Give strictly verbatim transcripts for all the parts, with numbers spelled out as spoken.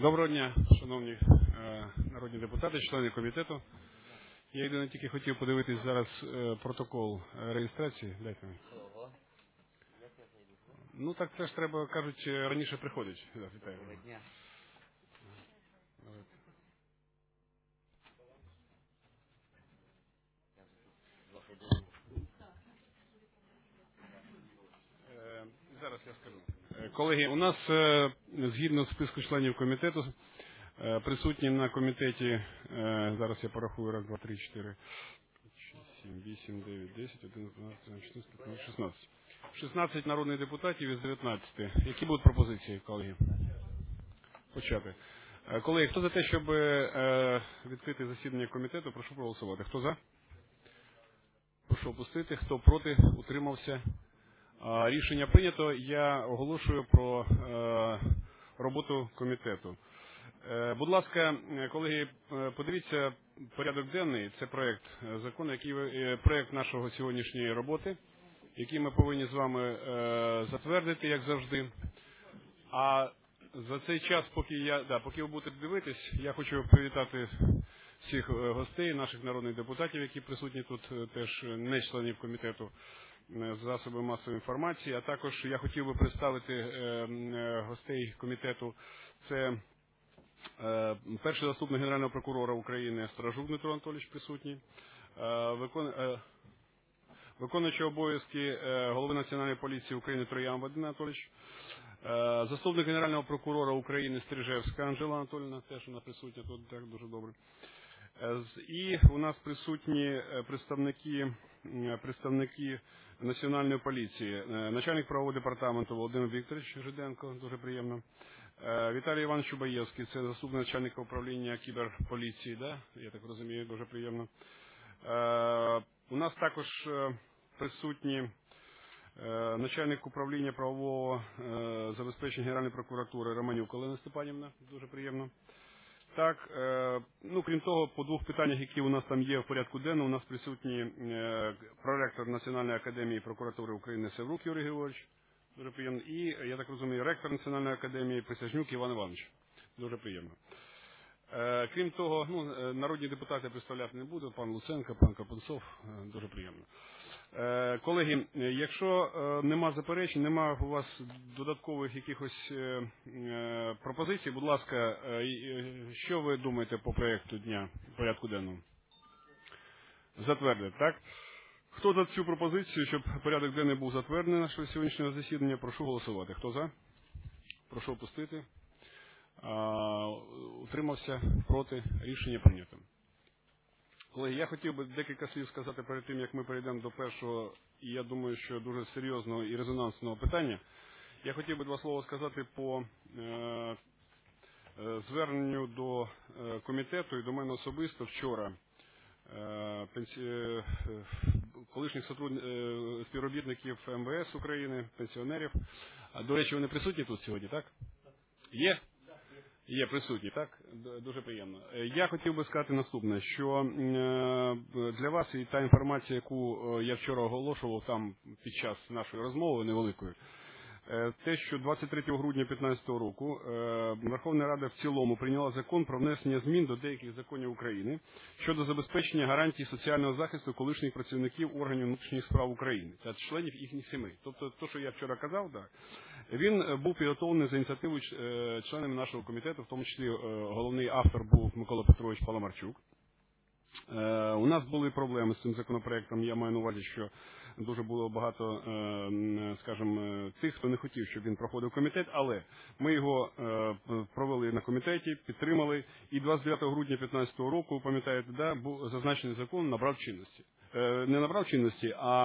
Доброго дня, шановні е, народні депутати, члени комітету. Я єдине тільки хотів подивитись зараз е, протокол реєстрації. Дайте мені. Ну так теж треба, кажуть, раніше приходить. Да, вітаю. Е, зараз я скажу. Е, колеги, у нас е, згідно списку членів комітету е, присутні на комітеті, е, зараз я порахую, раз, два, три, чотири, шість, сім, вісім, дев'ять, десять, одинадцять, дванадцять, чотирнадцять, п'ятнадцять, шістнадцять. шістнадцять народних депутатів із дев'ятнадцяти. Які будуть пропозиції, колеги? Почати. Е, колеги, хто за те, щоб е, відкрити засідання комітету, прошу проголосувати. Хто за? Прошу опустити. Хто проти? Утримався. Е, рішення прийнято. Я оголошую про е, роботу комітету. Е, будь ласка, колеги, подивіться порядок денний. Це проект закону, який е, проект нашого сьогоднішньої роботи, який ми повинні з вами е, затвердити, як завжди. А за цей час, поки я, да, поки ви будете дивитись, я хочу привітати всіх гостей, наших народних депутатів, які присутні тут, теж не членів комітету з засобів масової інформації. А також я хотів би представити е, е, гостей комітету. Це е, перший заступник Генерального прокурора України Стражук Дмитро Анатолійович присутній, е, викон, е, виконуючий обов'язки е, голови Національної поліції України Троян Вадим Анатолійович, е, заступник Генерального прокурора України Стрижевська Анжела Анатоліївна, теж вона присутня тут, так, дуже добре. І у нас присутні представники, представники Національної поліції. Начальник правового департаменту Володимир Вікторович Жиденко, дуже приємно. Віталій Іванович Чубаєвський, це заступник начальника управління кіберполіції, да? Я так розумію, дуже приємно. У нас також присутні начальник управління правового забезпечення Генеральної прокуратури Романюк Олена Степанівна, дуже приємно. Так, ну крім того, по двох питаннях, які у нас там є в порядку денному, у нас присутні проректор Національної академії прокуратури України Севрук Юрій Григорович, дуже приємно, і, я так розумію, ректор Національної академії Присяжнюк Іван Іванович, дуже приємно. Крім того, ну, народні депутати представляти не буду, пан Луценко, пан Капунцов, дуже приємно. Колеги, якщо нема заперечень, нема у вас додаткових якихось пропозицій, будь ласка, що ви думаєте по проєкту дня, порядку денному? Затвердити, так? Хто за цю пропозицію, щоб порядок денний був затверджений нашого сьогоднішнього засідання, прошу голосувати. Хто за? Прошу опустити. Утримався, проти, рішення прийнято. Колеги, я хотів би декілька слів сказати перед тим, як ми перейдемо до першого, і я думаю, що дуже серйозного і резонансного питання. Я хотів би два слова сказати по е, е, зверненню до е, комітету і до мене особисто вчора. Е, пенсі... е, колишніх сотруд... е, співробітників ем ве ес України, пенсіонерів. А, до речі, вони присутні тут сьогодні, так? Є? Є присутні, так? Дуже приємно. Я хотів би сказати наступне, що для вас і та інформація, яку я вчора оголошував там під час нашої розмови невеликої, те, що двадцять третього грудня дві тисячі п'ятнадцятого року Верховна Рада в цілому прийняла закон про внесення змін до деяких законів України щодо забезпечення гарантій соціального захисту колишніх працівників органів внутрішніх справ України та членів їхніх сімей. Тобто, те, що я вчора казав, так, він був підготовлений за ініціативою членами нашого комітету, в тому числі головний автор був Микола Петрович Паламарчук. У нас були проблеми з цим законопроектом, я маю на увазі, що дуже було багато, скажімо, тих, хто не хотів, щоб він проходив комітет, але ми його провели на комітеті, підтримали, і двадцять дев'ятого грудня дві тисячі п'ятнадцятого року, пам'ятаєте, да, був зазначений закон, набрав чинності. Не набрав чинності, а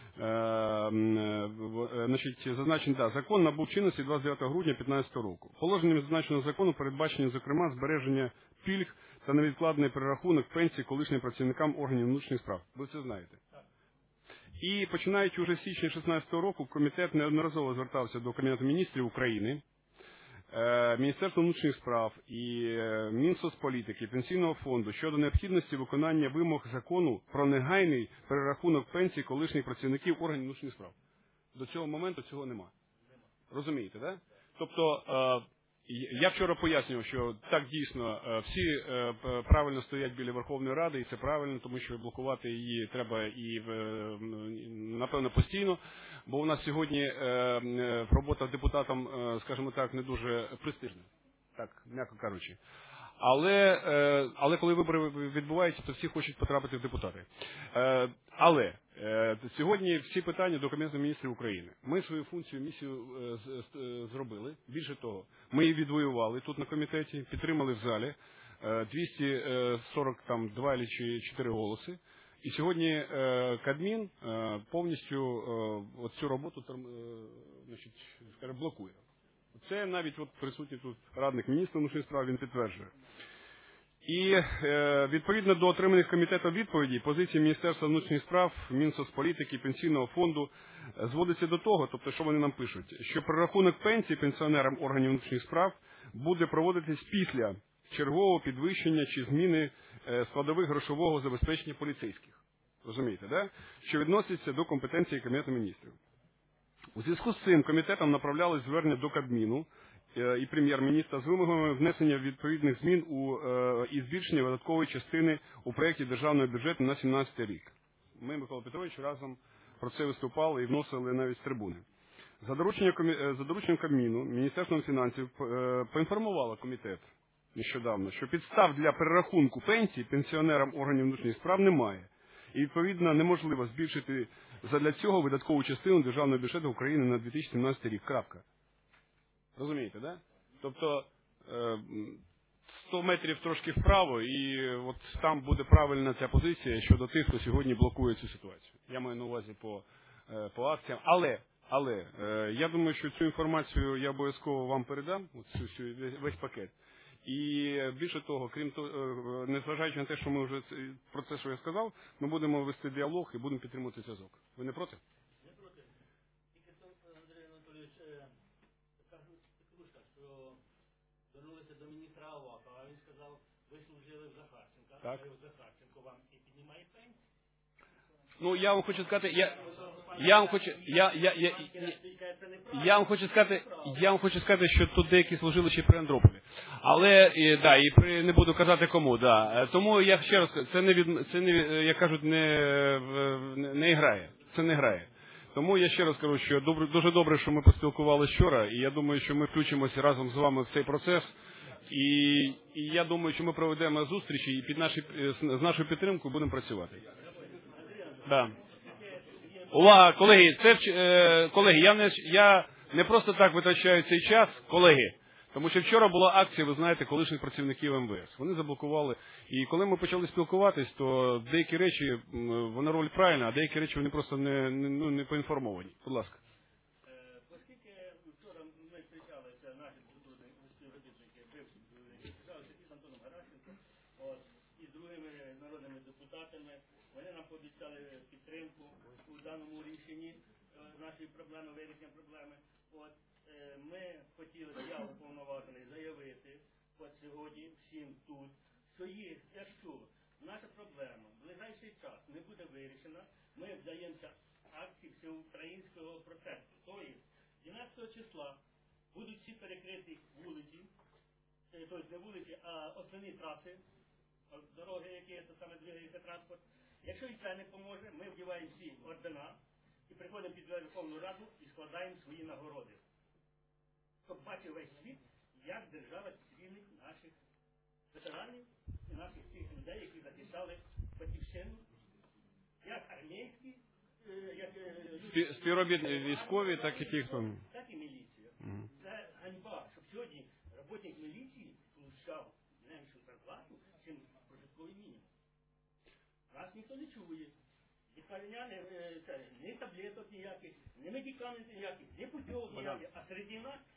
значить, зазначений, да, закон набув чинності двадцять дев'ятого грудня дві тисячі п'ятнадцятого року. Положенням зазначеного закону передбачені, зокрема, збереження пільг та невідкладний перерахунок пенсій колишнім працівникам органів внутрішніх справ. Ви це знаєте. І починаючи уже з січня дві тисячі шістнадцятого року, комітет неодноразово звертався до Кабінету міністрів України, Міністерства внутрішніх справ і Мінсоцполітики, Пенсійного фонду щодо необхідності виконання вимог закону про негайний перерахунок пенсій колишніх працівників органів внутрішніх справ. До цього моменту цього нема. Розумієте, так? Да? Тобто, Я вчора пояснював, що так дійсно всі правильно стоять біля Верховної Ради, і це правильно, тому що блокувати її треба і, напевно, постійно, бо у нас сьогодні робота депутатам, скажімо так, не дуже престижна, так, м'яко кажучи. Але, але коли вибори відбуваються, то всі хочуть потрапити в депутати. Але сьогодні всі питання до Кабінету міністрів України. Ми свою функцію, місію зробили. Більше того, ми її відвоювали тут на комітеті, підтримали в залі двісті сорок два чи чотири голоси. І сьогодні Кабмін повністю цю роботу значить, скажімо, блокує. Це навіть от присутній тут радник міністра внутрішніх справ, він підтверджує. І е, відповідно до отриманих комітетом відповідей, позиції Міністерства внутрішніх справ, Мінсоцполітики, Пенсійного фонду зводиться до того, тобто, що вони нам пишуть, що прорахунок пенсій пенсіонерам органів внутрішніх справ буде проводитись після чергового підвищення чи зміни е, складових грошового забезпечення поліцейських. Розумієте, да? Що відноситься до компетенції Кабінету міністрів. У зв'язку з цим комітетом направлялось звернення до Кабміну і прем'єр-міністра з вимогами внесення відповідних змін у, і збільшення видаткової частини у проєкті державного бюджету на сімнадцятий рік. Ми, Микола Петрович, разом про це виступали і вносили навіть з трибуни. За дорученням, за дорученням Кабміну Міністерство фінансів поінформувало комітет нещодавно, що підстав для перерахунку пенсій пенсіонерам органів внутрішніх справ немає. І, відповідно, неможливо збільшити задля цього видаткову частину державного бюджету України на дві тисячі сімнадцятий рік. Крапка. Розумієте, да? Тобто сто метрів трошки вправо, і от там буде правильна ця позиція щодо тих, хто сьогодні блокує цю ситуацію. Я маю на увазі по, по акціям. Але, але я думаю, що цю інформацію я обов'язково вам передам, цю, цю, весь пакет. І більше того, крім того, незважаючи на те, що ми вже про це, що я сказав, ми будемо вести діалог і будемо підтримувати зв'язок. Ви не проти? Не проти. Тільки то, Андрій Анатолійович, кажуть, що звернулися до міністра Авакова, а він сказав, ви служили в Захарченка, так. а Захарченко вам і піднімає пенсію. Ну, я вам хочу сказати, я, я вам хочу, я, я, я, я, я вам хочу сказати, я вам хочу сказати, що тут деякі служили ще при Андропові. Але, і, да, і при, не буду казати кому, да. Тому я ще раз, це не від, це не, як кажуть, не, не, не грає, це не грає. Тому я ще раз кажу, що добре, дуже добре, що ми поспілкувалися вчора, і я думаю, що ми включимося разом з вами в цей процес. І, і я думаю, що ми проведемо зустрічі і під наші, з нашою підтримкою будемо працювати. Да. Увага, колеги, це е, колеги, я не я не просто так витрачаю цей час, колеги, тому що вчора була акція, ви знаєте, колишніх працівників ем ве ес. Вони заблокували. І коли ми почали спілкуватись, то деякі речі, вони роблять правильно, а деякі речі вони просто не, не, ну, не поінформовані. Будь ласка. Оскільки вчора ми зустрічалися, наші співробітники, бивші зустрічалися і з Антоном Геращенком, от, і з другими народними депутатами, вони нам пообіцяли підтримку у даному рішенні нашої проблеми, вирішення проблеми. От, ми хотіли, я уповноважений, заявити от сьогодні всім тут, що є, якщо наша проблема в ближайший час не буде вирішена, ми вдаємося акції всеукраїнського протесту. Тобто дванадцятого числа будуть всі перекриті вулиці, тобто не вулиці, а основні траси, дороги, які це саме двигається транспорт. Якщо і це не поможе, ми вдіваємо всі ордена і приходимо під Верховну Раду і складаємо свої нагороди. Щоб бачив весь світ, як держава цінить наших ветеранів і наших тих людей, які захищали батьківщину, як армійські, як співробітники військові, так і ті, хто... Так і міліція. Mm. Це ганьба, щоб сьогодні роботник міліції получав меншу зарплату, чим прожитковий мінімум. Нас ніхто не чує. Лікарня, ні таблеток ніяких, ні медикаментів ніяких, ні путьовок ніяких, а серед нас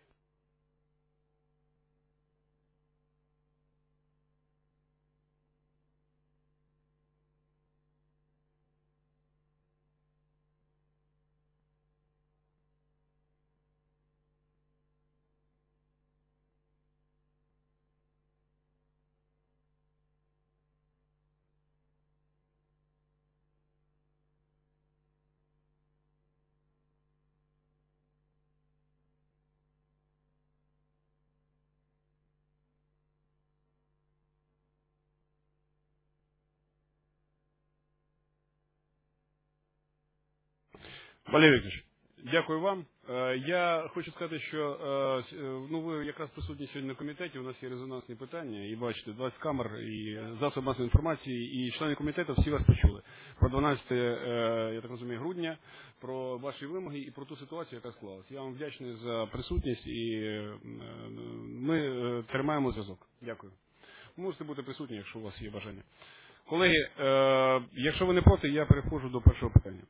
Валерій Вікторович, дякую вам. Е, Я хочу сказати, що е, с- е, ну, ви якраз присутні сьогодні на комітеті, у нас є резонансні питання, і бачите, двадцять камер, і засоби масової інформації, і члени комітету всі вас почули. Про дванадцяте, е, я так розумію, грудня, про ваші вимоги і про ту ситуацію, яка склалась. Я вам вдячний за присутність, і е, ми е, тримаємо зв'язок. Дякую. Можете бути присутні, якщо у вас є бажання. Колеги, е, якщо ви не проти, я переходжу до першого питання.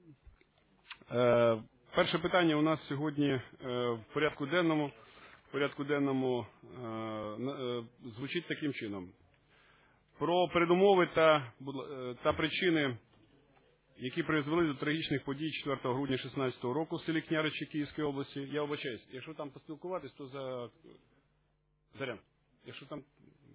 Е, Перше питання у нас сьогодні е, в порядку денному, в порядку денному е, е, звучить таким чином. Про передумови та, е, та причини, які призвели до трагічних подій четвертого грудня дві тисячі шістнадцятого року в селі Княжичі Київської області. Я вибачаюсь, якщо там поспілкуватись, то за Зарян. Якщо там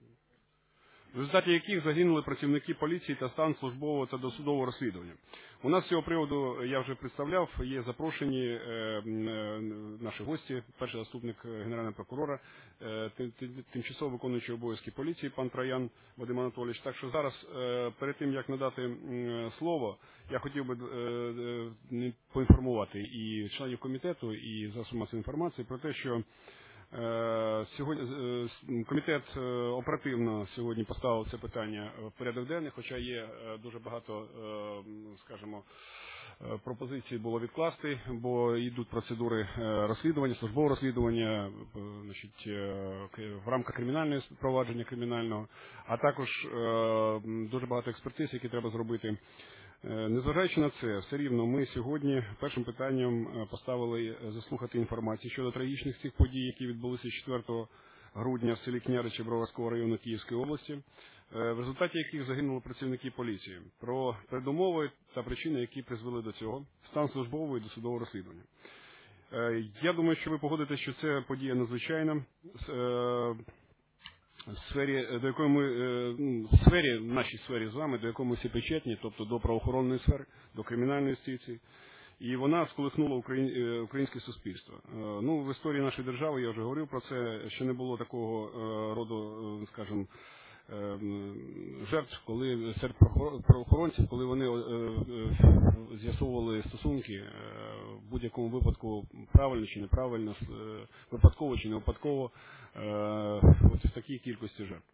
в результаті яких загинули працівники поліції та стан службового та досудового розслідування. У нас з цього приводу, я вже представляв, є запрошені е, е, наші гості, перший заступник генерального прокурора, е, тим- тим- тимчасово виконуючий обов'язки поліції, пан Троян Вадим Анатолійович. Так що зараз, е, перед тим, як надати м, слово, я хотів би е, е, поінформувати і членів комітету, і засобів масової інформації про те, що Е, Сьогодні е, комітет е, оперативно сьогодні поставив це питання в порядок денний, хоча є е, дуже багато, е, скажімо, е, пропозицій було відкласти, бо йдуть процедури е, розслідування, службового розслідування, е, значить, е, к- в рамках кримінального провадження кримінального, а також е, дуже багато експертиз, які треба зробити. Е, Незважаючи на це, все рівно ми сьогодні першим питанням е, поставили заслухати інформацію щодо трагічних цих подій, які відбулися четвертого грудня в селі Княжичі Броварського району Київської області, е, в результаті яких загинули працівники поліції, про передумови та причини, які призвели до цього, стан службового і досудового розслідування. Е, Я думаю, що ви погодитесь, що це подія надзвичайна. Е, в сфері, до якої ми е, ну, в сфері, в нашій сфері з вами, до якої ми всі причетні, тобто до правоохоронної сфери, до кримінальної юстиції, і вона сколихнула україн- е, українське суспільство. Е, Ну, в історії нашої держави, я вже говорив про це, ще не було такого е, роду, е, скажімо, е, м, жертв, коли серед правохор- правоохоронців, коли вони е, е, з'ясовували стосунки, е, в будь-якому випадку правильно чи неправильно, с- е, випадково чи не випадково, е, от в такій кількості жертв.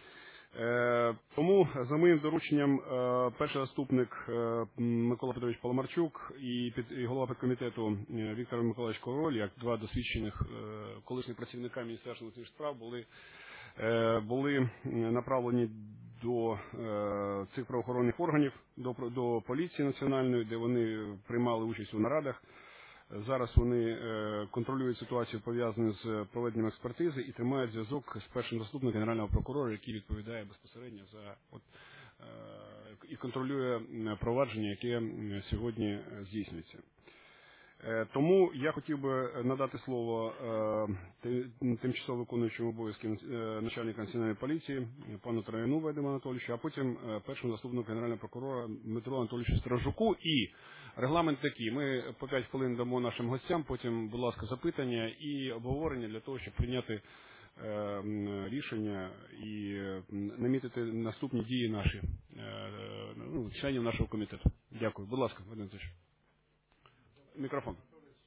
Е, Тому за моїм дорученням е, перший заступник е, Микола Петрович Паламарчук і, під, і голова підкомітету е, Віктор Миколаївич Король, як два досвідчених е, колишніх працівника Міністерства внутрішніх справ, були, е, були направлені до е, цих правоохоронних органів, до, до поліції національної, де вони приймали участь у нарадах. Зараз вони е, контролюють ситуацію, пов'язану з проведенням експертизи, і тримають зв'язок з першим заступником генерального прокурора, який відповідає безпосередньо за от, е, і контролює провадження, яке м, сьогодні е, здійснюється. Е, Тому я хотів би надати слово е, ти- тимчасово виконуючому обов'язки е, начальника національної поліції пану Трояну Вадиму Анатолійовичу, а потім е, першому заступнику генерального прокурора Дмитру Анатолійовичу Стражуку. І регламент такий: ми по п'ять хвилин дамо нашим гостям, потім, будь ласка, запитання і обговорення для того, щоб прийняти е, м, рішення і е, намітити наступні дії наші, е, ну, членів нашого комітету. Дякую. Будь ласка, Вадим Анатолійович. Мікрофон.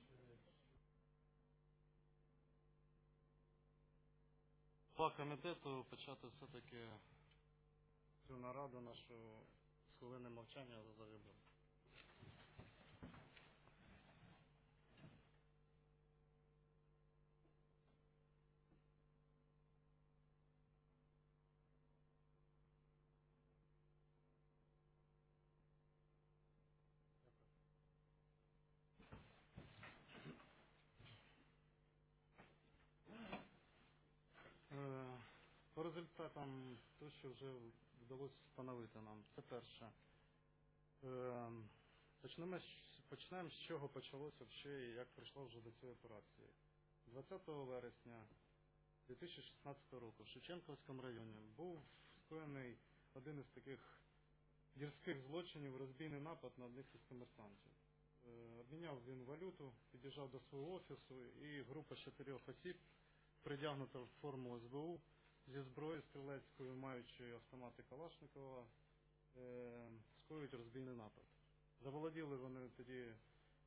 По комітету почати все-таки цю нараду нашу з хвилини мовчання за загиблим. Е, По результатам, то, що вже вдалося встановити нам, це перше. Е, Почнемо, з- почнемо з чого почалося ще і як прийшло вже до цієї операції. двадцятого вересня дві тисячі шістнадцятого року в Шевченківському районі був скоєний один із таких гірських злочинів, розбійний напад на одних із комерсантів. Е, Обміняв він валюту, під'їжджав до свого офісу, і група з чотирьох осіб, придягнута в форму ес бе у, зі зброєю стрілецькою, маючи автомати Калашникова, е, скоюють розбійний напад. Заволоділи вони тоді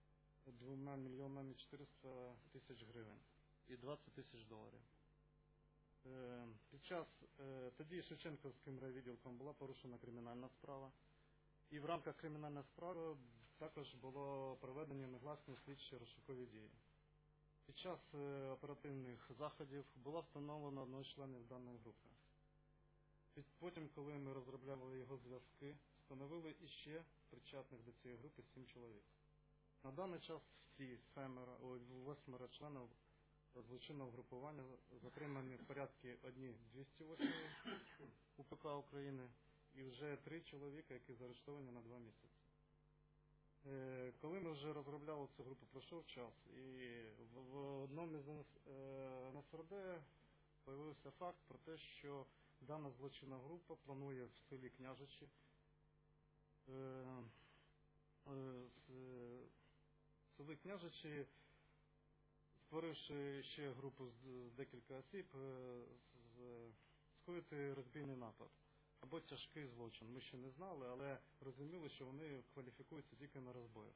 двома мільйонами чотириста тисяч гривень і двадцять тисяч доларів. Е, Під час е, тоді Шевченківським райвідділком була порушена кримінальна справа. І в рамках кримінальної справи також було проведені негласні слідчі розшукові дії. Під час е, оперативних заходів було встановлено одного з членів даної групи. Під- Потім, коли ми розробляли його зв'язки, встановили іще причетних до цієї групи сім чоловік. На даний час всі семеро, ой, восьмеро членів злочинного групування затримані в порядку одні двісті восьмої УПК України і вже три чоловіка, які заарештовані на два місяці. Е, Коли ми вже розробляли цю групу, пройшов час, і в, в одному з е, ен ес ер де з'явився факт про те, що дана злочинна група планує в селі Княжичі е, е, з, в селі Княжичі, створивши ще групу з, з декілька осіб, е, з, скоїти розбійний напад або тяжкий злочин. Ми ще не знали, але розуміли, що вони кваліфікуються тільки на розбоях.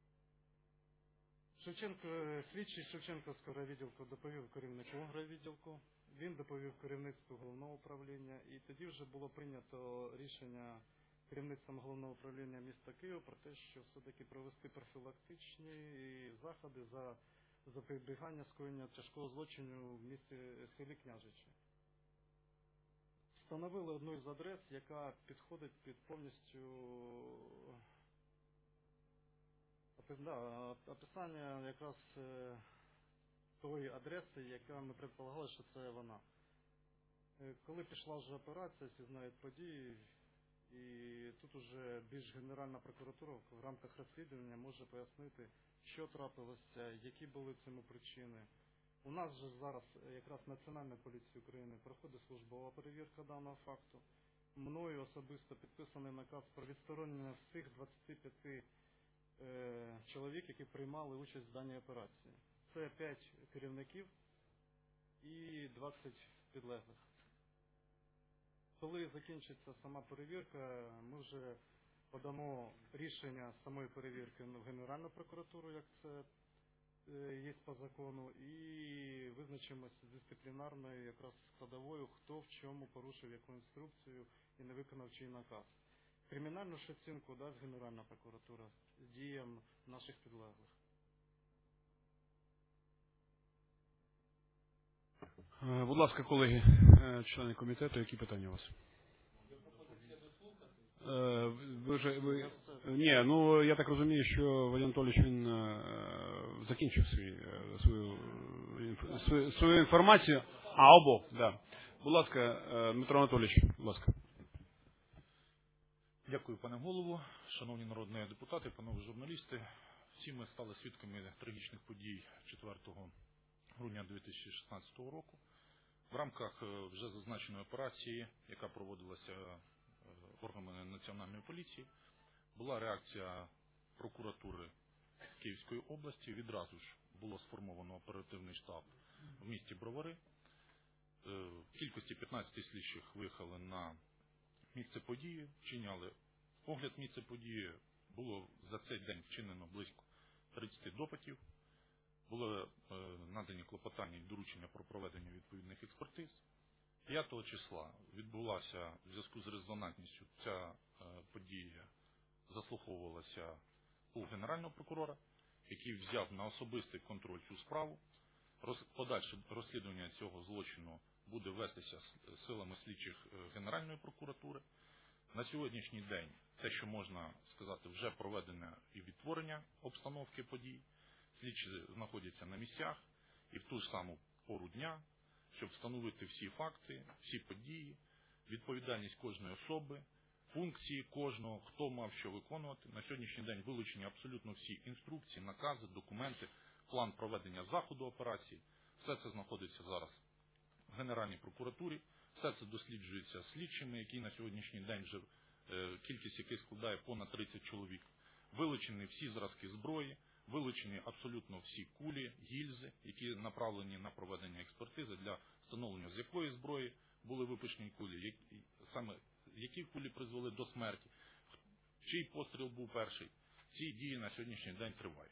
Шевченко, слідчий Шевченківського райвідділку доповів керівнику райвідділку, він доповів керівництву головного управління, і тоді вже було прийнято рішення керівництвом головного управління міста Києва про те, що все-таки провести профілактичні заходи за запобігання скоєння тяжкого злочину в місті селі Княжичі. Встановили одну із адрес, яка підходить під повністю да, описання якраз тої адреси, яка ми предполагали, що це вона. Коли пішла вже операція, всі знають події, і тут уже більш Генеральна прокуратура в рамках розслідування може пояснити, що трапилося, які були цьому причини. У нас же зараз якраз Національна поліція України проходить службова перевірка даного факту. Мною особисто підписаний наказ про відсторонення всіх двадцяти п'яти е, чоловік, які приймали участь в даній операції. Це п'ять керівників і двадцять підлеглих. Коли закінчиться сама перевірка, ми вже подамо рішення самої перевірки в Генеральну прокуратуру, як це є по закону, і визначимося з дисциплінарною якраз складовою, хто в чому порушив яку інструкцію і не виконав чий наказ. Кримінальну ж оцінку дасть Генеральна прокуратура з діям наших підлеглих. Будь ласка, колеги, члени комітету, які питання у вас? Ви вже, ви... Ні, ну я так розумію, що Вадим Анатолійович, він е, закінчив свій, свою, свою, свою інформацію. А, обох, так. Да. Будь ласка, Дмитро Анатолійович, будь ласка. Дякую, пане голово, шановні народні депутати, панове журналісти. Всі ми стали свідками трагічних подій четвертого грудня дві тисячі шістнадцятого року. В рамках вже зазначеної операції, яка проводилася органами Національної поліції, була реакція прокуратури Київської області. Відразу ж було сформовано оперативний штаб в місті Бровари. В кількості п'ятнадцяти слідчих виїхали на місце події, вчиняли огляд місця події. Було за цей день вчинено близько тридцяти допитів. Були надані клопотання і доручення про проведення відповідних експертиз. п'ятого числа відбулася в зв'язку з резонантністю ця подія, заслуховувалася у Генерального прокурора, який взяв на особистий контроль цю справу. Подальше розслідування цього злочину буде вестися силами слідчих Генеральної прокуратури. На сьогоднішній день те, що можна сказати, вже проведене і відтворення обстановки подій. Слідчі знаходяться на місцях і в ту ж саму пору дня, щоб встановити всі факти, всі події, відповідальність кожної особи, функції кожного, хто мав що виконувати. На сьогоднішній день вилучені абсолютно всі інструкції, накази, документи, план проведення заходу операції. Все це знаходиться зараз в Генеральній прокуратурі, все це досліджується слідчими, які на сьогоднішній день вже кількість яких складає понад тридцять чоловік. Вилучені всі зразки зброї, вилучені абсолютно всі кулі, гільзи, які направлені на проведення експертизи для встановлення, з якої зброї були випущені кулі, які, саме які кулі призвели до смерті, чий постріл був перший. Ці дії на сьогоднішній день тривають.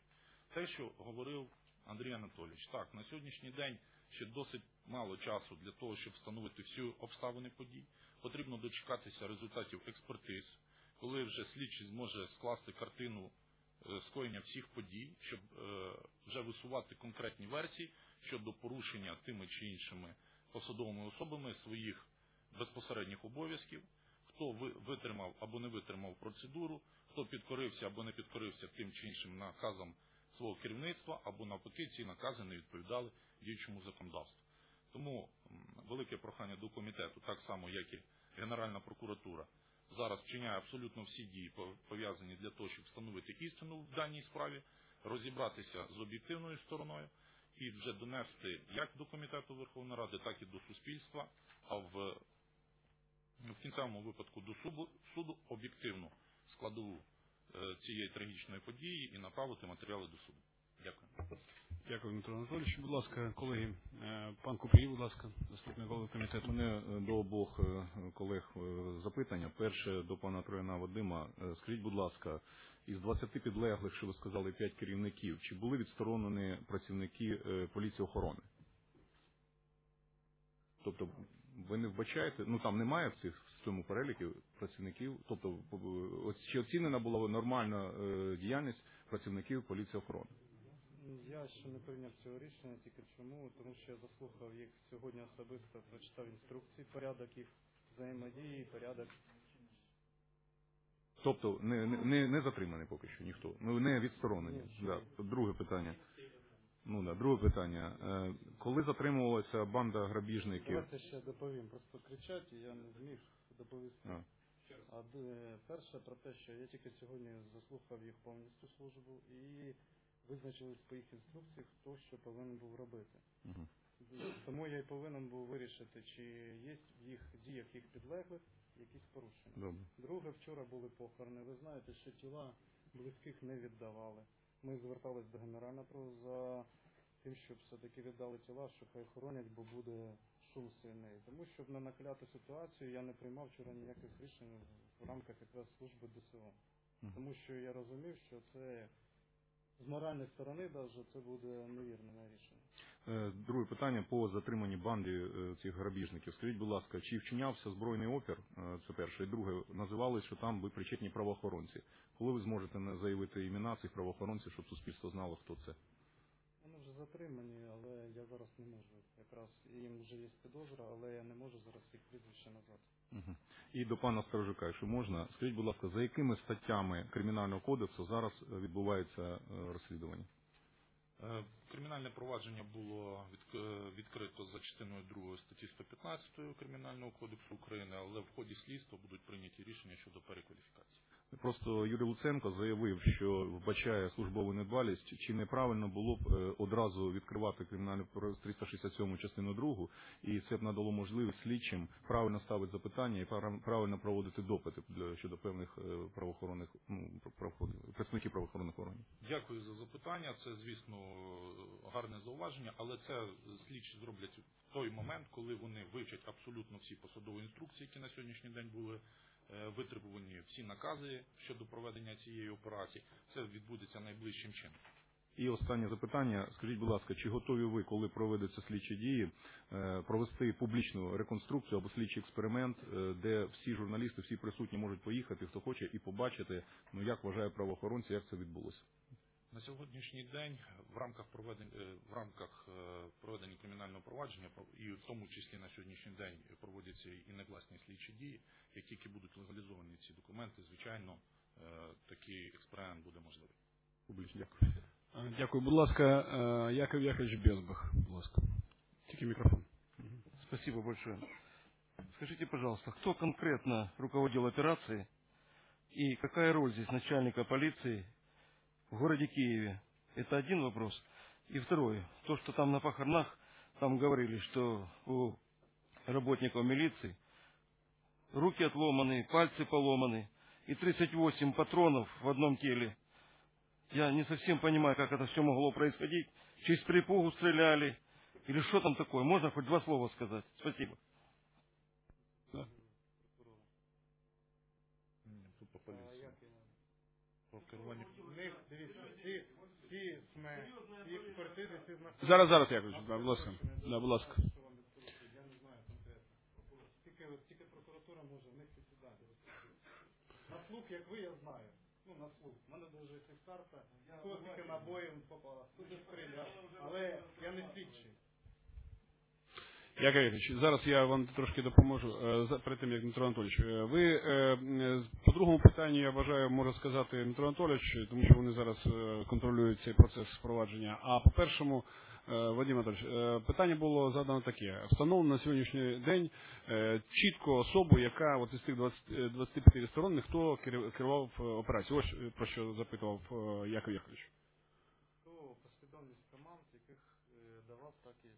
Те, що говорив Андрій Анатолійович, так, на сьогоднішній день ще досить мало часу для того, щоб встановити всі обставини подій. Потрібно дочекатися результатів експертиз, коли вже слідчий зможе скласти картину скоєння всіх подій, щоб вже висувати конкретні версії щодо порушення тими чи іншими посадовими особами своїх безпосередніх обов'язків, хто витримав або не витримав процедуру, хто підкорився або не підкорився тим чи іншим наказам свого керівництва, або навпаки ці накази не відповідали діючому законодавству. Тому велике прохання до комітету, так само як і Генеральна прокуратура, зараз вчиняє абсолютно всі дії, пов'язані для того, щоб встановити істину в даній справі, розібратися з об'єктивною стороною і вже донести як до Комітету Верховної Ради, так і до суспільства, а в, в кінцевому випадку до суду, суду об'єктивну складову е, цієї трагічної події і направити матеріали до суду. Дякую. Дякую, Дмитро Анатолійович. Будь ласка, колеги, пан Купрій, будь ласка, заступник голови комітету. У мене до обох колег запитання. Перше до пана Трояна Вадима. Скажіть, будь ласка, із двадцяти підлеглих, що ви сказали, п'ять керівників, чи були відсторонені працівники поліції охорони? Тобто ви не вбачаєте, ну там немає в цих в цьому переліку працівників, тобто чи оцінена була нормальна діяльність працівників поліції охорони? Я ще не прийняв цього рішення, тільки чому? Тому що я заслухав їх сьогодні особисто, прочитав інструкції, порядок їх взаємодії, порядок. Тобто не, не, не затриманий поки що ніхто, ну не відсторонені. Да. Друге питання. Ну да, друге питання. Коли затримувалася банда грабіжників? Давайте ще доповім, просто кричать, і я не зміг доповісти. А, а перше про те, що я тільки сьогодні заслухав їх повністю службу і визначились по їх інструкціях, хто що повинен був робити. Угу. Тому я й повинен був вирішити, чи є в їх діях їх підлеглих якісь порушення. Добре. Друге, вчора були похорони. Ви знаєте, що тіла близьких не віддавали. Ми звертались до Генерального за тим, щоб все-таки віддали тіла, що хай хоронять, бо буде шум сильний. Тому, щоб не накаляти ситуацію, я не приймав вчора ніяких рішень в рамках якраз служби ДСО. Угу. Тому що я розумів, що це з моральної сторони навіть це буде невірне рішення. Друге питання по затриманні банди цих грабіжників. Скажіть, будь ласка, чи вчинявся збройний опір? Це перше. І друге, називали, що там ви причетні правоохоронці. Коли ви зможете заявити імена цих правоохоронців, щоб суспільство знало, хто це? Вони вже затримані, але я зараз не можу. Якраз їм вже є підозра, але я не можу зараз їх прізвище назвати. Угу. І до пана Сторожука, якщо можна, скажіть, будь ласка, за якими статтями Кримінального кодексу зараз відбувається розслідування? Кримінальне провадження було відкрито за частиною другої статті сто п'ятнадцять Кримінального кодексу України, але в ході слідства будуть прийняті рішення щодо перекваліфікації. Просто Юрій Луценко заявив, що вбачає службову недбалість, чи неправильно було б одразу відкривати кримінальну триста шістдесят сьому частину другу, і це б надало можливість слідчим правильно ставити запитання і правильно проводити допити щодо певних правоохоронних, ну, представників правоохоронних органів. Дякую за запитання. Це, звісно, гарне зауваження, але це слідчі зроблять в той момент, коли вони вивчать абсолютно всі посадові інструкції, які на сьогоднішній день були витребувані, всі накази щодо проведення цієї операції. Це відбудеться найближчим чином. І останнє запитання. Скажіть, будь ласка, чи готові ви, коли проведуться слідчі дії, провести публічну реконструкцію або слідчий експеримент, де всі журналісти, всі присутні можуть поїхати, хто хоче, і побачити, ну, як вважають правоохоронці, як це відбулося? На сьогоднішній день в рамках проведення, в рамках проведення кримінального провадження, і в тому числі на сьогоднішній день проводяться і негласні слідчі дії, як тільки будуть легалізовані ці документи, звичайно, такий експеримент буде можливий. Публічно. Дякую. Дякую. Будь ласка, Яков Яковлевич Безбах. Будь ласка. Тільки мікрофон. Спасибо большое. Скажите, пожалуйста, кто конкретно руководил операцией и какая роль здесь начальника полиции в городе Киеве? Это один вопрос. И второе, то, что там на похоронах, там говорили, что у работников милиции руки отломаны, пальцы поломаны, и тридцать восемь патронов в одном теле. Я не совсем понимаю, как это все могло происходить. Через перепугу стреляли. Или что там такое? Можно хоть два слова сказать? Спасибо. Да. Про керування. В них, дивіться, всі, всі СМЕ, всі експертизи, всі знаходяться. Зараз, зараз, Якович, да, будь ласка. Да, будь ласка. Що вам відповісти, я не знаю конкретно. Тільки, тільки прокуратура може в них ці дані. На слух, як ви, я знаю. Ну, на слух. У мене дуже карта, хто скільки набоїв попало, хто де стріляв. Але я не слідчий. Яков Яковлевич, зараз я вам трошки допоможу, е, за- перед тим, як Дмитро Анатолійович. Е, Ви е, е, по другому питанню, я вважаю, може сказати Дмитро Анатолійович, тому що вони зараз е, контролюють цей процес впровадження. А по першому, е, Вадим Анатолійович, е, питання було задано таке. Встановлено на сьогоднішній день е, чітко особу, яка от із тих двадцяти, двадцяти п'яти сторон, хто керів- керував е, операцією. Ось е, про що запитував е, Яков Яковлевич. То послідовність команд, яких е, давав, так і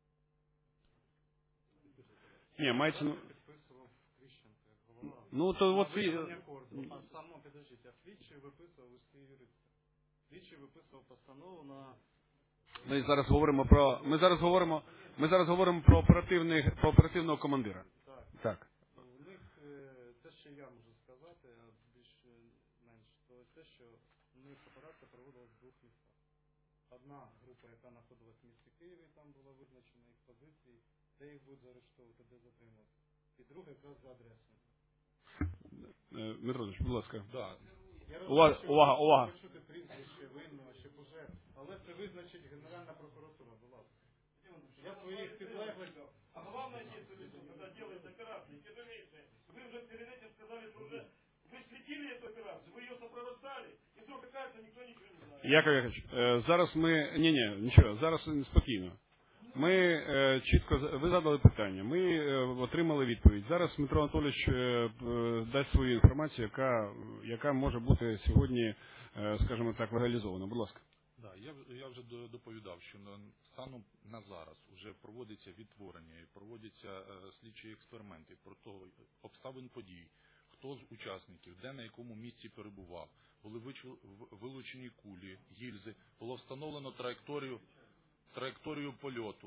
Ні, мається, ну, підписував Кріщенко, як голова. ну то от На ці- виконання акорду. А само, підождіть, а слідчий виписував усі юристи. Слідчий виписував постанову на... Ми зараз говоримо про ми зараз говоримо. Ми зараз говоримо про оперативних про оперативного командира. Так. Так. У них е, те, що я можу сказати, а більш-менш, то те, що у них операція проводилась в двох містах. Одна група, яка знаходилась в місті Києві, там була визначена їх позиції, де їх будуть заарештовувати, де затримувати. І друга якраз за адресою. Е, Дмитро Анатолійович, будь ласка. Да. Я Увага, розумію, що увага, ви увага. хочете почути прізвище винного, щоб уже, але це визначить Генеральна прокуратура, будь ласка. Я своїх підлеглих... А главное действие, когда делается операция, тяжелейшая. Вы уже перед этим сказали, что уже вы следили эту операцию, вы ее сопровождали, и вдруг оказывается, никто ничего не знает. Яков Яковлевич, е, зараз ми ні, ні, нічого, зараз спокійно. Ми е, чітко з- ви задали питання. Ми е, отримали відповідь. Зараз Дмитро Анатолійович е, е, дасть свою інформацію, яка яка може бути сьогодні, е, скажімо так, легалізована. Будь ласка. Да, я, в- я вже до- доповідав, що на, станом на зараз вже проводиться відтворення і проводяться е, слідчі експерименти про то, обставин подій, хто з учасників, де на якому місці перебував, були вичу- в- вилучені кулі, гільзи, було встановлено траєкторію, траєкторію польоту.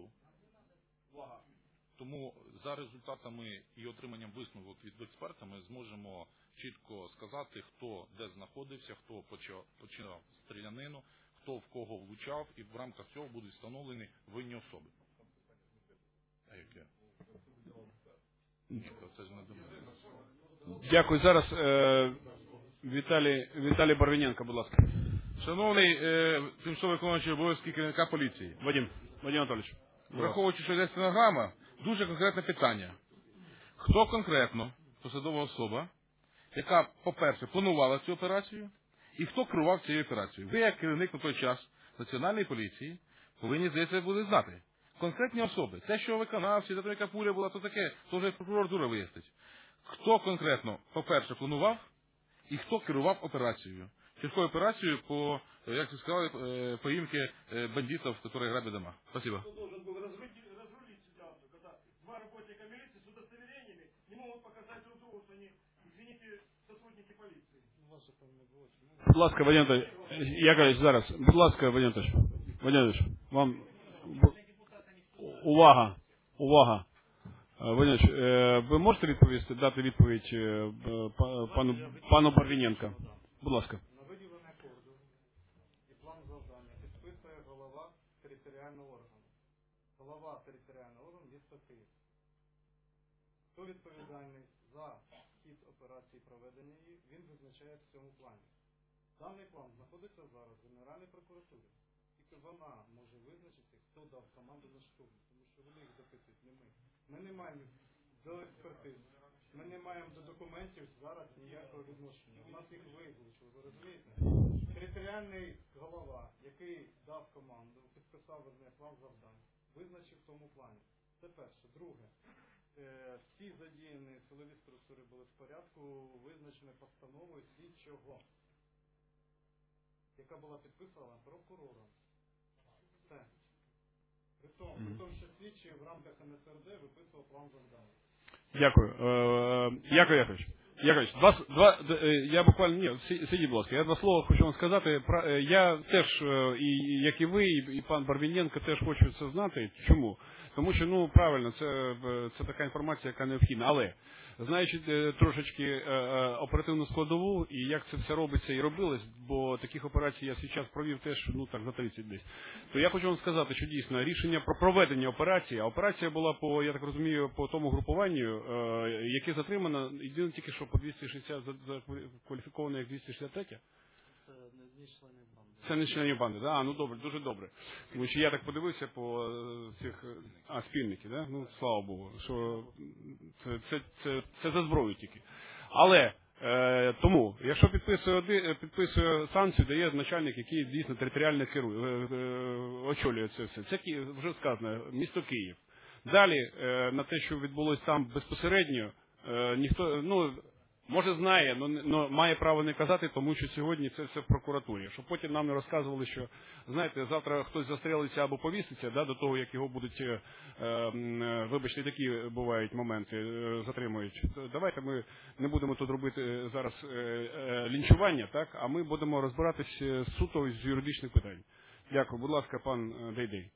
Тому за результатами і отриманням висновок від експерта ми зможемо чітко сказати, хто де знаходився, хто почав, починав стрілянину, хто в кого влучав, і в рамках цього будуть встановлені винні особи. А яке? Це ж не до мене. Дякую. Зараз е, Віталій Віталій Барвіненко, будь ласка. Шановний е, тимчасово виконуючий обов'язки керівника поліції, Вадим, Вадим Анатолійович. будь ласка. враховуючи, що йде стенограма, дуже конкретне питання. Хто конкретно посадова особа, яка, по-перше, планувала цю операцію, і хто керував цією операцією? Ви, як керівник на той час Національної поліції, повинні, здається, були знати. Конкретні особи. Те, що виконавці, де яка пуля була, то таке, то вже прокурор дура вияснить. Хто конкретно, по-перше, планував, і хто керував операцією? Чіткою операцією по, як ви сказали, е, поимке е, бандитів, які грабят дома. Спасибо. Кто должен был разрулить, разрулить ситуацию, когда два работника милиции с удостоверениями не могут показать друг другу, что они, извините, сотрудники полиции. Ну, вас же там не було. Чому? Будь ласка, Вадим Анатолійович. Яковлевич, зараз. Будь ласка, Вадим Анатолійович. Вадим Анатолійович, вам бу- увага. Увага. Е, Вадим Анатолійович, е, ви можете відповісти, дати відповідь е, б- па- пану пану Барвіненко? Будь ласка. На виділення акорду і план завдання підписує голова територіального органу. Голова територіального органу міста Київ. Хто відповідальний за хід операції проведення її, він визначає в цьому плані. Даний план знаходиться зараз в Генеральній прокуратурі. Тільки вона може визначити, хто дав команду на штурм, тому що вони їх запитують, не ми. Ми не маємо до експертиз, ми не маємо до документів зараз ніякого відношення. У нас їх виключили, ви розумієте? Територіальний голова, який дав команду, підписав одне план завдань, визначив в тому плані. Це перше. Друге. Е, всі задіяні силові структури були в порядку, визначені постановою слідчого, яка була підписана прокурором. Все. При тому, при тому, що слідчий в рамках ен ес ер де виписував план завдань. Дякую. Е, Яков Яковлевич. Яковлевич, два, с- два, д- е, я буквально, ні, сі- сидіть, будь ласка, я два слова хочу вам сказати. Про- е, Я теж, е, і, як і ви, і, і пан Барвіненко теж хочу це знати. Чому? Тому що, ну, правильно, це, е, це така інформація, яка необхідна. Але знаючи е, трошечки е, е, оперативну складову і як це все робиться і робилось, бо таких операцій я свій час провів теж, ну так, за тридцять десь, то я хочу вам сказати, що дійсно рішення про проведення операції, а операція була по, я так розумію, по тому групуванню, е, яке затримано, єдине тільки що по двісті шістдесят, закваліфіковано як двісті шістдесят три? Це не з членів банди. Це не членів банди, да? А, ну добре, дуже добре. Тому що я так подивився по цих, а, спільників, да? Ну, слава Богу, що це, це, це, це за зброю тільки. Але, е, тому, якщо підписує, один, підписує санкцію, дає начальник, який дійсно територіально керує, е, е, очолює це все. Це, вже сказано, місто Київ. Далі, е, на те, що відбулося там безпосередньо, е, ніхто, ну, може знає, але має право не казати, тому що сьогодні це все в прокуратурі. Щоб потім нам не розказували, що, знаєте, завтра хтось застрелиться або повіситься, да, до того, як його будуть, е, е, вибачте, такі бувають моменти, е, затримують. Давайте ми не будемо тут робити зараз е, е, лінчування, так, а ми будемо розбиратись суто з юридичних питань. Дякую. Будь ласка, пан Дейдей.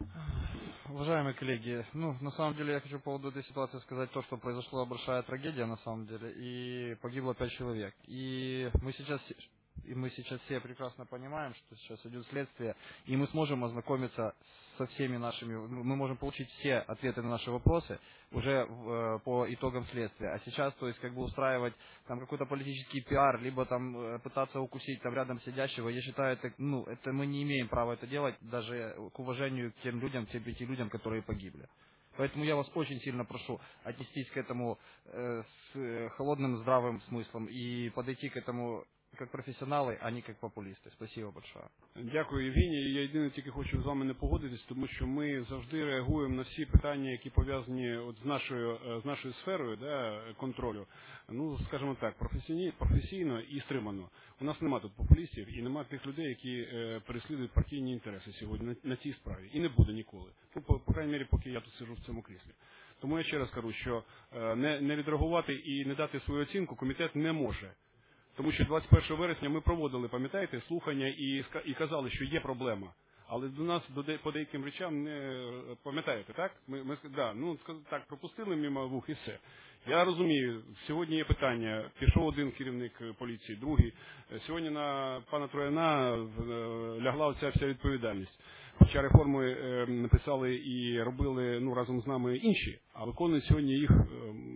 Уважаемые коллеги, ну, на самом деле я хочу по поводу этой ситуации сказать то, что произошла большая трагедия на самом деле, и погибло пять человек. И мы сейчас, и мы сейчас все прекрасно понимаем, что сейчас идет следствие, и мы сможем ознакомиться со всеми нашими, мы можем получить все ответы на наши вопросы уже в, по итогам следствия. А сейчас, то есть, как бы устраивать там какой-то политический пиар, либо там пытаться укусить там рядом сидящего, я считаю, это, ну, это мы не имеем права это делать, даже к уважению к тем людям, тем пяти людям, которые погибли. Поэтому я вас очень сильно прошу отнестись к этому э, с холодным, здравым смыслом и подойти к этому как професіонали, а не як популісти. Спасибо большое. Дякую, Євгеній. Я єдине тільки хочу з вами не погодитись, тому що ми завжди реагуємо на всі питання, які пов'язані от з нашою з нашою сферою, да, контролю. Ну, скажімо так, професійно, професійно і стримано. У нас немає тут популістів і немає тих людей, які е, переслідують партійні інтереси сьогодні на, на цій справі. І не буде ніколи. Ну, по, по крайній мірі, поки я тут сиджу в цьому кріслі. Тому я ще раз кажу, що е, не, не відреагувати і не дати свою оцінку комітет не може. Тому що двадцять першого вересня ми проводили, пам'ятаєте, слухання і, і казали, що є проблема. Але до нас до де, по деяким речам не пам'ятаєте, так? Ми, ми да, ну так пропустили мимо вух і все. Я розумію, сьогодні є питання. Пішов один керівник поліції, другий. Сьогодні на пана Трояна лягла оця вся відповідальність. Хоча реформи е, написали і робили, ну, разом з нами інші, а виконують сьогодні їх, е,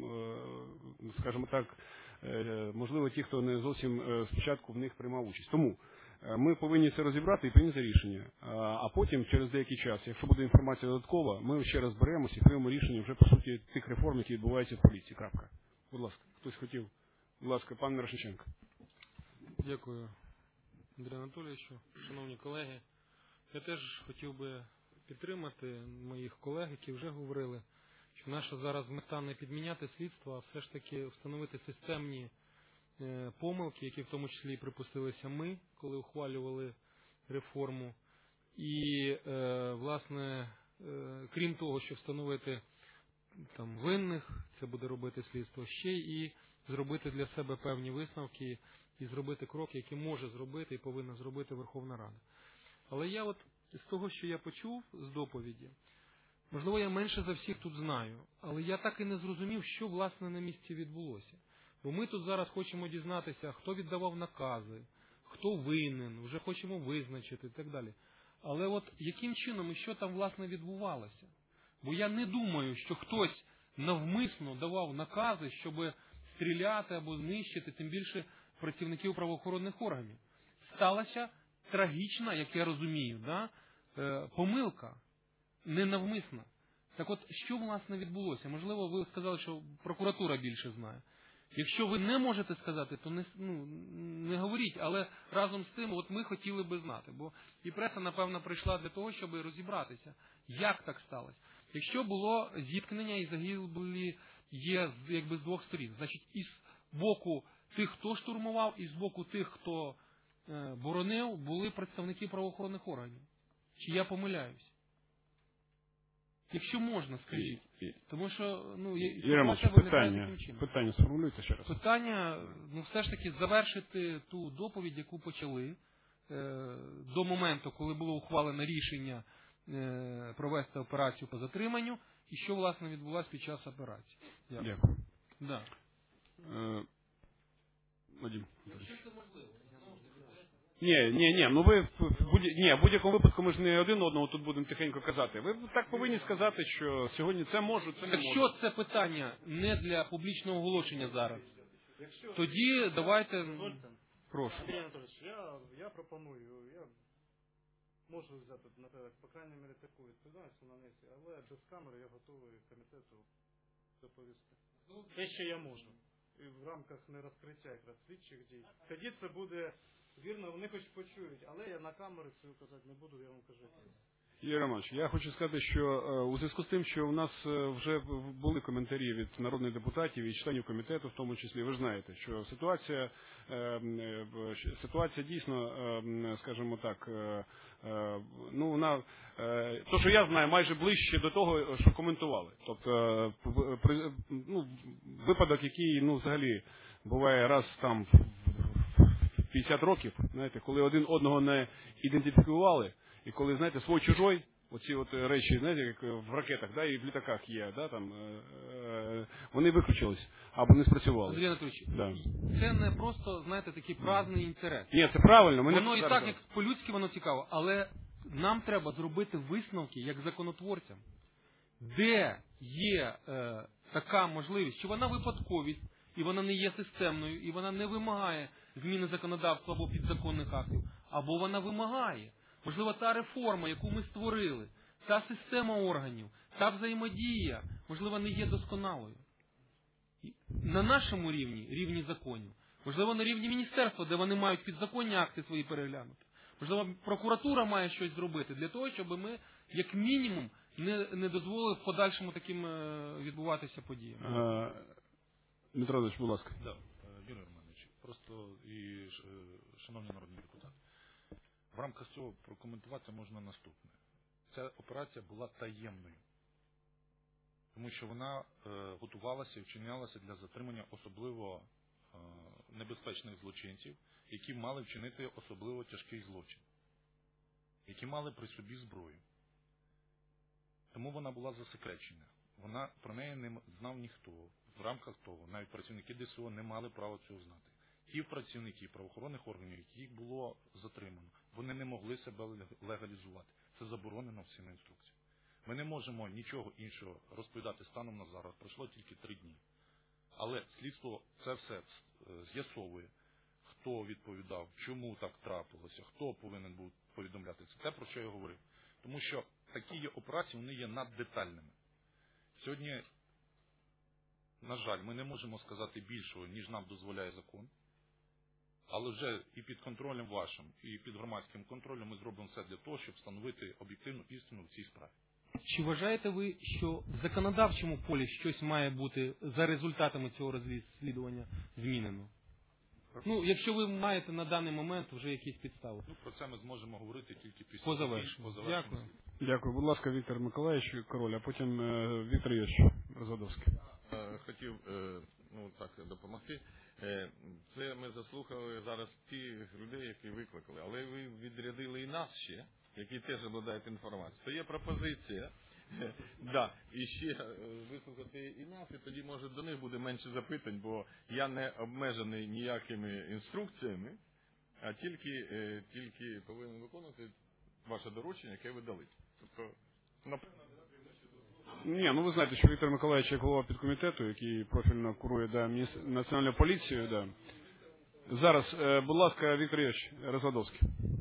е, скажімо так, можливо, ті, хто не зовсім спочатку в них приймав участь. Тому ми повинні це розібрати і прийняти рішення. А потім, через деякий час, якщо буде інформація додаткова, ми ще раз беремося і приймемо рішення вже, по суті, тих реформ, які відбуваються в поліції. Крапка. Будь ласка, хтось хотів. Будь ласка, пан Мирошниченко. Дякую, Андрію Анатолійовичу. Шановні колеги, я теж хотів би підтримати моїх колег, які вже говорили, що наша зараз мета не підміняти слідство, а все ж таки встановити системні е, помилки, які в тому числі і припустилися ми, коли ухвалювали реформу. І, е, власне, е, крім того, що встановити там винних, це буде робити слідство, ще і зробити для себе певні висновки і зробити кроки, які може зробити і повинна зробити Верховна Рада. Але я от з того, що я почув з доповіді, можливо, я менше за всіх тут знаю, але я так і не зрозумів, що, власне, на місці відбулося. Бо ми тут зараз хочемо дізнатися, хто віддавав накази, хто винен, вже хочемо визначити і так далі. Але от яким чином і що там, власне, відбувалося? Бо я не думаю, що хтось навмисно давав накази, щоб стріляти або знищити, тим більше працівників правоохоронних органів. Сталася трагічна, як я розумію, да, помилка. Ненавмисно. Так от, що, власне, відбулося? Можливо, ви сказали, що прокуратура більше знає. Якщо ви не можете сказати, то не, ну, не говоріть, але разом з тим, от ми хотіли би знати. Бо і преса, напевно, прийшла для того, щоб розібратися, як так сталося. Якщо було зіткнення і загиблі є якби з двох сторін, значить, із боку тих, хто штурмував, і з боку тих, хто е, боронив, були представники правоохоронних органів. Чи я помиляюсь? Якщо можна, скажіть. Тому що, ну, Єремович, питання, питання сформулюйте ще раз. Питання, ну, все ж таки, завершити ту доповідь, яку почали е, до моменту, коли було ухвалене рішення е, провести операцію по затриманню, і що, власне, відбулося під час операції. Дякую. Дякую. Да. Е, Вадим. Якщо це можливо. Ні, ні, ні, ну ви в в будь ні, в будь-якому випадку ми ж не один одному тут будемо тихенько казати. Ви так повинні сказати, що сьогодні це можу, це не можу. Якщо це питання не для публічного оголошення зараз, тоді давайте... Прошу. Андрій Анатолійович, я, я пропоную, я можу взяти, наприклад, по крайній мірі таку відповідальність на несі, але без камери я готовий комітету доповісти. Те, що я можу. І в рамках не розкриття якраз слідчих дій. Тоді це буде вірно, вони хоч почують, але я на камери цього казати не буду, я вам кажу. Юрій Романович, я хочу сказати, що е, у зв'язку з тим, що у нас е, вже були коментарі від народних депутатів і членів комітету, в тому числі, ви ж знаєте, що ситуація, е, е, ситуація дійсно, е, скажімо так, е, е, ну вона, е, то, що я знаю, майже ближче до того, що коментували. Тобто, е, при, ну, випадок, який, ну, взагалі, буває раз там в п'ятдесят років, знаєте, коли один одного не ідентифікували, і коли, знаєте, свой чужой, оці от речі, знаєте, як в ракетах, да, і в літаках є, да, там, е, е, вони виключились, або не спрацювали. Андрій Анатолійович, Да. це не просто, знаєте, такий праздний інтерес. Ні, це правильно. Ми Воно не... і так, як по-людськи, воно цікаво, але нам треба зробити висновки, як законотворцям, де є е, така можливість, що вона випадковість, і вона не є системною, і вона не вимагає зміни законодавства або підзаконних актів, або вона вимагає. Можливо, та реформа, яку ми створили, та система органів, та взаємодія, можливо, не є досконалою. На нашому рівні, рівні законів, можливо, на рівні міністерства, де вони мають підзаконні акти свої переглянути. Можливо, прокуратура має щось зробити для того, щоб ми, як мінімум, не, не дозволили в подальшому таким е, відбуватися подіям. Е, Дмитро Іванович, будь ласка. Да, Юрій Романович, просто і е, шановні народні депутати, в рамках цього прокоментувати можна наступне. Ця операція була таємною, тому що вона е, готувалася і вчинялася для затримання особливо е, небезпечних злочинців, які мали вчинити особливо тяжкий злочин, які мали при собі зброю. Тому вона була засекречена. Вона, про неї не знав ніхто. В рамках того навіть працівники Д С О не мали права цього знати. Ті працівники правоохоронних органів, яких було затримано, вони не могли себе легалізувати. Це заборонено всіми інструкціями. Ми не можемо нічого іншого розповідати станом на зараз. Пройшло тільки три дні. Але слідство це все з'ясовує, хто відповідав, чому так трапилося, хто повинен був повідомляти. Це те, про що я говорив. Тому що такі є операції, вони є наддетальними. Сьогодні, на жаль, ми не можемо сказати більшого, ніж нам дозволяє закон. Але вже і під контролем вашим, і під громадським контролем ми зробимо все для того, щоб встановити об'єктивну істину в цій справі. Чи вважаєте ви, що в законодавчому полі щось має бути за результатами цього розслідування змінено? Ну, якщо ви маєте на даний момент вже якісь підстави. Ну, про це ми зможемо говорити тільки після По завершенню. Дякую. Дякую. Будь ласка, Віктор Миколаївич Король, а потім е, Віктор Юрійович Розадовський. Хотів ну, так, допомогти. Це ми заслухали зараз тих людей, які викликали. Але ви відрядили і нас ще, які теж обладають інформацією. То є пропозиція. Да, і ще вислухати і нас, і тоді, може, до них буде менше запитань, бо я не обмежений ніякими інструкціями, а тільки, тільки повинен виконувати ваше доручення, яке ви дали. Тобто, наприклад, Ні, ну ви знаєте, що Віктор Миколаївич як голова підкомітету, який профільно курує да, національну поліцію. Да. Зараз, е, будь ласка, Віктор Юрійович Розадовський.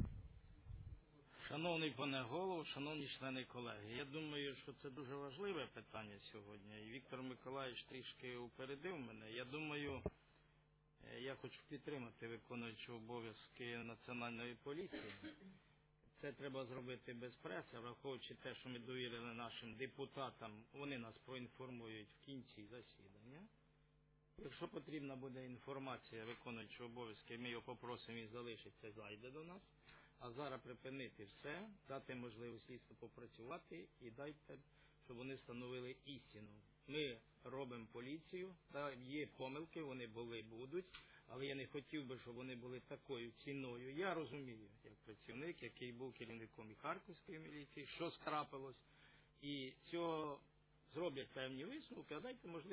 Шановний пане голово, шановні члени колеги, я думаю, що це дуже важливе питання сьогодні. І Віктор Миколаївич трішки упередив мене. Я думаю, я хочу підтримати виконуючого обов'язки Національної поліції. Це треба зробити без преси, враховуючи те, що ми довірили нашим депутатам, вони нас проінформують в кінці засідання. Якщо потрібна буде інформація виконуючого обов'язки, ми його попросимо, він залишиться, зайде до нас. А зараз припинити все, дати можливість слідству попрацювати і дайте, щоб вони встановили істину. Ми робимо поліцію, та є помилки, вони були, будуть, але я не хотів би, щоб вони були такою ціною. Я розумію, як працівник, який був керівником і Харківської міліції, що страпилось, і цього зроблять певні висновки, а дайте можливість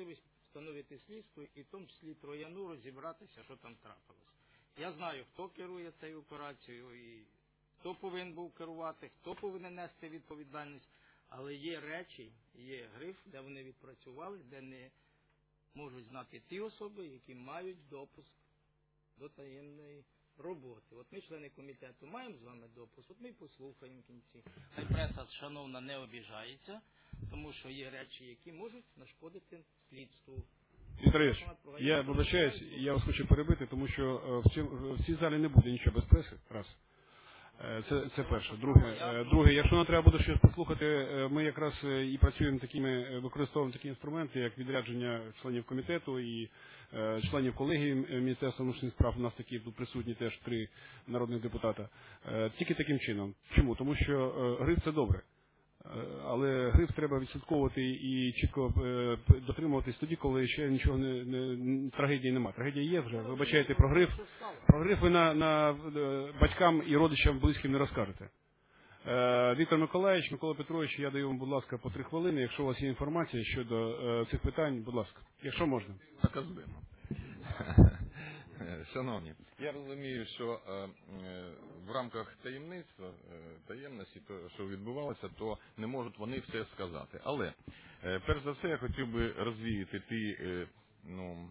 встановити слідство і в тому числі Трояну розібратися, що там трапилось. Я знаю, хто керує цією операцією і хто повинен був керувати, хто повинен нести відповідальність, але є речі, є гриф, де вони відпрацювали, де не можуть знати ті особи, які мають допуск до таємної роботи. От ми, члени комітету, маємо з вами допуск, от ми послухаємо в кінці. Хай преса, шановна, не обіжається, тому що є речі, які можуть нашкодити слідству. Віктор Ігорович, я вибачаюсь, я вас хочу перебити, тому що в, цій, в цій залі не буде нічого без преси, раз. Це, це перше. Друге, друге, якщо нам треба буде щось послухати, ми якраз і працюємо такими, використовуємо такі інструменти, як відрядження членів комітету і членів колегії Міністерства внутрішніх справ. У нас такі тут присутні теж три народних депутата. Тільки таким чином. Чому? Тому що гриф – це добре. Але гриф треба відслідковувати і чітко дотримуватись тоді, коли ще нічого не, не трагедії немає. Трагедія є вже. Вибачайте про гриф. Про гриф ви на, на батькам і родичам близьким не розкажете. Віктор Миколаївич, Микола Петрович, я даю вам, будь ласка, по три хвилини. Якщо у вас є інформація щодо цих питань, будь ласка, якщо можна. Наказуємо. Шановні, я розумію, що е, е, в рамках таємництва, е, таємності, то, що відбувалося, то не можуть вони все сказати. Але, е, перш за все, я хотів би розвіяти ті, е, ну,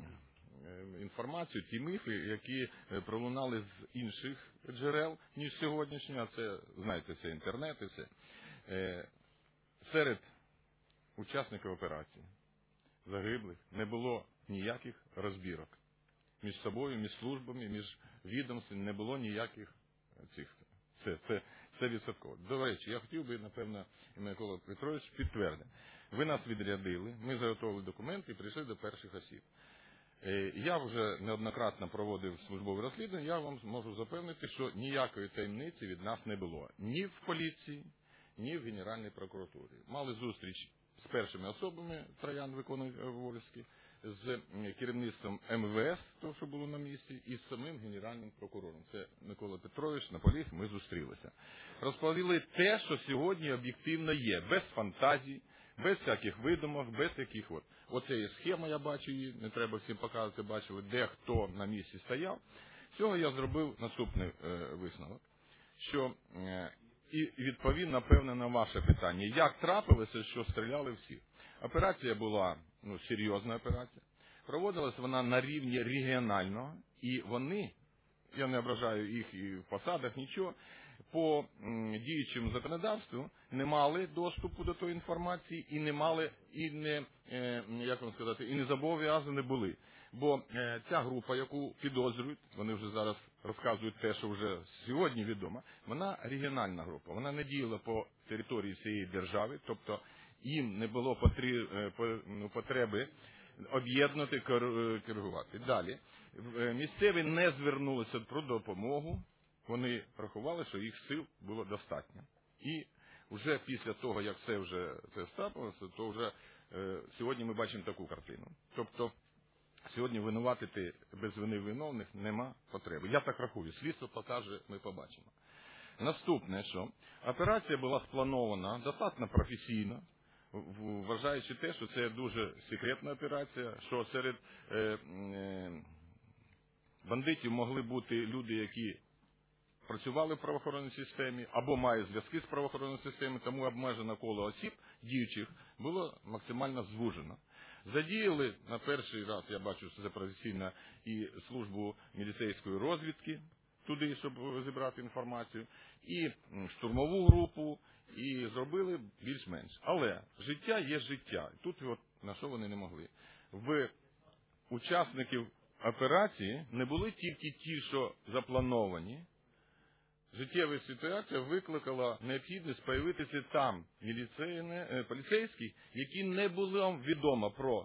е, інформацію, ті міфи, які е, пролунали з інших джерел, ніж сьогоднішні, а це, знаєте, це інтернет і все. Е, серед учасників операції, загиблих, не було ніяких розбірок. Між собою, між службами, між відомствами не було ніяких цих. Це, це, це відсотково. До речі, я хотів би, напевно, Микола Петрович підтвердив. Ви нас відрядили, ми заготовили документи і прийшли до перших осіб. Я вже неоднократно проводив службове розслідування, я вам можу запевнити, що ніякої таємниці від нас не було. Ні в поліції, ні в Генеральній прокуратурі. Мали зустріч з першими особами, Троян виконує обов'язки, з керівництвом Ем Ве Ес, то, що було на місці, і з самим генеральним прокурором. Це Микола Петрович, Наполіг, ми зустрілися. Розповіли те, що сьогодні об'єктивно є, без фантазій, без всяких видумок, без яких от. Оце є схема, я бачу її, не треба всім показувати, бачили, де хто на місці стояв. З цього я зробив наступний е, висновок, що е, і відповів, напевне, на ваше питання. Як трапилося, що стріляли всі? Операція була, ну, серйозна операція. Проводилась вона на рівні регіонального, і вони, я не ображаю їх і в посадах, нічого, по м, діючому законодавству не мали доступу до тої інформації і не мали, і не, е, як вам сказати, і не зобов'язані були. Бо е, ця група, яку підозрюють, вони вже зараз розказують те, що вже сьогодні відомо, вона регіональна група. Вона не діяла по території всієї держави, тобто їм не було потреби об'єднати, коригувати. Далі. Місцеві не звернулися про допомогу, вони рахували, що їх сил було достатньо. І вже після того, як все вже це сталося, то вже е, сьогодні ми бачимо таку картину. Тобто, сьогодні винуватити без вини виновних нема потреби. Я так рахую, слідство покаже, ми побачимо. Наступне, що операція була спланована достатньо професійно, вважаючи те, що це дуже секретна операція, що серед е, е, бандитів могли бути люди, які працювали в правоохоронній системі або мають зв'язки з правоохоронною системою, тому обмежене коло осіб діючих було максимально звужено. Задіяли на перший раз, я бачу, що це професійна і службу міліцейської розвідки, туди, щоб зібрати інформацію, і штурмову групу, і зробили більш-менш. Але життя є життя. Тут от на що вони не могли. В учасників операції не були тільки ті, що заплановані. Життєва ситуація викликала необхідність появитися там поліцейських, які не було відомо про,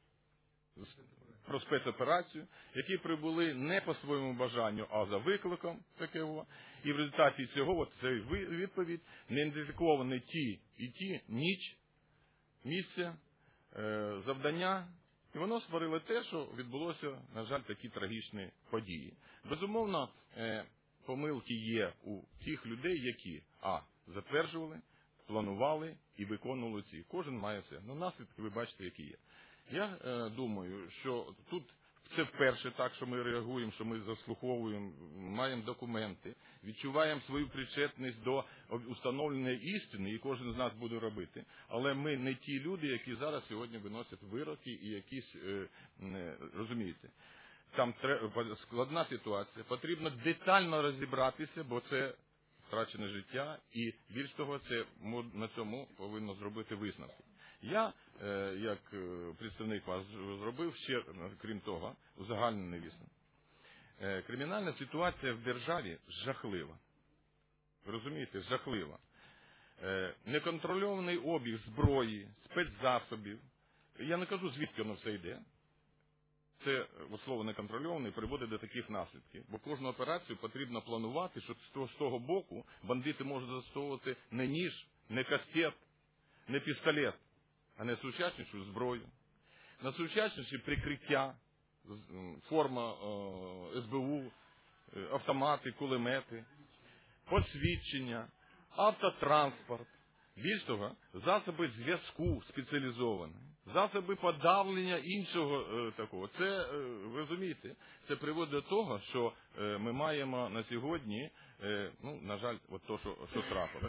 про спецоперацію, які прибули не по своєму бажанню, а за викликом такого. І в результаті цього, от це відповідь, не ідентифіковані ті і ті ніч, місце, е, завдання. І воно створило те, що відбулося, на жаль, такі трагічні події. Безумовно, е, помилки є у тих людей, які, а, затверджували, планували і виконували ці. Кожен має все. Ну, наслідки ви бачите, які є. Я е, думаю, що тут це вперше так, що ми реагуємо, що ми заслуховуємо, маємо документи, відчуваємо свою причетність до установленої істини, і кожен з нас буде робити. Але ми не ті люди, які зараз сьогодні виносять вироки і якісь, е, е, розумієте, там треба, складна ситуація, потрібно детально розібратися, бо це втрачене життя, і більш того, це на цьому повинно зробити висновки. Я, як представник вас, зробив ще, крім того, узагальнений висновок. Кримінальна ситуація в державі жахлива. Розумієте, жахлива. Неконтрольований обіг зброї, спецзасобів. Я не кажу, звідки воно все йде. Це, слово неконтрольований, приводить до таких наслідків. Бо кожну операцію потрібно планувати, що з того боку бандити можуть застосовувати не ніж, не кастет, не пістолет, а не сучаснішу зброю, на сучасніші прикриття, форма ес бе у, автомати, кулемети, посвідчення, автотранспорт. Більш того, засоби зв'язку спеціалізовані, засоби подавлення іншого е, такого. Це, е, ви розумієте, це приводить до того, що е, ми маємо на сьогодні, е, ну, на жаль, от то, що, що трапилось,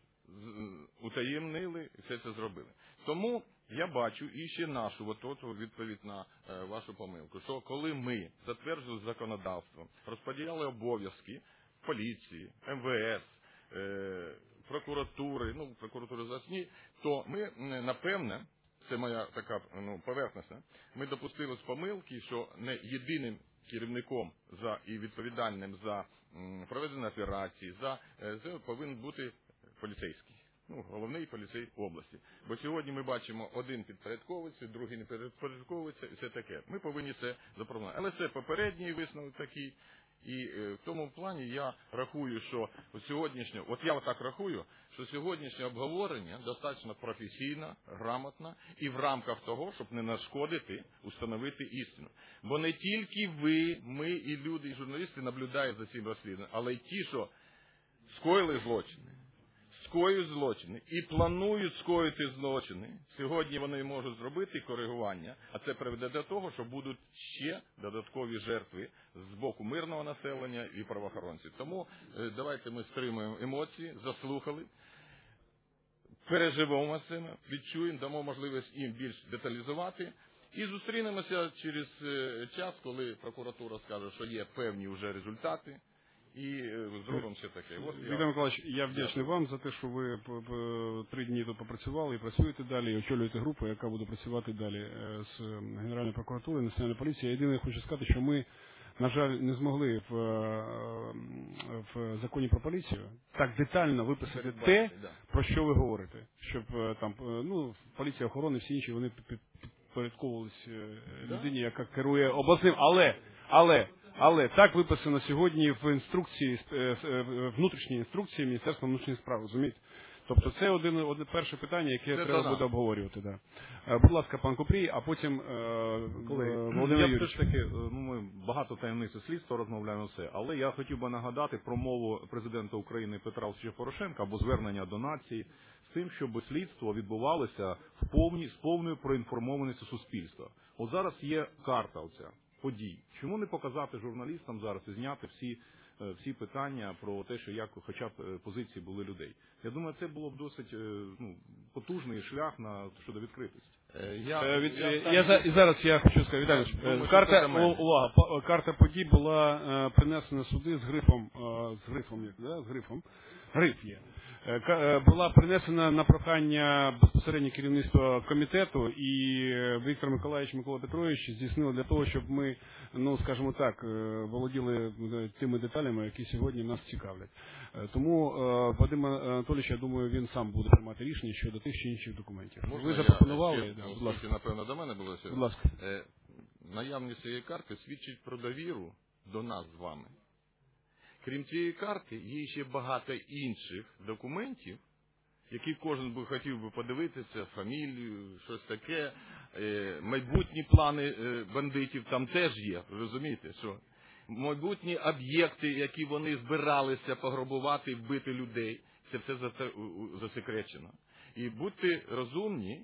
утаємнили і все це зробили. Тому я бачу і ще нашу от, от, відповідь на е, вашу помилку, що коли ми затверджували законодавство, розподіляли обов'язки поліції, ем ве ес, е, прокуратури, ну, прокуратури засні, то ми, напевне, це моя така, ну, поверхностна, ми допустили з помилки, що не єдиним керівником за і відповідальним за м, проведення операції, за це повинен бути поліцейський. Ну, головний поліцей області. Бо сьогодні ми бачимо, один підпорядковується, другий не підпорядковується, і все таке. Ми повинні це запропонувати. Але це попередній висновок такий. І е, в тому плані я рахую, що сьогоднішнє, от я так рахую, що сьогоднішнє обговорення достатньо професійно, грамотно і в рамках того, щоб не нашкодити, установити істину. Бо не тільки ви, ми і люди, і журналісти наблюдають за цим розслідуванням, але й ті, що скоїли злочини, скоюють злочини і планують скоїти злочини. Сьогодні вони можуть зробити коригування, а це приведе до того, що будуть ще додаткові жертви з боку мирного населення і правоохоронців. Тому е, давайте ми стримуємо емоції, заслухали, переживемо це, відчуємо, дамо можливість їм більш деталізувати. І зустрінемося через е, час, коли прокуратура скаже, що є певні вже результати. І зробимо все таке. От Віктор я... Миколаївич, я вдячний вам за те, що ви три дні тут попрацювали і працюєте далі, і очолюєте групу, яка буде працювати далі з Генеральною прокуратурою, Національною поліцією. Я єдине хочу сказати, що ми, на жаль, не змогли в, в законі про поліцію так детально виписати те, про що ви говорите. Щоб там, ну, поліція, охорони, всі інші, вони підпорядковувалися людині, яка керує обласним. Але, але, Але так виписано сьогодні в інструкції, внутрішній інструкції Міністерства внутрішніх справ, розумієте? Тобто це один, одне перше питання, яке це треба буде обговорювати. Да. Будь ласка, пан Купрій, а потім Колеги, Володимир я Юрійович. все ж таки, ну, ми багато таємниць слідства розмовляємо все, але я хотів би нагадати про мову президента України Петра Олексійовича Порошенка або звернення до нації з тим, щоб слідство відбувалося в повні, з повною проінформованістю суспільства. От зараз є карта оця подій. Чому не показати журналістам зараз і зняти всі, всі питання про те, що як хоча б позиції були людей? Я думаю, це було б досить, ну, потужний шлях на щодо відкритості. Я, від, я, я, я, і зараз я хочу сказати, Віталійович, думаю, карта, увага, карта подій була е, принесена сюди з грифом, е, з грифом, як, да, з грифом, гриф є. Була принесена на прохання безпосередньо керівництва комітету, і Віктор Миколаївич, Микола Петрович здійснили для того, щоб ми, ну, скажімо так, володіли тими деталями, які сьогодні нас цікавлять. Тому Вадим Анатолійович, я думаю, він сам буде приймати рішення щодо тих чи інших документів. Можна ви запропонували, я, да, будь ласка. напевно, до мене було сьогодні. Будь ласка. Наявність цієї карти свідчить про довіру до нас з вами. Крім цієї карти, є ще багато інших документів, які кожен би хотів би подивитися, фамілію, щось таке, майбутні плани бандитів там теж є, розумієте, що майбутні об'єкти, які вони збиралися пограбувати і вбити людей, це все засекречено. І будьте розумні,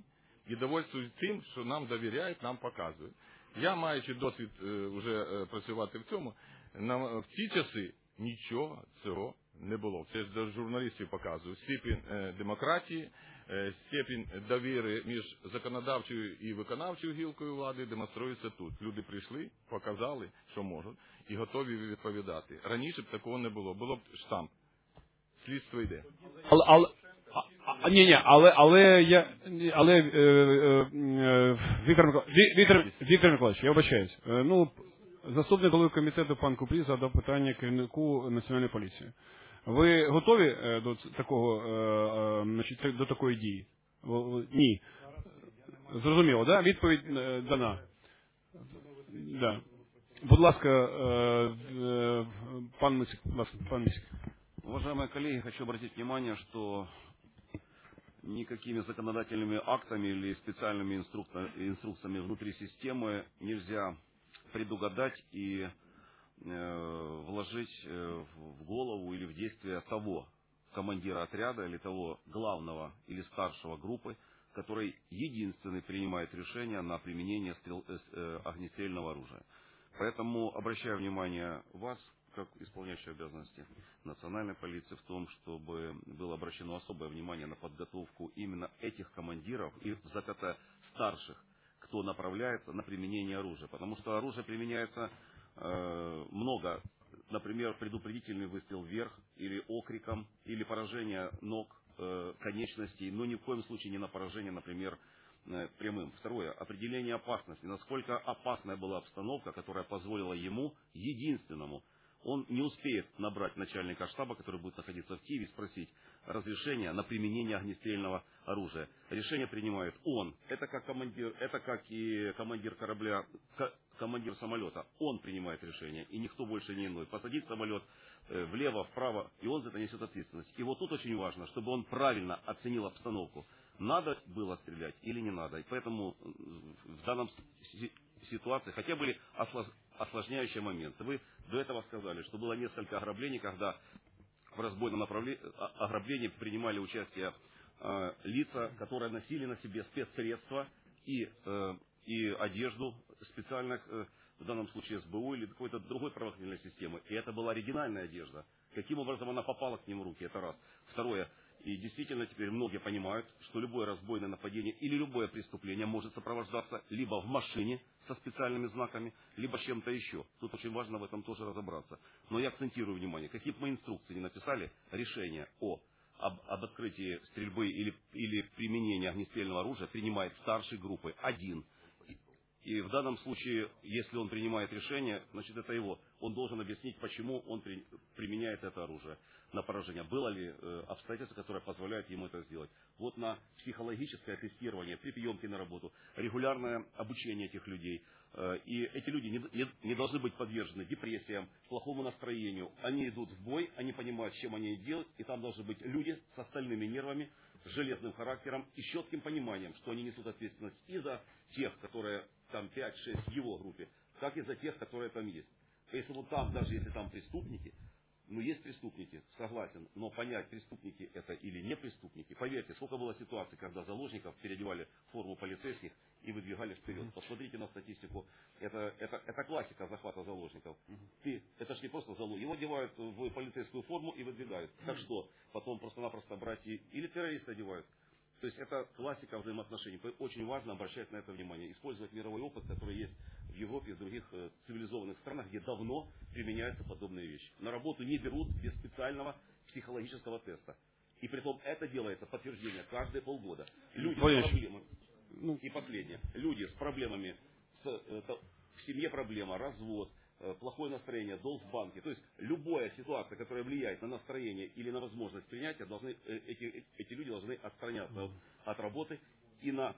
і довольствуюсь тим, що нам довіряють, нам показують. Я, маючи досвід вже працювати в цьому, в ті часи нічого цього не було. Це до журналістів показую. Степінь демократії, степінь довіри між законодавчою і виконавчою гілкою влади демонструється тут. Люди прийшли, показали, що можуть, і готові відповідати. Раніше б такого не було. Було б штамп. Слідство йде. Але, але, а, ні, ні, але, але я, але, е, е, е, Віктор, Микола- Ві- Віктор, Віктор Миколаївич, я вибачаюсь. Е, ну, заступник голови комітету пан Купрій задав питання керівнику Національної поліції. Ви готові е, до такого, е, е, значить, до такої дії? Ні. Зрозуміло, да? Відповідь е, дана. Да. Будь ласка, е, е, пан Мисик, будь ласка, пан Мисик. Уважаемые коллеги, хочу обратить внимание, что никакими законодательными актами или специальными инструк- инструкциями внутри системы нельзя предугадать и э, вложить э, в голову или в действие того командира отряда или того главного или старшего группы, который единственный принимает решение на применение стрел, э, огнестрельного оружия. Поэтому обращаю внимание вас, как исполняющий обязанности национальной полиции, в том, чтобы было обращено особое внимание на подготовку именно этих командиров и запятая старших, кто направляется на применение оружия. Потому что оружие применяется э, много. Например, предупредительный выстрел вверх, или окриком, или поражение ног, э, конечностей, но ни в коем случае не на поражение, например, э, прямым. Второе. Определение опасности. Насколько опасная была обстановка, которая позволила ему, единственному, он не успеет набрать начальника штаба, который будет находиться в Киеве, спросить разрешения на применение огнестрельного оружия. Решение принимает он. Это как командир, это как и командир корабля, командир самолета. Он принимает решение, и никто больше не иной. Посадить самолет влево, вправо, и он за это несет ответственность. И вот тут очень важно, чтобы он правильно оценил обстановку. Надо было стрелять или не надо. И поэтому в данном ситуации, хотя были осложняющие моменты. Вы до этого сказали, что было несколько ограблений, когда в разбойном ограблении принимали участие э, лица, которые носили на себе спецсредства и, э, и одежду специальных, э, в данном случае эс бэ у или какой-то другой правоохранительной системы. И это была оригинальная одежда. Каким образом она попала к ним в руки, это раз. Второе. И действительно теперь многие понимают, что любое разбойное нападение или любое преступление может сопровождаться либо в машине со специальными знаками, либо чем-то еще. Тут очень важно в этом тоже разобраться. Но я акцентирую внимание, какие бы мы инструкции не написали, решение о, об, об открытии стрельбы или, или применении огнестрельного оружия принимает старшей группы один. И в данном случае, если он принимает решение, значит это его. Он должен объяснить, почему он при, применяет это оружие на поражение. Было ли э, обстоятельства, которые позволяют ему это сделать. Вот на психологическое тестирование при приемке на работу, регулярное обучение этих людей. Э, и эти люди не, не, не должны быть подвержены депрессиям, плохому настроению. Они идут в бой, они понимают, чем они делают, и там должны быть люди с остальными нервами, с железным характером и четким пониманием, что они несут ответственность и за тех, которые там пять-шесть в его группе, так и за тех, которые там есть. Поэтому там, даже если там преступники, ну есть преступники, согласен, но понять, преступники это или не преступники, поверьте, сколько было ситуаций, когда заложников переодевали в форму полицейских и выдвигали вперед. Посмотрите на статистику, это, это, это классика захвата заложников. Ты, это ж не просто залог, его одевают в полицейскую форму и выдвигают. Так что, потом просто-напросто брать и, или террористы одевают. То есть это классика взаимоотношений. Очень важно обращать на это внимание. Использовать мировой опыт, который есть в Европе и в других э, цивилизованных странах, где давно применяются подобные вещи. На работу не берут без специального психологического теста. И притом это делается подтверждение каждые полгода. Люди с проблемами. Ну, и последнее. Люди с проблемами, с, э, то, в семье проблема, развод, э, плохое настроение, долг в банке. То есть любая ситуация, которая влияет на настроение или на возможность принятия, должны, э, эти, эти люди должны отстраняться от, от работы. И на,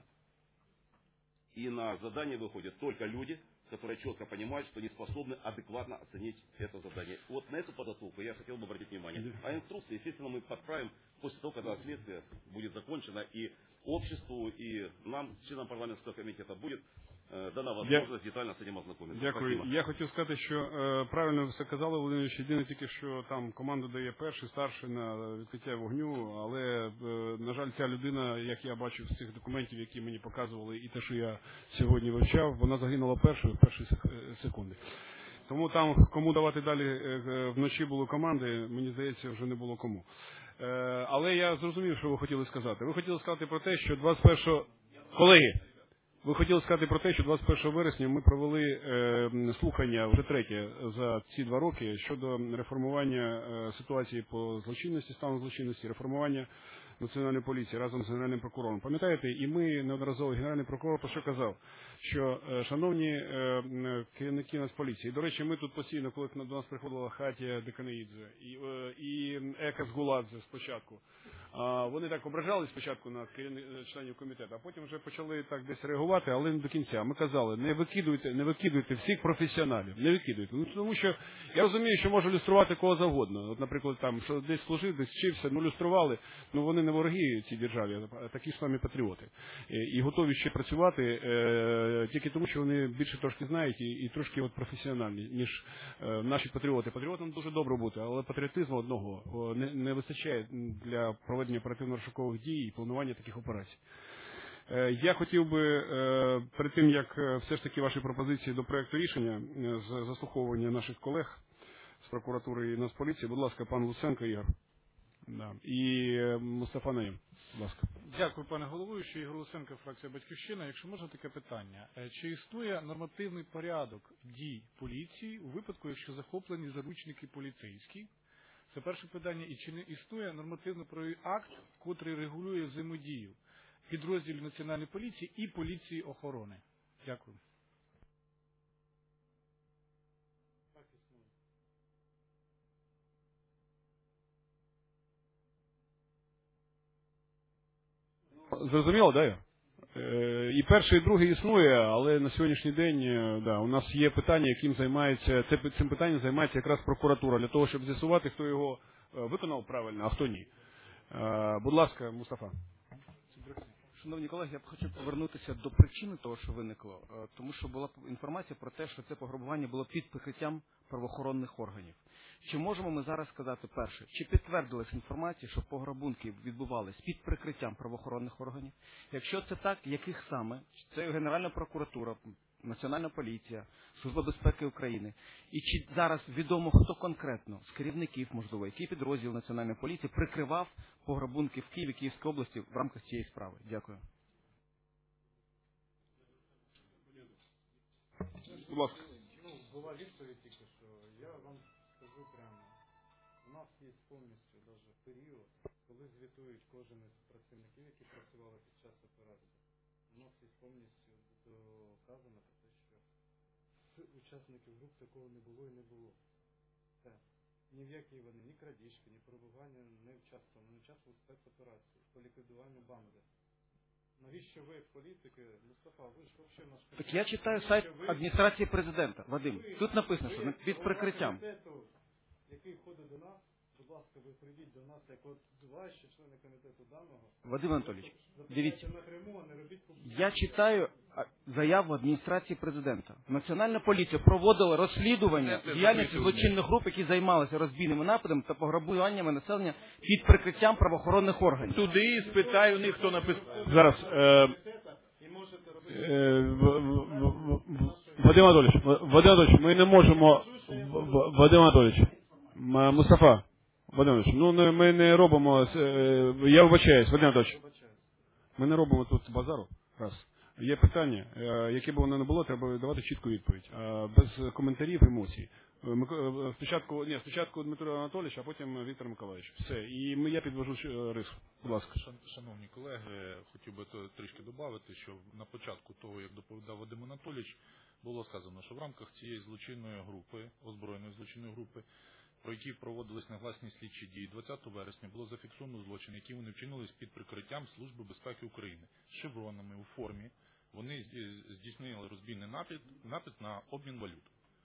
и на задание выходят только люди, которые четко понимают, что не способны адекватно оценить это задание. Вот на эту подготовку я хотел бы обратить внимание. А инструкции, естественно, мы подправим после того, когда следствие будет закончено, и обществу, и нам, членам парламентского комитета, будет э, дана Я- возможность детально с этим ознакомиться. Дякую. Спасибо. Я хотів сказати, що е, правильно все казали, Володимирович, єдине тільки, що там команду дає перший, старший на відкриття вогню, але, е, на жаль, ця людина, як я бачив з цих документів, які мені показували, і те, що я сьогодні вивчав, вона загинула першою, в перші сек- е, секунди. Тому там, кому давати далі, е, е, вночі були команди, мені здається, вже не було кому. Е, але я зрозумів, що ви хотіли сказати. Ви хотіли сказати про те, що двадцять першого... Колеги, ви хотіли сказати про те, що двадцять першого вересня ми провели е, слухання вже третє за ці два роки щодо реформування е, ситуації по злочинності, стану злочинності, реформування Національної поліції разом з Генеральним прокурором. Пам'ятаєте, і ми неодноразово, Генеральний прокурор про що казав, що, е, шановні е, керівники Нацполіції, до речі, ми тут постійно, коли до нас приходила Хатія Деканаїдзе і, е, і Екас Гуладзе спочатку, а вони так ображали спочатку на членів комітету, а потім вже почали так десь реагувати, але не до кінця. Ми казали, не викидуйте, не викидуйте всіх професіоналів, не викидуйте. Ну, тому що я розумію, що можу люструвати кого завгодно. От, наприклад, там, що десь служив, десь вчився, ну люстрували, ну вони не вороги цій державі, а такі ж самі патріоти. І, і готові ще працювати е, тільки тому, що вони більше трошки знають і, і трошки от професіональні, ніж е, наші патріоти. Патріотам дуже добре бути, але патріотизму одного о, не, не вистачає для проведення оперативно-розшукових дій і планування таких операцій. Я хотів би, перед тим, як все ж таки ваші пропозиції до проекту рішення з заслуховування наших колег з прокуратури і Нацполіції, будь ласка, пан Луценко Ігор. Да. І Мустафа Наїм, будь ласка. Дякую, пане головуючий. Ігор Луценко, фракція «Батьківщина». Якщо можна, таке питання. Чи існує нормативний порядок дій поліції у випадку, якщо захоплені заручники поліцейські? Це перше питання. І чи не існує нормативно-правовий акт, котрий регулює взаємодію підрозділів Національної поліції і поліції охорони? Дякую. Зрозуміло, да? І перший, і другий існує, але на сьогоднішній день да, у нас є питання, яким займається, цим питанням займається якраз прокуратура, для того, щоб з'ясувати, хто його виконав правильно, а хто ні. Будь ласка, Мустафа. Шановні колеги, я б хотів повернутися до причини того, що виникло, тому що була інформація про те, що це пограбування було під прикриттям правоохоронних органів. Чи можемо ми зараз сказати перше, чи підтвердилась інформація, що пограбунки відбувались під прикриттям правоохоронних органів? Якщо це так, яких саме? Це Генеральна прокуратура, Національна поліція, Служба безпеки України. І чи зараз відомо, хто конкретно з керівників, можливо, який підрозділ Національної поліції прикривав пограбунки в Києві, Київській області в рамках цієї справи? Дякую. Будь ласка. Ну, була відповідь тільки, що я вам скажу прямо. У нас є повністю даже період, коли звітують кожен із працівників, які працювали під час операції. У нас є повністю доказано про те, що з учасників груп такого не було і не було. Все. Ні в якій вони, ні крадіжки, ні пробування не участвували, не участвували в спецоперації, по ліквідуванню банди. Навіщо ви, політики, Мустафа, ви ж взагалі наш... Так я читаю сайт адміністрації президента, Вадим. Тут написано, що під прикриттям. Який входить до нас, будь ласка, ви прийдіть до нас, як от ваші члени комітету даного. Вадим Анатолійович, дивіться. Напряму, не робіть публічно. Я читаю заяву адміністрації президента. Національна поліція проводила розслідування діяльності злочинних груп, які займалися розбійними нападами та пограбуваннями населення під прикриттям правоохоронних органів. Туди і спитай у них, хто написав. Зараз. Е, е, Вадим Анатолійович, Вадим Анатолійович, ми не можемо... Вадим Анатолійович, Мустафа, Вадим Анатолійович, ну ми не робимо... Я вибачаюсь, Вадим Анатолійович. Ми не робимо тут базару, раз. Є питання, яке б воно не було, треба давати чітку відповідь, без коментарів, емоцій. Спочатку, ні, спочатку Дмитро Анатолійович, а потім Віктор Миколаївич. Все, і я підвожу рису. Будь ласка. Шановні колеги, хотів би трішки додати, що на початку того, як доповідав Вадим Анатолійович, було сказано, що в рамках цієї злочинної групи, озброєної злочинної групи, про які проводились негласні слідчі дії, двадцятого вересня було зафіксовано злочин, які вони вчинились під прикриттям Служби безпеки України. З шевронами у формі вони здійснили розбійний напад, напад на обмін валют.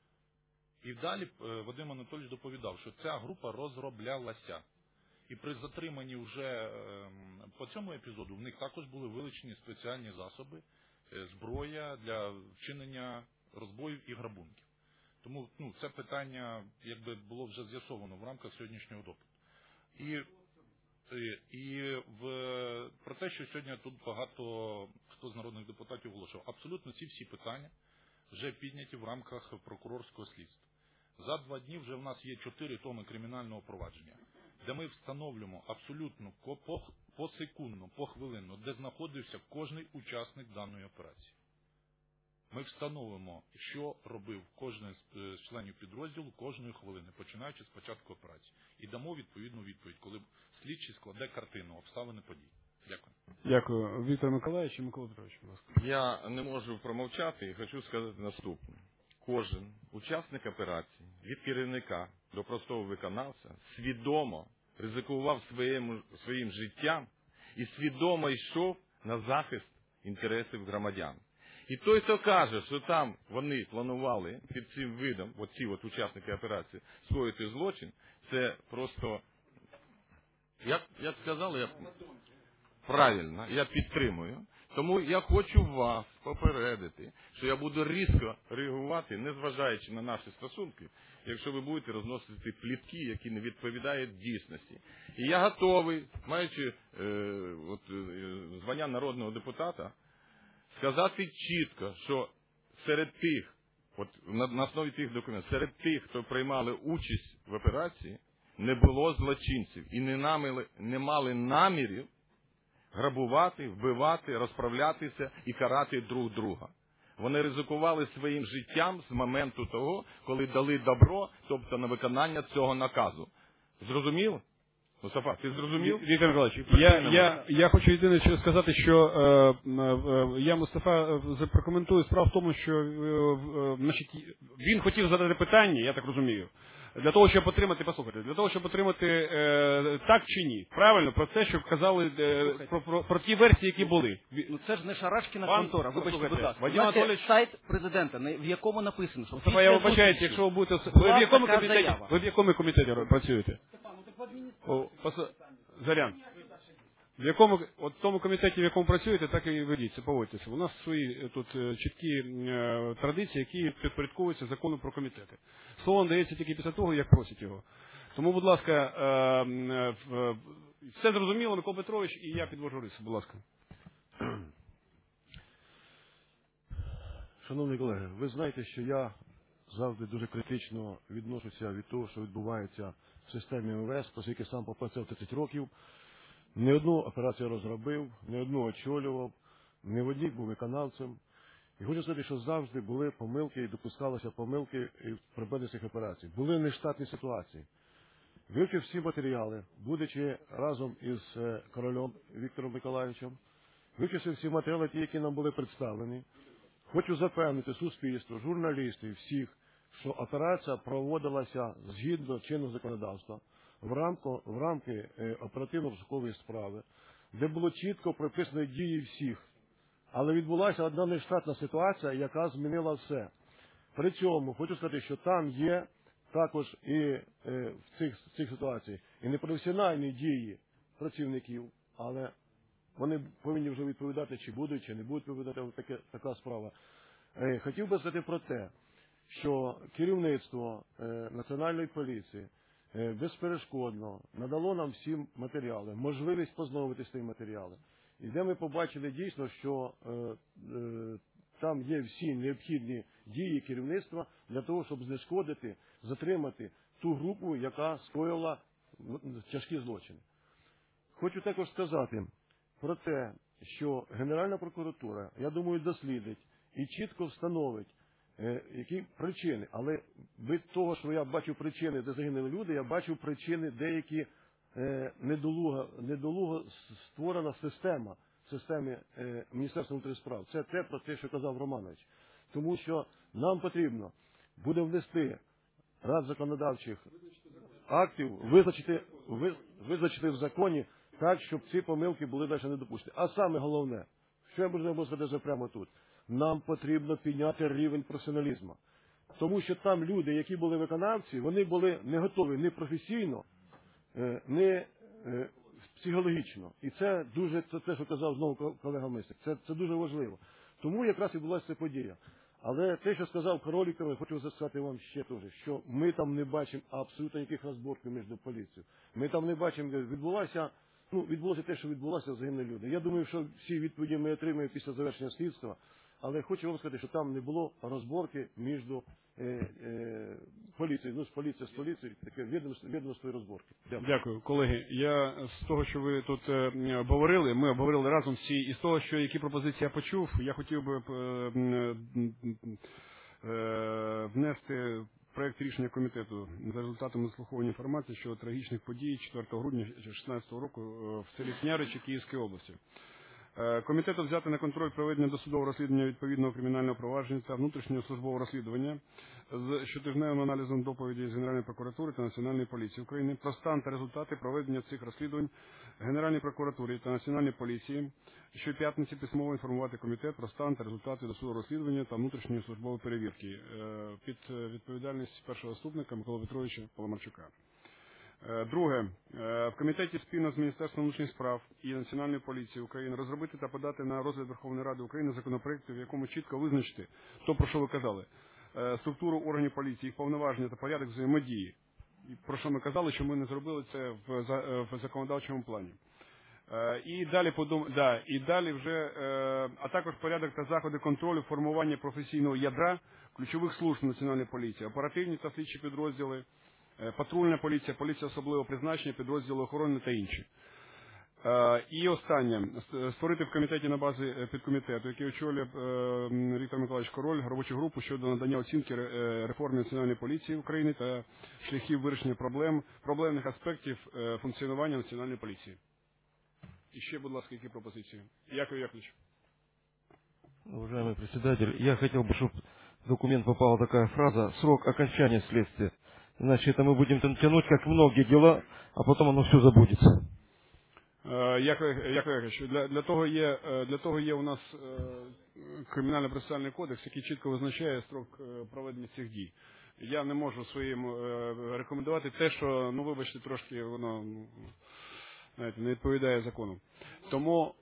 І далі Вадим Анатолійович доповідав, що ця група розроблялася. І при затриманні вже по цьому епізоду в них також були вилучені спеціальні засоби, е, зброя для вчинення розбоїв і грабунків. Тому ну, це питання якби було вже з'ясовано в рамках сьогоднішнього допиту. І, і, і в, про те, що сьогодні тут багато хто з народних депутатів оголошував, абсолютно ці всі питання вже підняті в рамках прокурорського слідства. За два дні вже в нас є чотири томи кримінального провадження, де ми встановлюємо абсолютно посекундно, похвилинно, де знаходився кожний учасник даної операції. Ми встановимо, що робив кожен з членів підрозділу кожної хвилини, починаючи з початку операції. І дамо відповідну відповідь, коли слідчий складе картину, обставини подій. Дякую. Дякую. Віктор Миколаївич і Микола Петрович, будь ласка. Я не можу промовчати і хочу сказати наступне. Кожен учасник операції, від керівника до простого виконавця, свідомо ризикував своїм, своїм життям і свідомо йшов на захист інтересів громадян. І той, хто каже, що там вони планували під цим видом, оці от учасники операції, скоїти злочин, це просто, як, як сказали, я... правильно, я підтримую. Тому я хочу вас попередити, що я буду різко реагувати, незважаючи на наші стосунки, якщо ви будете розносити плітки, які не відповідають дійсності. І я готовий, маючи е, от, е, звання народного депутата, сказати чітко, що серед тих, от на, на основі тих документів, серед тих, хто приймали участь в операції, не було злочинців і не, намили, не мали намірів грабувати, вбивати, розправлятися і карати друг друга. Вони ризикували своїм життям з моменту того, коли дали добро, тобто на виконання цього наказу. Зрозуміло? Мустафа, ти зрозумів? Віктор Миколаївич, я, я, я хочу єдине що сказати, що е, е, я, Мустафа, прокоментую. Справа в тому, що е, е, значить, він хотів задати питання, я так розумію, для того, щоб отримати, послухайте, для того, щоб отримати е, так чи ні. Правильно, про те, що казали, е, про, про, про ті версії, які були. Ну це ж не Шарашкіна Пан, контора, вибачте, будь ласка. Вадим У нас є Анатолійович... сайт президента, в якому написано, що Мустафа, я вибачаюся, якщо ви будете... Ви в якому комітеті, ви в якому комітеті працюєте? О, пос... Зарян. В якому, от в тому комітеті, в якому працюєте, так і ведіться, поводьтеся. У нас свої тут чіткі е, традиції, які підпорядковуються закону про комітети. Слово надається тільки після того, як просять його. Тому, будь ласка, е, е, все зрозуміло, Микола Петрович, і я підвожу рису, будь ласка. Шановні колеги, ви знаєте, що я завжди дуже критично відношуся від того, що відбувається в системі ем ве ес, оскільки сам попрацював тридцять років. Не одну операцію розробив, не одну очолював, не в одній був виконавцем. І хочу сказати, що завжди були помилки і допускалися помилки при проведенні цих операцій. Були нештатні ситуації. Вивчив всі матеріали, будучи разом із королем Віктором Миколаївичем, вивчивши всі матеріали, ті, які нам були представлені. Хочу запевнити суспільство, журналістів, всіх, що операція проводилася згідно чинного законодавства, в рамку, в рамки е, оперативно-розшукової справи, де було чітко прописано дії всіх. Але відбулася одна нештатна ситуація, яка змінила все. При цьому хочу сказати, що там є також і е, в цих, в цих ситуаціях і непрофесіональні дії працівників, але вони повинні вже відповідати, чи будуть, чи не будуть відповідати, таке, така справа. Е, хотів би сказати про те, що керівництво е, Національної поліції безперешкодно надало нам всі матеріали, можливість познайомитися з тими матеріалами. І де ми побачили дійсно, що е, е, там є всі необхідні дії керівництва для того, щоб знешкодити, затримати ту групу, яка скоїла тяжкі злочини. Хочу також сказати про те, що Генеральна прокуратура, я думаю, дослідить і чітко встановить, які причини, але від того, що я бачу причини, де загинули люди, я бачу причини деякі е, недолуго, недолуго створена система в системі е, Міністерства внутрішніх справ. Це те, про те, що казав Романович. Тому що нам потрібно буде внести ряд законодавчих актів, визначити, визначити в законі так, щоб ці помилки були далі не допущені. А саме головне, що я можу сказати вже прямо тут, нам потрібно підняти рівень професіоналізму. Тому що там люди, які були виконавці, вони були не готові ні професійно, ні психологічно. І це дуже, це те, що казав знову колега Мисик, це, це дуже важливо. Тому якраз відбулася ця подія. Але те, що сказав Короліков, хочу сказати вам ще теж, що ми там не бачимо абсолютно ніяких розборків між поліцією. Ми там не бачимо, відбулося, ну, відбулося те, що відбулося, загинули люди. Я думаю, що всі відповіді ми отримаємо після завершення слідства, але хочу вам сказати, що там не було розборки між е, е, поліцією, ну, з поліцією, з поліцією, таке відомство розборки. Дякую. Дякую, колеги. Я з того, що ви тут е, обговорили, ми обговорили разом всі, і з того, що які пропозиції я почув, я хотів би е, е, внести проект рішення комітету за результатами заслуховування інформації щодо трагічних подій четвертого грудня дві тисячі шістнадцятого року в селі Княричі Київської області. Комітету взяти на контроль проведення досудового розслідування відповідного кримінального провадження та внутрішнього службового розслідування з щотижневим аналізом доповіді з Генеральної прокуратури та Національної поліції України про стан та результати проведення цих розслідувань Генеральній прокуратурі та Національній поліції. Щоп'ятниці письмово інформувати комітет про стан та результати досудового розслідування та внутрішньої службової перевірки під відповідальність першого заступника Миколи Петровича Паламарчука. Друге, в комітеті спільно з Міністерством внутрішніх справ і Національної поліції України розробити та подати на розгляд Верховної Ради України законопроект, в якому чітко визначити, то, про що ви казали, структуру органів поліції, їх повноваження та порядок взаємодії. Про що ми казали, що ми не зробили це в, в законодавчому плані. І далі, подум... да, і далі вже, а також порядок та заходи контролю формування професійного ядра ключових служб Національної поліції, оперативні та слідчі підрозділи, патрульна поліція, поліція особливого призначення, підрозділи охорони та інші. І останнє. Створити в комітеті на базі підкомітету, який очолює Віктор Миколаївич Король, робочу групу щодо надання оцінки реформи Національної поліції України та шляхів вирішення проблем, проблемних аспектів функціонування Національної поліції. І ще, будь ласка, які пропозиції? Яков Яковлевич. Уважаемый председатель, я хотел бы, чтобы в документ попала такая фраза «срок окончания следствия». Иначе это мы будем там тянуть, как многие дела, а потом оно все забудется. Яков Яковлевич, для, для, того є, для того є у нас кримінально-процесуальний кодекс, який чітко визначає строк проведення цих дій. Я не можу своїм рекомендувати те, що, ну вибачте, трошки воно, знаєте, не відповідає закону. Тому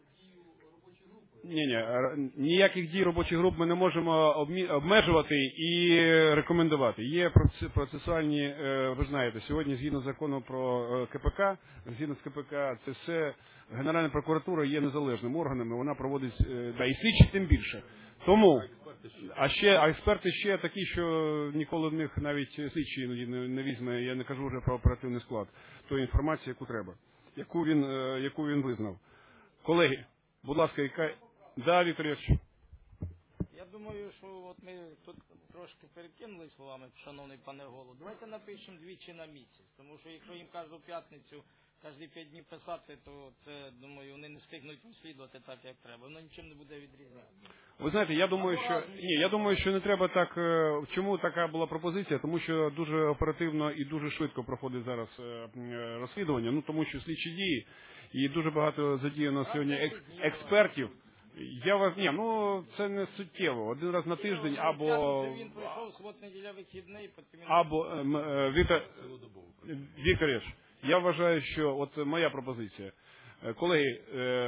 Ні, ні, ніяких дій робочих груп ми не можемо обмежувати і рекомендувати. Є процесуальні, ви знаєте, сьогодні згідно закону про КПК, згідно з КПК, це все, Генеральна прокуратура є незалежним органом, і вона проводить, да, і слідчі тим більше. Тому, а ще, а експерти ще такі, що ніколи в них навіть слідчі іноді не, не візьме, я не кажу вже про оперативний склад, тої інформації, яку треба, яку він, яку він визнав. Колеги, будь ласка, яка... Да, Віктор Ігорович. Я думаю, що от ми тут трошки перекинули словами, шановний пане голово. Давайте напишемо двічі на місяць, тому що якщо їм кожну п'ятницю, кожні п'ять днів писати, то це, думаю, вони не встигнуть розслідувати так, як треба. Воно нічим не буде відрізнятися. Ви знаєте, я думаю, що ні, я думаю, що не треба так. Чому така була пропозиція? Тому що дуже оперативно і дуже швидко проходить зараз розслідування. Ну тому що слідчі дії і дуже багато задіяно сьогодні екс, експертів. Я вас ні, ну це не суттєво. Один раз на тиждень або він пройшов субота, неділя, вихідний, потім або Віктор Вікторович, я вважаю, що от моя пропозиція. Колеги,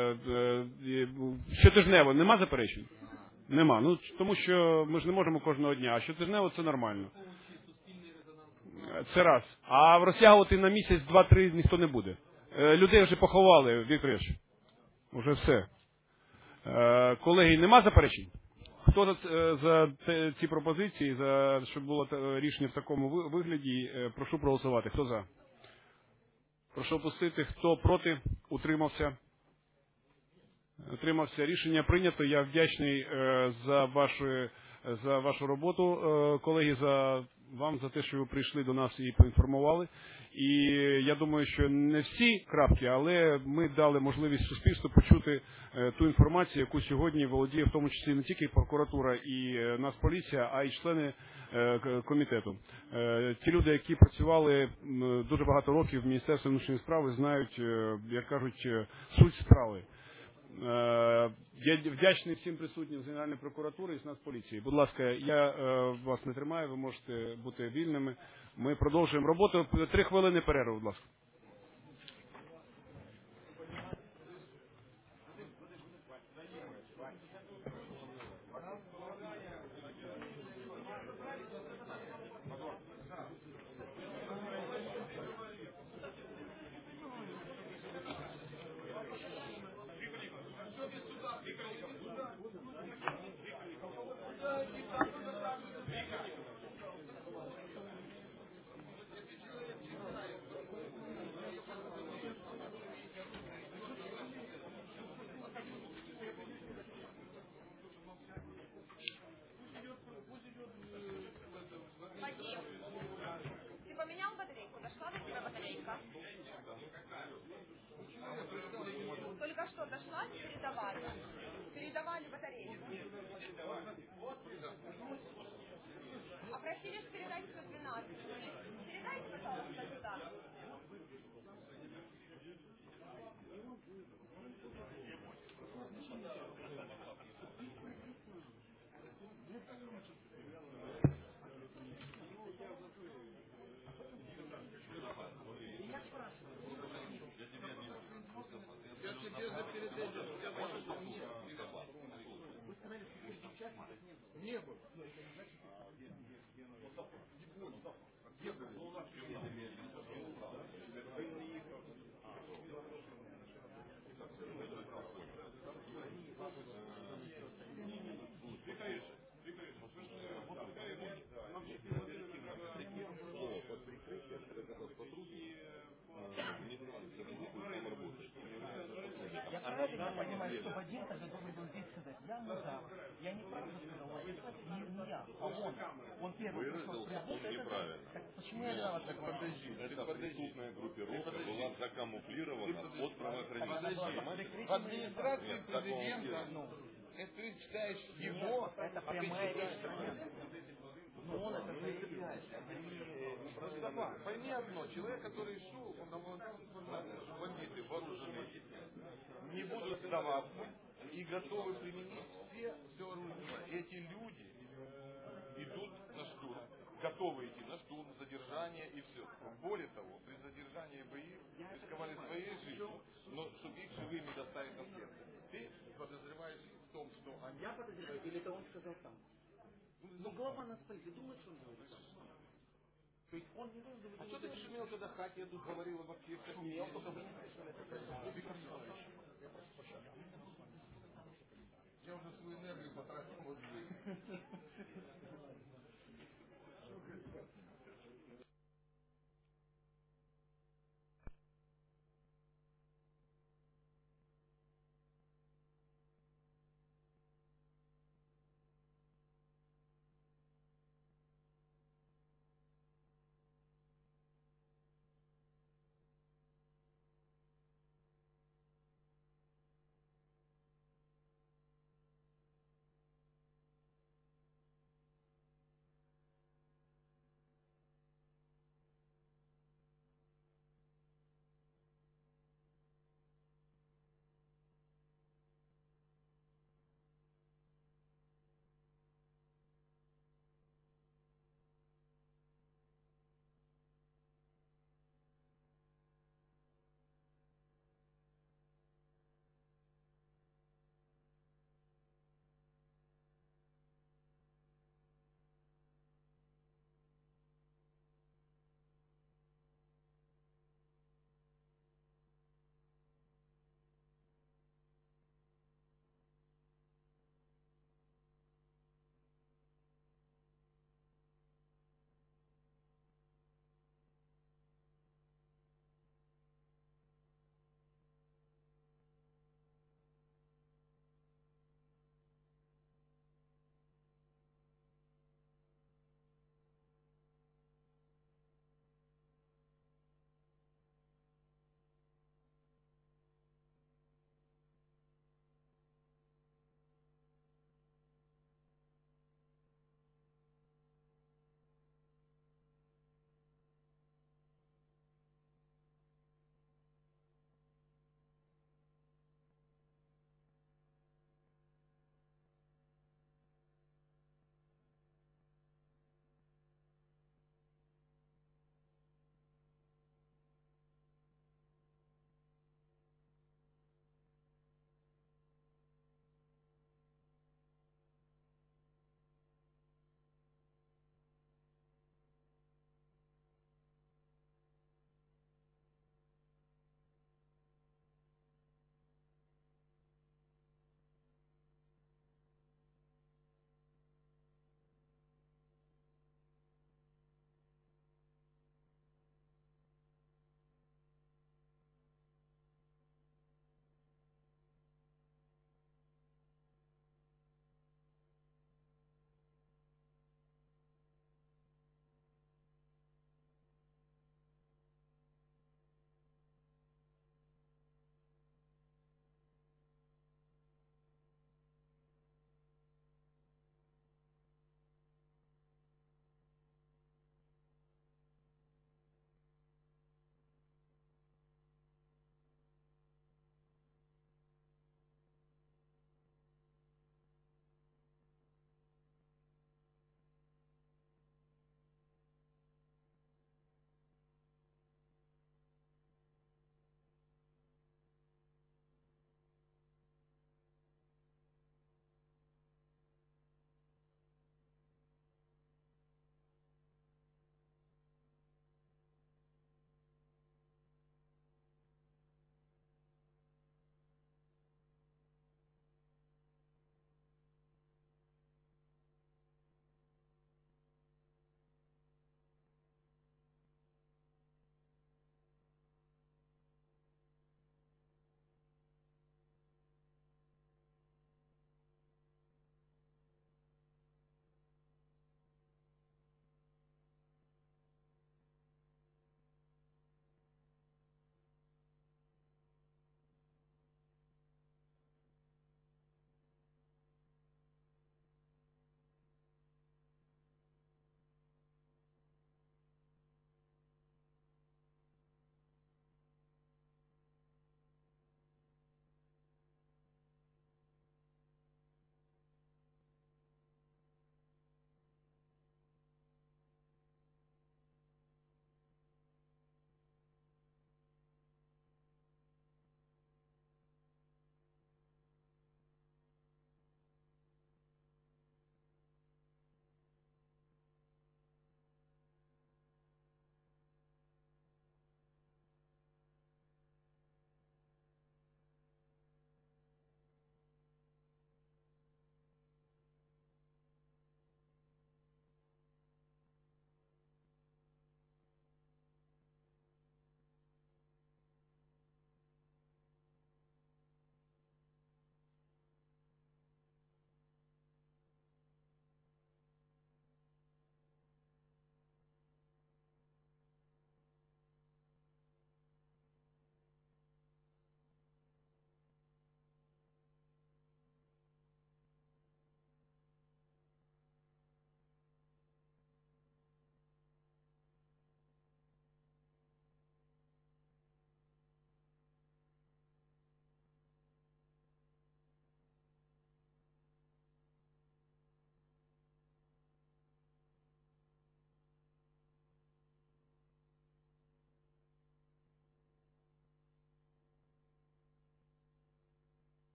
щотижнево нема заперечень? Нема. Ну тому що ми ж не можемо кожного дня, а щотижнево це нормально. Це раз. А розтягувати на місяць, два-три ніхто не буде. Людей вже поховали, Вікторович. Уже все. Колеги, нема заперечень? Хто за, за ці пропозиції, за щоб було рішення в такому вигляді, прошу проголосувати. Хто за? Прошу опустити. Хто проти? Утримався? Утримався. Рішення прийнято. Я вдячний за вашу, за вашу роботу, колеги, за вам за те, що ви прийшли до нас і поінформували. І я думаю, що не всі крапки, але ми дали можливість суспільству почути ту інформацію, яку сьогодні володіє в тому числі не тільки прокуратура і Нацполіція, а й члени комітету. Ті люди, які працювали дуже багато років в Міністерстві внутрішніх справ, знають, як кажуть, суть справи. Я вдячний всім присутнім з Генеральної прокуратури і з Нацполіції. Будь ласка, я вас не тримаю, ви можете бути вільними. Ми продовжуємо роботу. Три хвилини перерви, будь ласка. Только что дошла, передавали. Передавали батарейку. А просили же передать сто двенадцать. Передайте, пожалуйста, сюда. Я тебе же перед этим сказал, что нет. Вы сказали, что среди участников не было. Не было. Не было. Я правильно понимаю, что Вадим тогда должен был здесь сказать, я мудак, я неправду сказал, вот это не, не я, а он. Он первый пришел в пресс-службу, это неправильно. так почему я виноват? Так подожди, эта преступная группировка была закамуфлирована под правоохранителей. В администрации президента, ну, это ты читаешь его, это прямая речь. Но он это заявляет. Мустафа, пойми одно, человек, который шел, он обладал информацией, что бандиты вооружены, не будут сдаваться и готовы применить все, все оружие. Эти люди идут на штурм, готовы идти на штурм, задержание и все. Более того, при задержании бы их рисковали своей жизнью, но чтобы их живыми доставить на след. Ты подозреваешь в том, что они... Я подозреваю, или это он сказал там? Ну, глава нас полиции думает, что он говорит. То есть он не должен говорить... А что ты не шумел, когда Хати я тут говорила вообще? Шумел, только вы не слышали. Виктор Николаевич, я прошу прощения. Я уже свою энергию потратил вот здесь.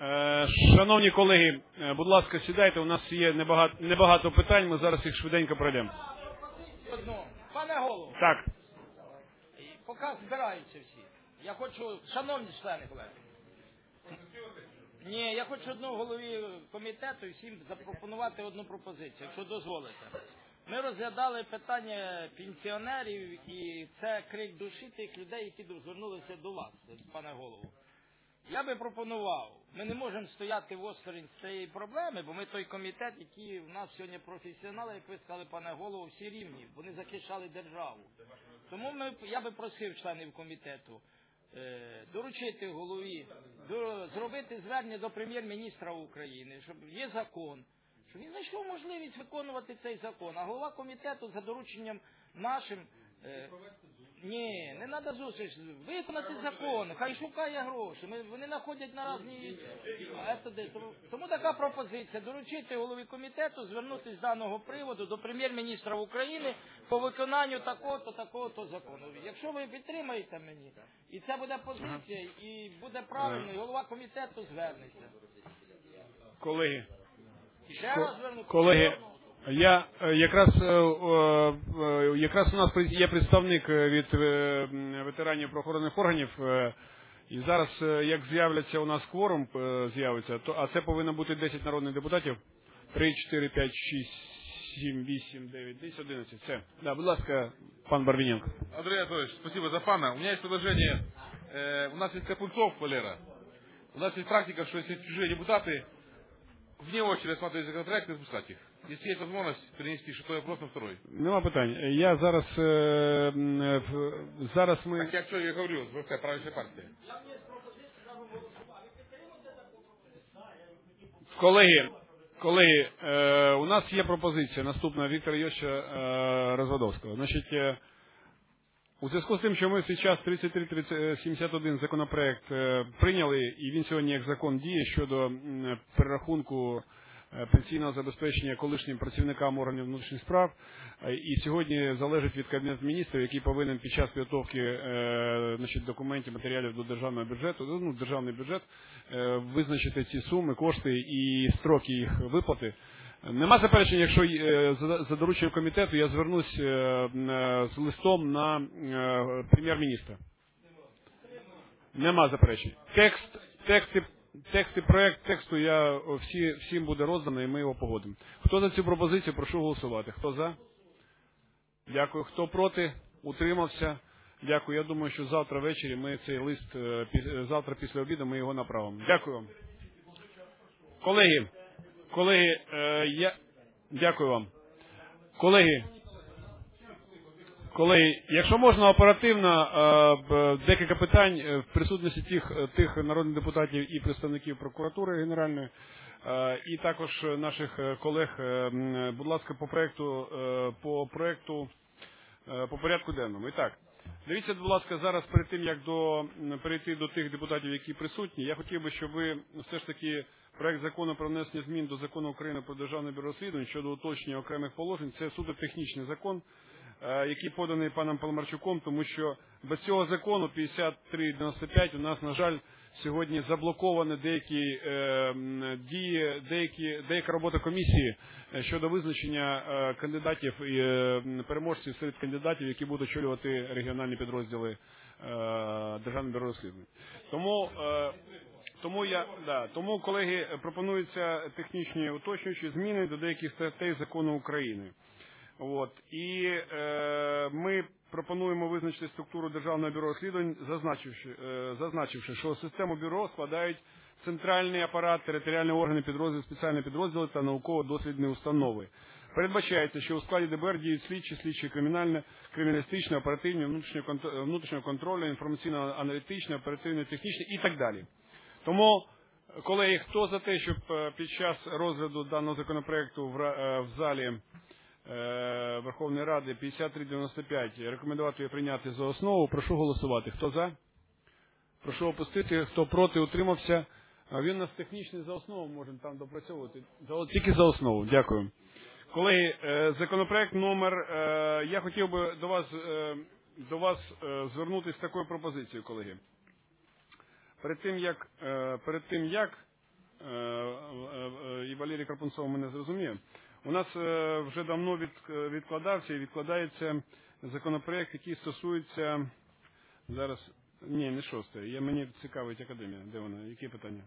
Е, Шановні колеги, е, будь ласка, сідайте, у нас є небагато, небагато питань, ми зараз їх швиденько пройдемо. Одну. Пане голову, Так. поки збираються всі, я хочу, шановні члени колеги, ні, я хочу одну голові комітету і всім запропонувати одну пропозицію, якщо дозволите. Ми розглядали питання пенсіонерів, і це крик душі тих людей, які звернулися до вас, пане голову. Я би пропонував, ми не можемо стояти в осторонь з цієї проблеми, бо ми той комітет, який в нас сьогодні професіонали, як ви сказали, пане голову, всі рівні, вони захищали державу. Тому ми, я би просив членів комітету е, доручити голові, до, зробити звернення до прем'єр-міністра України, щоб є закон, щоб він знайшов можливість виконувати цей закон. А голова комітету за дорученням нашим... Е, ні, не треба зустріч. Виконати закон, хай шукає гроші. Ми, вони знаходять на різні... Тому, тому така пропозиція. Доручити голові комітету звернутися з даного приводу до прем'єр-міністра України по виконанню такого-то, такого-то закону. Якщо ви підтримаєте мені, і це буде позиція, і буде правильно, і голова комітету звернеться. Колеги, Ще раз звернути. колеги, я е, якраз е, е, якраз у нас є представник від е, ветеранів правоохоронних органів, е, і зараз, е, як з'являться у нас кворум, е, з'явиться, то а це повинно бути десять народних депутатів. три, чотири, п'ять, шість, сім, вісім, дев'ять, десять, одинадцять. Все. Да, будь ласка, пан Барвіненко. Андрей Анатольевич, спасибо за пана. У меня есть предложение. Э, у нас есть Капунцов, Валера. У нас есть практика, что если чужие депутаты вне очереди рассматривать законопроекты, запускать их. Если есть возможность перенести шестой вопрос на второй. Нема питань. Я зараз е, е, зараз ми... Так я что я говорю, ВФ, правильная партия. Колеги, колеги, е, у нас є пропозиція наступна Віктора Йосича е, Розвадовського. Значить, е, у зв'язку з тим, що ми зараз тридцять три сімдесят один законопроект е, прийняли, і він сьогодні як закон діє щодо м, перерахунку е, пенсійного забезпечення колишнім працівникам органів внутрішніх справ, е, і сьогодні залежить від Кабінету міністрів, який повинен під час підготовки е, значить, документів, матеріалів до державного бюджету, ну, державний бюджет, е, визначити ці суми, кошти і строки їх виплати. Нема заперечень, якщо е, за, за дорученням комітету я звернусь е, е, з листом на е, прем'єр-міністра. Нема заперечень. Текст, тексти, тексти, проект тексту я всі, всім буде роздано і ми його погодимо. Хто за цю пропозицію, прошу голосувати. Хто за? Дякую. Хто проти? Утримався? Дякую. Я думаю, що завтра ввечері ми цей лист, е, пі, завтра після обіду ми його направимо. Дякую вам. Колеги, Колеги, е, я дякую вам. Колеги, колеги, якщо можна оперативно, е, декілька питань в присутності тих, тих народних депутатів і представників прокуратури Генеральної, е, і також наших колег, е, будь ласка, по проекту, е, по проекту, е, по порядку денному. І так, дивіться, будь ласка, зараз перед тим, як до, перейти до тих депутатів, які присутні, я хотів би, щоб ви все ж таки проект закону про внесення змін до Закону України про Державне бюро розслідувань щодо уточнення окремих положень, це суто технічний закон, який поданий паном Паламарчуком, тому що без цього закону п'ятдесят три дев'яносто п'ять у нас, на жаль, сьогодні заблоковані деякі е, дії, деякі, деяка робота комісії щодо визначення е, кандидатів і е, переможців серед кандидатів, які будуть очолювати регіональні підрозділи е, Державного бюро розслідувань. Тому е, Тому я да тому, колеги, пропонуються технічні уточнюючі зміни до деяких статей закону України. От і е, ми пропонуємо визначити структуру Державного бюро розслідувань, зазначивши, е, зазначивши, що систему бюро складають центральний апарат, територіальні органи підрозділів, спеціальні підрозділи та науково-дослідні установи. Передбачається, що у складі ДБР діють слідчі, слідчі кримінальне, криміналістичне, оперативні, внутрішнього контролю, інформаційно-аналітичне, оперативно-технічне і так далі. Тому, колеги, хто за те, щоб під час розгляду даного законопроекту в, в залі е, Верховної Ради п'ятдесят три дев'яносто п'ять рекомендувати прийняти за основу, прошу голосувати. Хто за? Прошу опустити. Хто проти, утримався. Він у нас технічний за основу, можемо там допрацьовувати. Тільки за основу. Дякую. Колеги, е, законопроект номер, е, я хотів би до вас, е, до вас е, звернутися з такою пропозицією, колеги. Перед тим, як, перед тим, як і Валерій Карпунцов мене зрозуміє. У нас вже давно відкладався і відкладається законопроект, який стосується зараз. Ні, не шосте. Я, мені цікавить академія. Де вона? Які питання?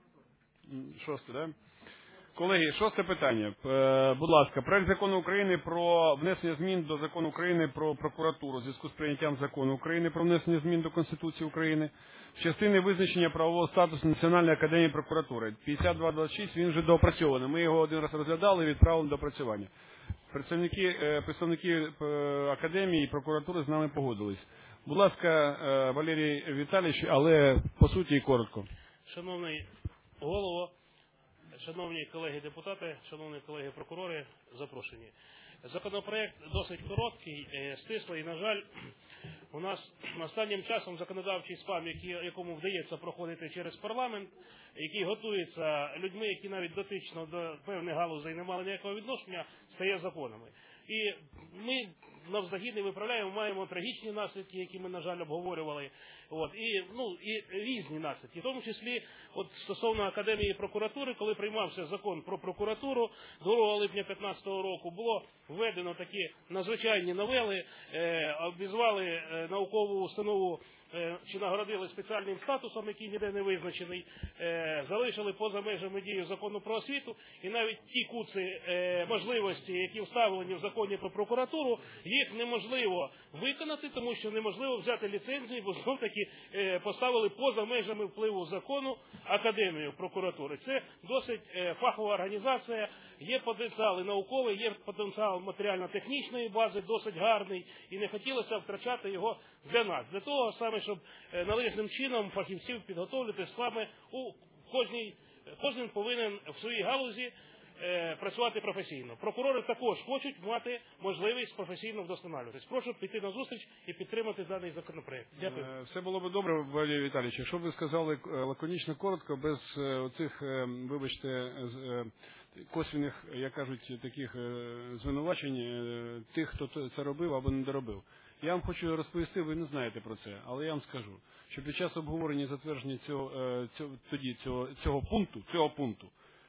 Шосте, так? Да? Колеги, шосте питання. Будь ласка, проект закону України про внесення змін до закону України про прокуратуру у зв'язку з прийняттям закону України про внесення змін до Конституції України в частини визначення правового статусу Національної академії прокуратури. п'ятдесят два двадцять шість, він вже доопрацьований. Ми його один раз розглядали і відправили до опрацювання. Представники, представники академії і прокуратури з нами погодились. Будь ласка, Валерій Віталійович, але по суті і коротко. Шановний голово, шановні колеги-депутати, шановні колеги-прокурори, запрошені. Законопроект досить короткий, стислий, і, на жаль, у нас останнім часом законодавчий спам, якому вдається проходити через парламент, який готується людьми, які навіть дотично до певних галузей не мали ніякого відношення, стає законами. І ми навздогін не виправляємо, маємо трагічні наслідки, які ми, на жаль, обговорювали. От, і, ну, і різні наслідки. В тому числі, от стосовно Академії прокуратури, коли приймався закон про прокуратуру, другого липня дві тисячі п'ятнадцятого року було введено такі надзвичайні новели, е, обізвали е, наукову установу, е, чи нагородили спеціальним статусом, який ніде не визначений, е, залишили поза межами дії закону про освіту, і навіть ті куци е, можливості, які вставлені в законі про прокуратуру, їх неможливо виконати, тому що неможливо взяти ліцензію, бо знов таки поставили поза межами впливу закону Академію прокуратури. Це досить фахова організація, є потенціал і науковий, є потенціал матеріально-технічної бази, досить гарний, і не хотілося втрачати його для нас. Для того саме, щоб належним чином фахівців підготовити саме у кожній, кожен повинен в своїй галузі працювати професійно. Прокурори також хочуть мати можливість професійно вдосконалюватись. Прошу піти на зустріч і підтримати даний законопроект. Дякую. Все було б добре, Валерій Віталійович, якщо б ви сказали лаконічно, коротко, без оцих, вибачте, косвенних, як кажуть, таких звинувачень тих, хто це робив або не доробив. Я вам хочу розповісти, ви не знаєте про це, але я вам скажу, що під час обговорення і затвердження цього, цього, тоді, цього, цього пункту, цього пункту,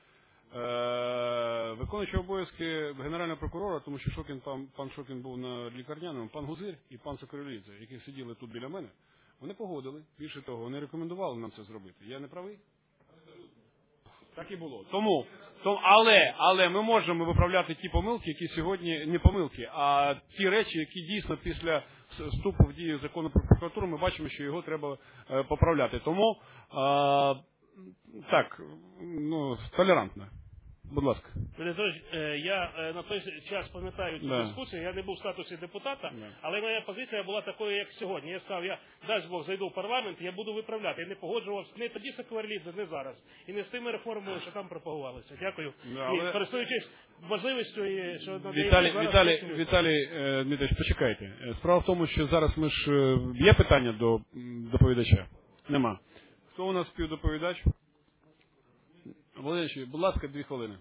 виконуючий обов'язки генерального прокурора, тому що Шокін, пан, пан Шокін був на лікарняному, пан Гузир і пан Соколюлідзе, які сиділи тут біля мене, вони погодили. Більше того, вони рекомендували нам це зробити. Я не правий? Так і було. Тому, тому але, але ми можемо виправляти ті помилки, які сьогодні, не помилки, а ті речі, які дійсно після вступу в дію закону про прокуратуру, ми бачимо, що його треба е, поправляти. Тому, е, так, ну, толерантно. Будь ласка. Я на той час пам'ятаю цю да. дискусію, я не був в статусі депутата, да. але моя позиція була такою, як сьогодні. Я сказав, я, дасть Бог, зайду в парламент, я буду виправляти. Я не погоджувався не тоді Соколюлідзе, не зараз. І не з тими реформами, що там пропагувалися. Дякую. Да, але... І користуючись можливістю, що Віталій, Віталій, Віталій е, Дмитрович, почекайте. Справа в тому, що зараз ми ж... Є питання до доповідача? Нема. Хто у нас співдоповідач? Володимир, будь ласка, дві хвилини.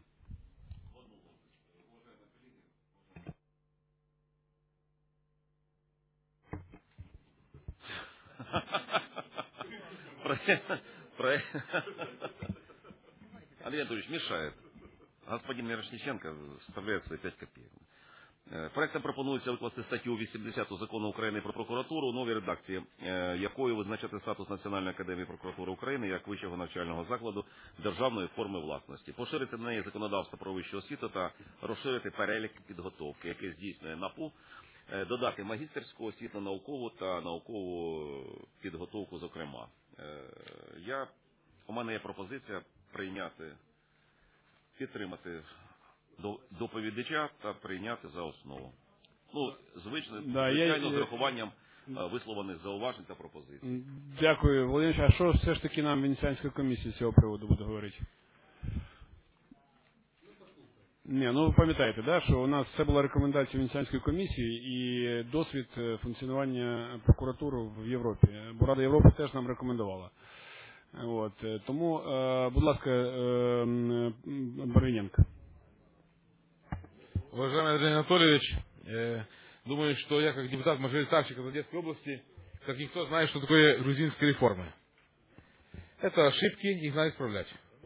Андрей Анатольевич, мешает. Господин Мирошниченко вставляет свои пять копеек. Проектом пропонується викласти статтю вісімдесят закону України про прокуратуру у новій редакції, якою визначати статус Національної академії прокуратури України як вищого навчального закладу державної форми власності, поширити на неї законодавство про вищу освіту та розширити перелік підготовки, який здійснює НАПУ, додати магістерську освітно-наукову та наукову підготовку, зокрема. Я, у мене є пропозиція прийняти, підтримати доповідача та прийняти за основу. Ну, звично, да, звичайно, я... з урахуванням висловлених зауважень та пропозицій. Дякую, Володимир. А що все ж таки нам Венеціанська комісія з цього приводу буде говорити? Ні, ну ви пам'ятаєте, да, що у нас це була рекомендація Венеціанської комісії і досвід функціонування прокуратури в Європі. Бо Рада Європи теж нам рекомендувала. От, тому, будь ласка, Барвиненко. Уважаемый Андрей Анатольевич, э, думаю, что я как депутат-мажоритарщик из Одесской области, как никто, знаю, что такое грузинские реформы. Это ошибки, их надо исправлять.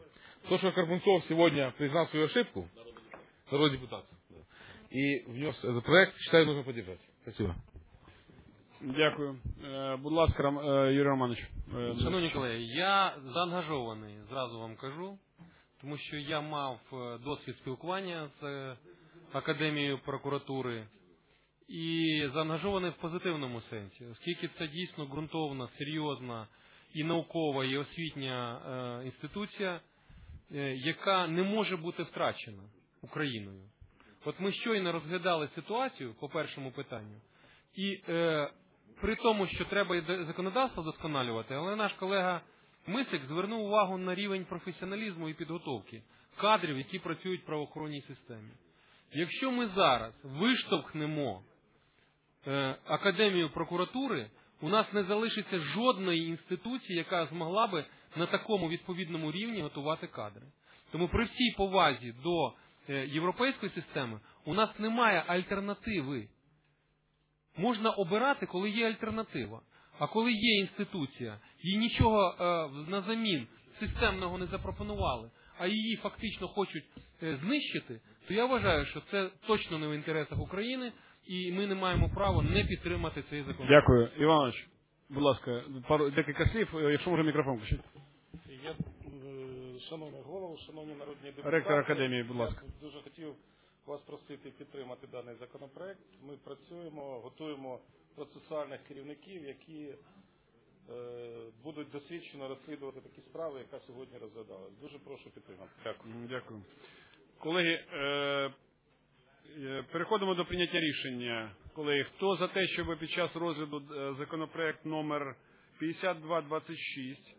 То, что Карпунцов сегодня признал свою ошибку, народный депутат, и внес этот проект, считаю, нужно поддержать. Спасибо. Дякую. Е, Будь ласка, Ром- е, Юрій Романович. Е, Шановні колеги, я заангажований, зразу вам кажу, тому що я мав е, досвід спілкування з е, Академією прокуратури і заангажований в позитивному сенсі, оскільки це дійсно ґрунтовна, серйозна і наукова, і освітня е, інституція, е, яка не може бути втрачена Україною. От ми щойно розглядали ситуацію по першому питанню, і е, при тому, що треба і законодавство вдосконалювати, але наш колега Мисик звернув увагу на рівень професіоналізму і підготовки кадрів, які працюють в правоохоронній системі. Якщо ми зараз виштовхнемо е, Академію прокуратури, у нас не залишиться жодної інституції, яка змогла би на такому відповідному рівні готувати кадри. Тому при всій повазі до е, європейської системи у нас немає альтернативи. Можна обирати, коли є альтернатива. А коли є інституція, їй нічого е, на замін системного не запропонували, а її фактично хочуть е, знищити, то я вважаю, що це точно не в інтересах України, і ми не маємо права не підтримати цей закон. Дякую. Іванович, будь ласка, пару, декілька слів, якщо може мікрофон включити. Я, е, шановний голово, шановні народні депутати, Ректор Академії, будь ласка. Я дуже хотів вас просити підтримати даний законопроект. Ми працюємо, готуємо процесуальних керівників, які е, будуть досвідчено розслідувати такі справи, яка сьогодні розглядалась. Дуже прошу підтримати. Дякую. Дякую. Колеги, е, е, переходимо до прийняття рішення. Колеги, хто за те, щоб під час розгляду е, законопроект номер п'ятдесят два двадцять шість,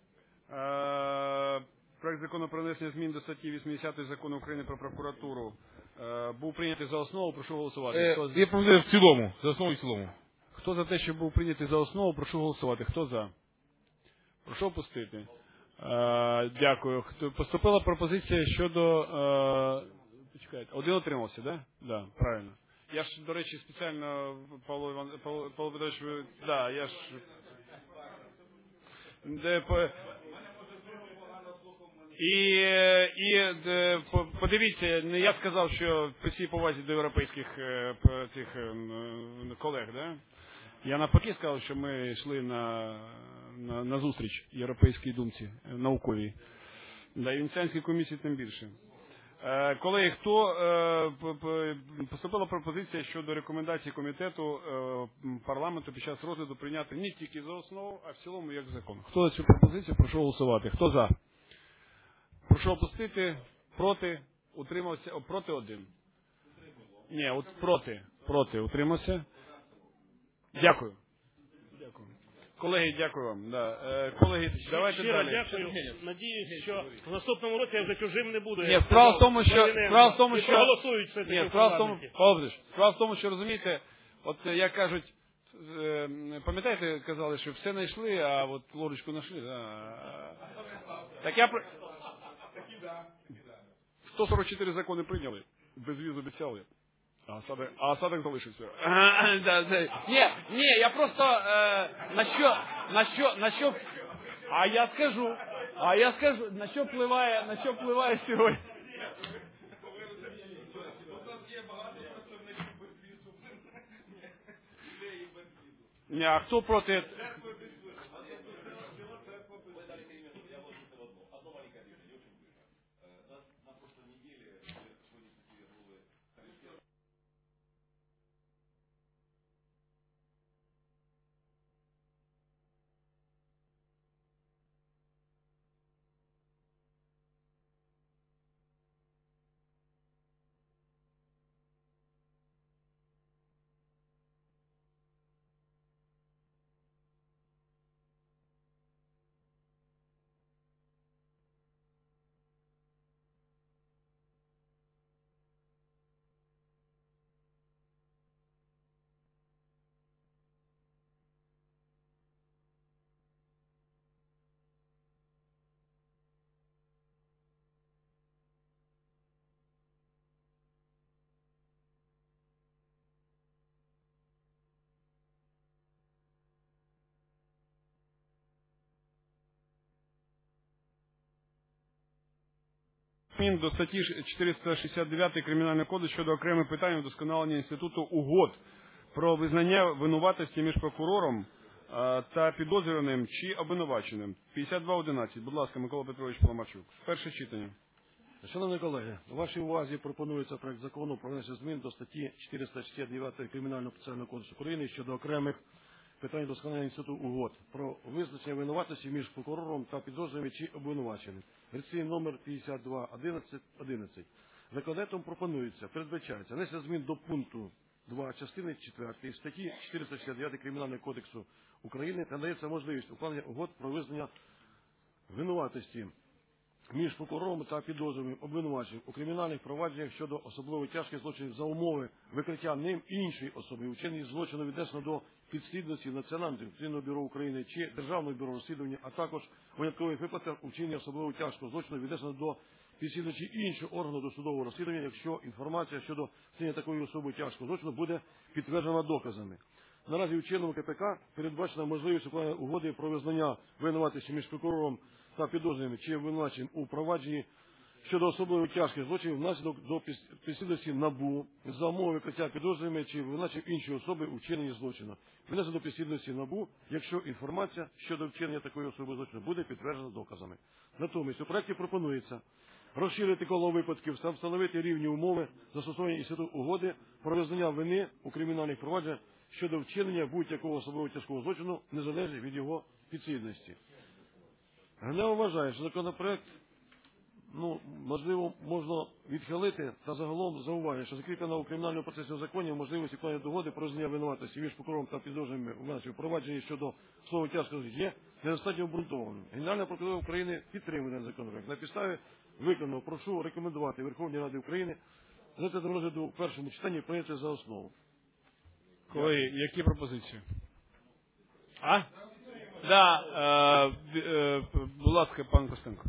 е, проект закону про внесення змін до статті вісімдесят закону України про прокуратуру, е, був прийнятий за основу, прошу голосувати. Е, Хто за- я пропоную в цілому, за основу і в цілому. Хто за те, щоб був прийнятий за основу, прошу голосувати. Хто за? Прошу опустити. Е, дякую. Хто- Поступила пропозиція щодо... Е, почекайте, один отримався, так? Да? Да, правильно. Я ж, до речі, спеціально, Павло Іван, Павло, Павло Петрович, ви- да, я ж... Де, по, і, е, і де, по- подивіться, не я сказав, що при всій повазі до європейських е, п- цих е, м, колег, да? Я навпаки сказав, що ми йшли на, на, на зустріч європейській думці е, науковій. Да, і Венеціанській комісії тим більше. Е, Колеги, хто е, п- п- поступила пропозиція щодо рекомендацій комітету е, м, парламенту під час розгляду прийняти не тільки за основу, а в цілому як закон. Хто за цю пропозицію, прошу голосувати. Хто за? Прошу опустити. Проти. Утримався. О, проти один. Ні, от проти. Проти. Утримався. Дякую. Дякую. Колеги, дякую вам. Да. Е, колеги, давайте Щиро далі. дякую. Надіюсь, що в наступному році я вже чужим не буду. Ні, Я справа в сказав, тому, що Мариненко. справа в тому, І що проголосують все таки Ні, в справа в тому, парламенті. Павло Петрович, справа в тому, що розумієте, от е, як кажуть, е, пам'ятаєте, казали, що все знайшли, а от ложечку знайшли. Да. Так я при- сто сорок чотири закони прийняли, безвіз обіцяли. А осадок, а осадок залишився. А, да, да. Ні, ні, я просто е, на що, на що, на що, а я скажу, а я скажу, на що впливає, на що впливає сьогодні. Ні, а хто проти? змін до статті чотириста шістдесят дев'ять Кримінального кодексу щодо окремих питань удосконалення інституту угод про визнання винуватості між прокурором е, та підозрюваним чи обвинуваченим. п'ятдесят два одинадцять. Будь ласка, Микола Петрович Паламарчук. Перше читання. Шановні колеги, у вашій увазі пропонується проект закону про внесення змін до статті чотириста шістдесят дев'ять Кримінального процесуального кодексу України щодо окремих питань удосконалення інституту угод про визначення винуватості між прокурором та підозрюваним чи обвинуваченим. Реєстраційний номер п'ятдесят два одинадцять. Законопроектом пропонується, передбачається внесення змін до пункту два частини четвертої статті чотириста шістдесят дев'ять Кримінального кодексу України та надається можливість укладення угод про визнання винуватості між прокурором та підозрюваним обвинуваченим у кримінальних провадженнях щодо особливо тяжких злочинів за умови викриття ним іншої особи, вчинення злочину віднесено до підслідності Національного антикорупційного бюро України чи Державного бюро розслідування, а також виняткових випадках у вчиненні особливо тяжкого злочину віднесено до підслідності іншого органу досудового розслідування, якщо інформація щодо вчинення такої особи тяжкого злочину буде підтверджена доказами. Наразі у чинному КПК передбачена можливість укладення угоди про визнання винуватості між прокурором та підозрюваним чи обвинуваченим у провадженні щодо особливо тяжких злочинів внаслідок до підслідності НАБУ за умови викриття підозрюваної чи обвинуваченим іншої особи у вчиненні злочину. Внесено до підслідності НАБУ, якщо інформація щодо вчинення такої особи злочину буде підтверджена доказами. Натомість у проекті пропонується розширити коло випадків та встановити рівні умови застосування інституту угоди про визнання вини у кримінальних провадженнях щодо вчинення будь-якого особливо тяжкого злочину незалежно від його підслідності. ГНЕУ вважає, що законопроект, ну, можливо, можна відхилити та загалом зауважує, що закріплена у кримінальному процесному законі можливість укладення договори про визнання винуватості між прокурором та підозрюваними у провадженні щодо слово тяжкого є недостатньо обґрунтованим. Генеральна прокуратура України підтримує даний законопроект. На підставі виконаного прошу рекомендувати Верховній Раді України взяти до розгляду в першому читанні і прийняти за основу. Колеги, які пропозиції? А? Да, е, е, будь ласка, пан Костенко.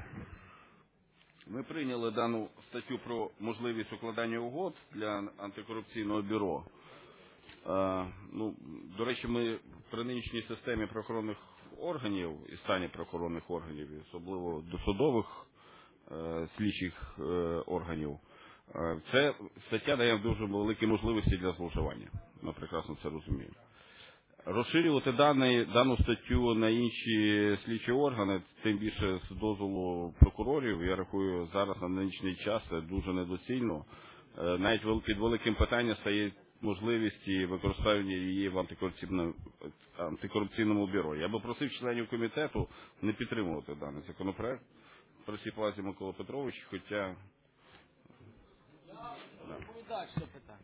Ми прийняли дану статтю про можливість укладання угод для антикорупційного бюро. Е, ну, до речі, ми при нинішній системі правоохоронних органів і стані правоохоронних органів, особливо досудових е, слідчих е, органів, е, це стаття дає дуже великі можливості для зловживання. Ми прекрасно це розуміємо. Розширювати даний, дану статтю на інші слідчі органи, тим більше з дозволу прокурорів, я рахую, зараз на нинішній час це дуже недоцільно. Навіть під великим питанням стає можливість використання її в антикорупційному, антикорупційному бюро. Я би просив членів комітету не підтримувати даний законопроект. При всій повазі Микола Петрович, хоча... Відповідач, що питання.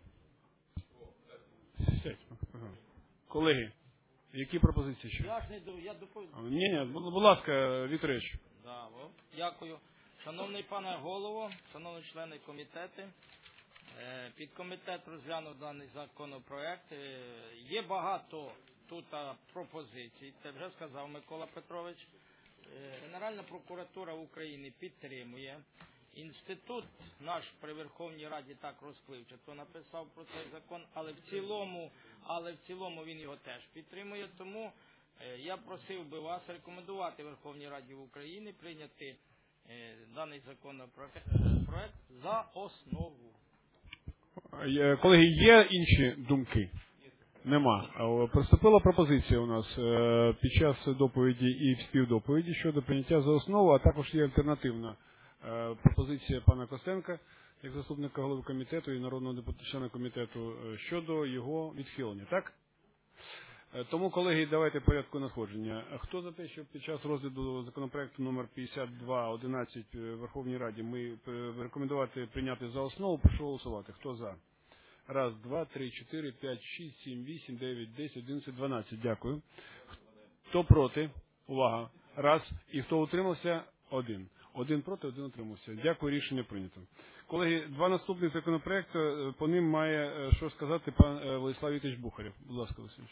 Колеги, які пропозиції ще? Я ж не до, я доповідаю. Ні, ні, будь ласка, Вікторович. Да, о, дякую. Шановний пане голово, шановні члени комітету, підкомітет розглянув даний законопроект. Є багато тут пропозицій, це вже сказав Микола Петрович. Генеральна прокуратура України підтримує. Інститут наш при Верховній Раді так розпливчато написав про цей закон, але в цілому, але в цілому він його теж підтримує. Тому я просив би вас рекомендувати Верховній Раді України прийняти даний законопроект за основу. Колеги, є інші думки? Нема. Поступила пропозиція у нас під час доповіді і співдоповіді щодо прийняття за основу, а також є альтернативна пропозиція пана Костенка, як заступника голови комітету і народного депутата комітету, щодо його відхилення. Так? Тому, колеги, давайте в порядку надходження. Хто за те, щоб під час розгляду законопроекту номер п'ятдесят два одинадцять в Верховній Раді ми рекомендувати прийняти за основу, прошу голосувати. Хто за? Раз, два, три, чотири, п'ять, шість, сім, вісім, дев'ять, десять, одинадцять, дванадцять. Дякую. Хто проти? Увага. Раз. І хто утримався? Один. Один проти, один утримався. Дякую, рішення прийнято. Колеги, два наступних законопроекти, по ним має що сказати пан Владислав Вікторович Бухарєв. Будь ласка, Владислав.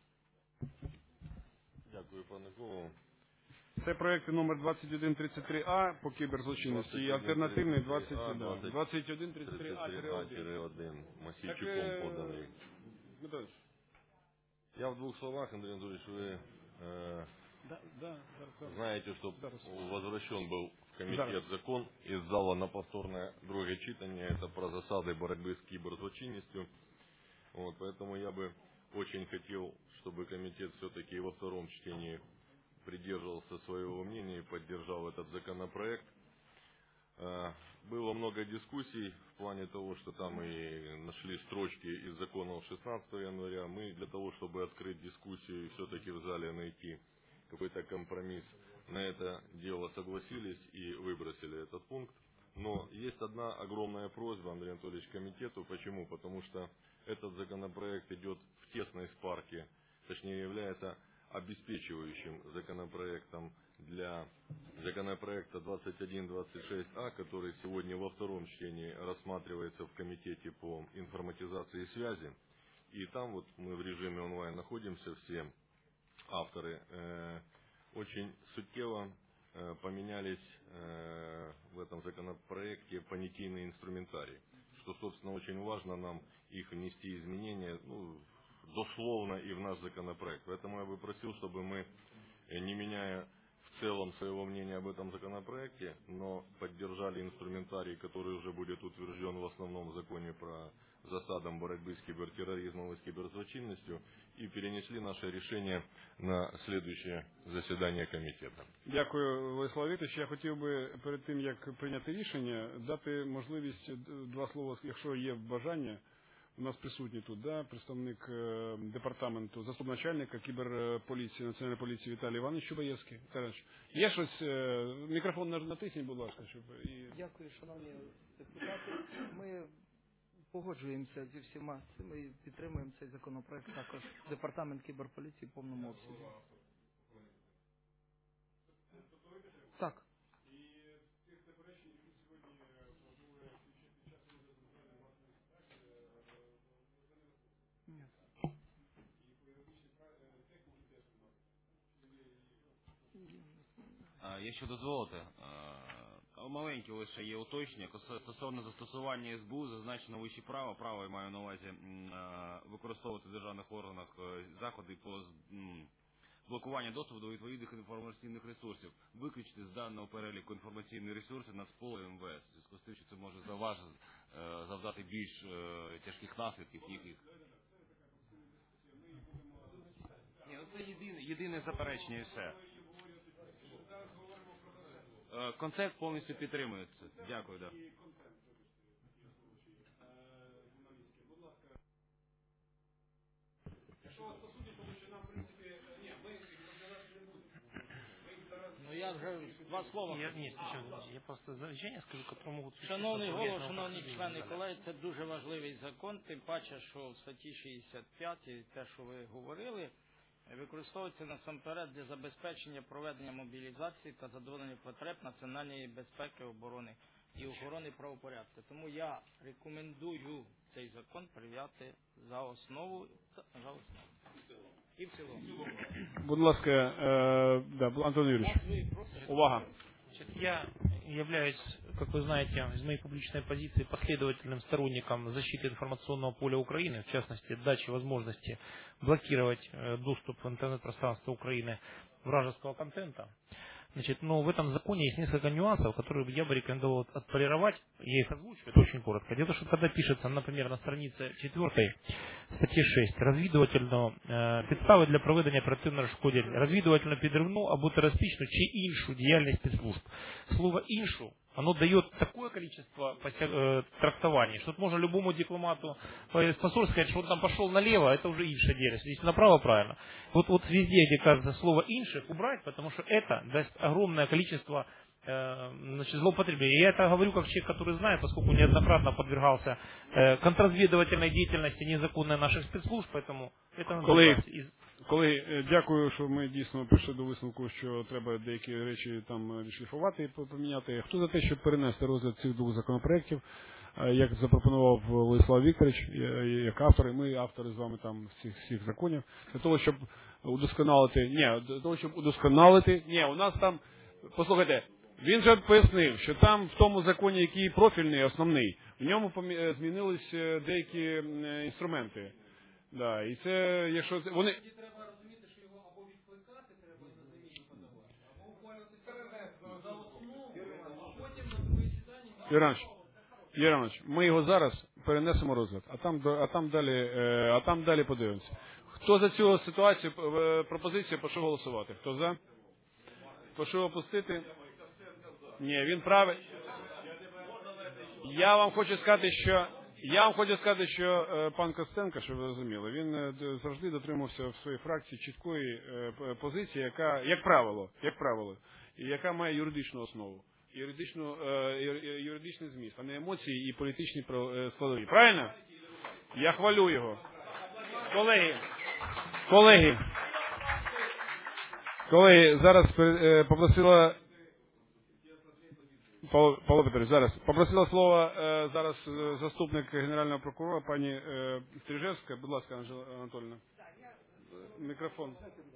Дякую, пане голово. Це проекти номер двадцять один тридцять три А по кіберзлочинності і альтернативний двадцять один тридцять три А один. Масійчуком поданий. Я в двох словах, Андрій Анатолійович, ви е, Да, да, да, Знаете, что да. возвращен был в комитет Зараз. закон из зала на повторное другое читание. Это про засады борьбы с киберзлочинностью. Вот, поэтому я бы очень хотел, чтобы комитет все-таки во втором чтении придерживался своего мнения и поддержал этот законопроект. Было много дискуссий в плане того, что там и нашли строчки из законов шестнадцатого января. Мы для того, чтобы открыть дискуссию и все-таки в зале найти какой-то компромисс, на это дело согласились и выбросили этот пункт. Но есть одна огромная просьба, Андрей Анатольевич, комитету. Почему? Потому что этот законопроект идет в тесной спарке, точнее является обеспечивающим законопроектом для законопроекта двадцать один двадцать шесть А, который сегодня во втором чтении рассматривается в комитете по информатизации и связи. И там вот мы в режиме онлайн находимся, все авторы. Э, очень сутево э, поменялись э, в этом законопроекте понятийный инструментарий, что, собственно, очень важно нам их внести изменения, ну, дословно и в наш законопроект. Поэтому я бы просил, чтобы мы, не меняя в целом своего мнения об этом законопроекте, но поддержали инструментарий, который уже будет утвержден в основном законе про засадам борьбы с кибертерроризмом и с киберзлочинностью, и перенесли наше решение на следующее засідання комітету. Дякую, Владислав Вікторович. Я хотів би перед тим, як прийняти рішення, дати можливість два слова, якщо є бажання. У нас присутній тут, да, представник е, департаменту, заступник начальника кіберполіції, національної поліції Віталій Іванович Чубаєвський. Є щось, е, мікрофон натисніть, будь ласка, щоб і... Дякую, шановні депутати. Ми погоджуємося зі всіма цими і підтримуємо цей законопроект. Також департамент кіберполіції в повному обсязі. Так. Якщо дозволите, маленькі лише є уточнення. Стосовно застосування ес бе у зазначено вище право. Право я маю на увазі використовувати в державних органах заходи по блокуванню доступу до відповідних інформаційних ресурсів. Виключити з даного переліку інформаційні ресурси Нацполу і ем ве ес. В зв'язку з тим, що це може завдати більш тяжких наслідків їх. Ні, це єдине, єдине заперечення і все. Концепт повністю підтримується. Дякую, да. Ну я вже два слова. Я, ні, я просто замечання скажу, які можуть... Шановний голово, шановні члени колеги, це дуже важливий закон, тим паче, що в статті шістдесят п'ять, те, що ви говорили, використовується насамперед для забезпечення проведення мобілізації та задоволення потреб національної безпеки, оборони і охорони правопорядку. Тому я рекомендую цей закон прийняти за основу, за основу. І в цілому. Будь ласка, е, да, Антон Юрійович, увага. Я являюсь, как вы знаете, из моей публичной позиции последовательным сторонником защиты информационного поля Украины, в частности, дачи возможности блокировать доступ в интернет-пространство Украины вражеского контента. Значит, но в этом законе есть несколько нюансов, которые я бы рекомендовал отполировать. Я их озвучу, это очень коротко. Дело в том, что когда пишется, например, на странице четвёртой статьи шесть, розвідувальну, э, підстави для проведення оперативного розшкодування, розвідувальну підривну або терористичну чи іншу діяльність спецслужб. Слово «іншу» оно дает такое количество э, трактований, что тут можно любому дипломату из посольства сказать, что он там пошел налево, это уже иншая деятельность. Если направо, правильно. Вот, вот везде, где кажется слово «инших», убрать, потому что это даст огромное количество э, значит, злоупотребления. Я это говорю как человек, который знает, поскольку неоднократно подвергался э, контрразведывательной деятельности незаконной наших спецслужб, поэтому это надо Колеги, из... колеги, дякую, що ми дійсно прийшли до висновку, що треба деякі речі там відшліфувати і поміняти. Хто за те, щоб перенести розгляд цих двох законопроєктів, як запропонував Владислав Вікторович, як автори, ми автори з вами там всіх, всіх законів, для того, щоб удосконалити, ні, для того, щоб удосконалити, ні, у нас там, послухайте, він же пояснив, що там в тому законі, який профільний, основний, в ньому змінились деякі інструменти. Да, і це, якщо вони... Іванович, Іванович, ми його зараз перенесемо розгляд, а там, а там далі, а там далі подивимося. Хто за цю ситуацію, пропозицію, прошу голосувати. Хто за? Прошу опустити. Ні, він правий. Я вам хочу сказати, що я вам хочу сказати, що е, пан Костенко, щоб ви розуміли, він е, завжди дотримався в своїй фракції чіткої е, позиції, яка, як правило, як правило, і яка має юридичну основу, юридичну, е, юридичний зміст, а не емоції і політичні е, складові. Правильно? Я хвалю його. Колеги, колеги, колеги, зараз е, попросила Павло, Павло Петрович, зараз попросила слово е, зараз заступник генерального прокурора пані е, Стрижевська. Будь ласка, Анжела Анатольевна. Мікрофон.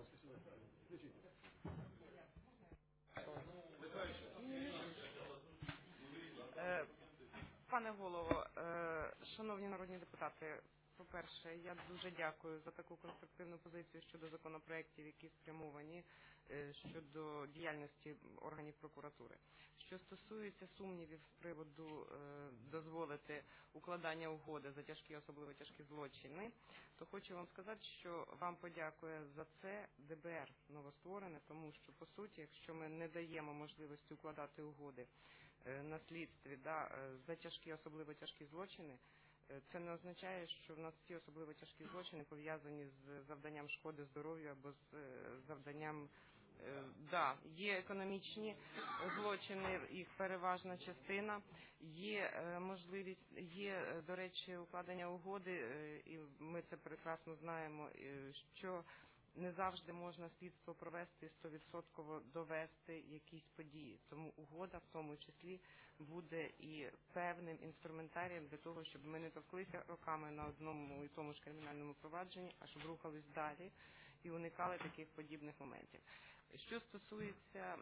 Пане голово, шановні народні депутати, по-перше, я дуже дякую за таку конструктивну позицію щодо законопроєктів, які спрямовані щодо діяльності органів прокуратури. Що стосується сумнівів з приводу е, дозволити укладання угоди за тяжкі, особливо тяжкі злочини, то хочу вам сказати, що вам подякує за це Д Б Р новостворене, тому що, по суті, якщо ми не даємо можливості укладати угоди е, на слідстві да, за тяжкі, особливо тяжкі злочини, е, це не означає, що в нас ці особливо тяжкі злочини пов'язані з завданням шкоди здоров'ю або з е, завданням. Да, є економічні злочини, їх переважна частина, є можливість, є, до речі, укладення угоди, і ми це прекрасно знаємо, що не завжди можна слідство провести сто відсотків довести якісь події. Тому угода в тому числі буде і певним інструментарієм для того, щоб ми не товклися роками на одному і тому ж кримінальному провадженні, а щоб рухались далі і уникали таких подібних моментів. Що стосується,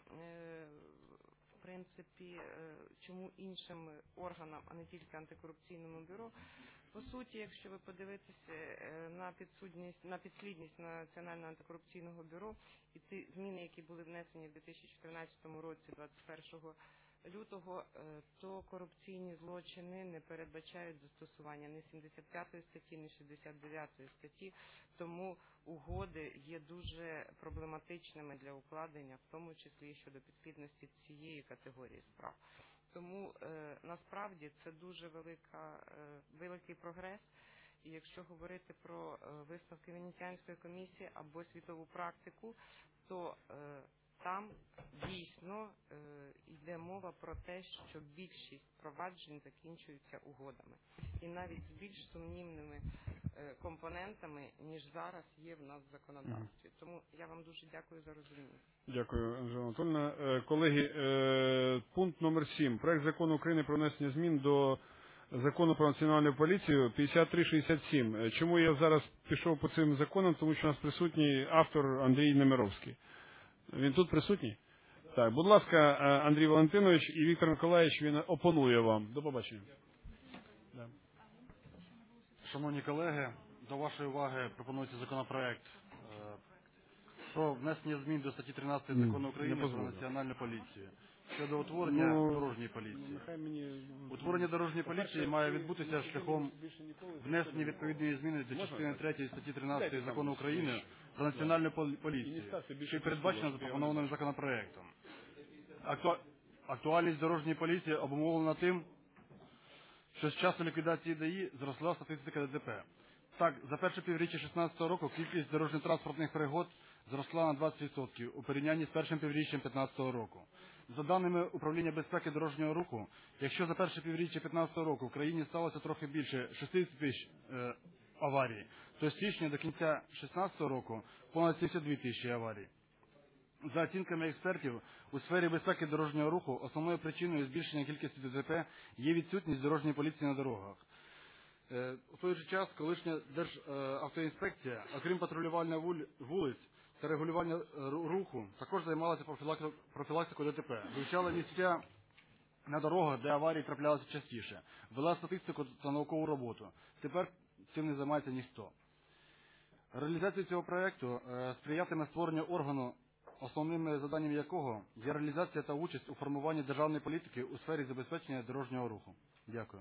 в принципі, чому іншим органам, а не тільки антикорупційному бюро, по суті, якщо ви подивитеся на підсудність, на підслідність Національного антикорупційного бюро і ті зміни, які були внесені в дві тисячі чотирнадцятому році, двадцять першого лютого, то корупційні злочини не передбачають застосування ні сімдесят п'ятої статті, ні шістдесят дев'ятої статті, тому угоди є дуже проблематичними для укладення, в тому числі щодо підслідності цієї категорії справ. Тому е, насправді це дуже велика, е, великий прогрес. І якщо говорити про е, висновки Венеціанської комісії або світову практику, то е, там дійсно е, йде мова про те, що більшість проваджень закінчуються угодами. І навіть з більш сумнівними е, компонентами, ніж зараз є в нас в законодавстві. Тому я вам дуже дякую за розуміння. Дякую, Анжела Анатольевна. Колеги, пункт номер сім. Проект закону України про внесення змін до закону про національну поліцію п'ятдесят три шістдесят сім. Чому я зараз пішов по цим законам? Тому що у нас присутній автор Андрій Немировський. Він тут присутній? Так, будь ласка, Андрій Валентинович і Віктор Миколаївич, він опонує вам. До побачення. Да. Шановні колеги, до вашої уваги пропонується законопроект про внесення змін до статті тринадцять закону України про національну поліцію щодо утворення ну, дорожньої поліції. Мені... Утворення дорожньої поліції має відбутися шляхом внесення відповідної зміни до частини третьої статті тринадцять закону України про національну поліцію, що передбачено запропонованим законопроектом. Акту... Актуальність дорожньої поліції обумовлена тим, що з часу ліквідації Д А І зросла статистика Д Т П. Так, за перше півріччя дві тисячі шістнадцятого року кількість дорожньо-транспортних пригод зросла на двадцять відсотків у порівнянні з першим півріччям дві тисячі п'ятнадцятого року. За даними Управління безпеки дорожнього руху, якщо за перше півріччя дві тисячі п'ятнадцятого року в країні сталося трохи більше шістдесят тисяч е, аварій, то з січня до кінця дві тисячі шістнадцятого року понад сімдесят дві тисячі аварій. За оцінками експертів, у сфері безпеки дорожнього руху основною причиною збільшення кількості Д Т П є відсутність дорожньої поліції на дорогах. У той же час колишня Державтоінспекція, окрім патрулювання вулиць та регулювання руху, також займалася профілактикою Д Т П, вивчала місця на дорогах, де аварії траплялися частіше, вела статистику та наукову роботу. Тепер цим не займається ніхто. Реалізація цього проєкту сприятиме створенню органу основними завданнями якого є реалізація та участь у формуванні державної політики у сфері забезпечення дорожнього руху. Дякую.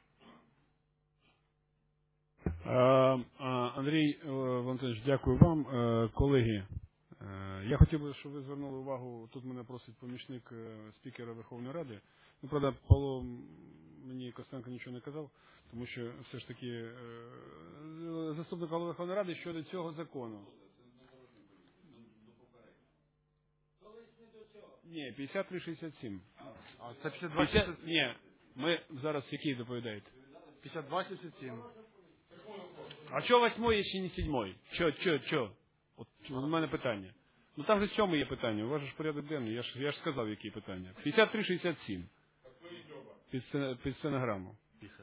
Андрій Валентинович, дякую вам. Колеги, я хотів би, щоб ви звернули увагу, тут мене просить помічник спікера Верховної Ради. Ну, правда, Павло мені Костенко нічого не казав, тому що все ж таки заступник голови Верховної Ради щодо цього закону. Ні, п'ятдесят три шістдесят сім. А це п'ятдесят два шістдесят сім? Ні, ми зараз який доповідаєте? п'ятдесят два шістдесят сім. А чого восьмой, ще не сьомий? Чо, чо, чо? От у мене питання. Ну там же сьомий є питання, у вас же ж порядок денний, я ж, я ж сказав, які питання. п'ятдесят три шістдесят сім. Під, під стенограму.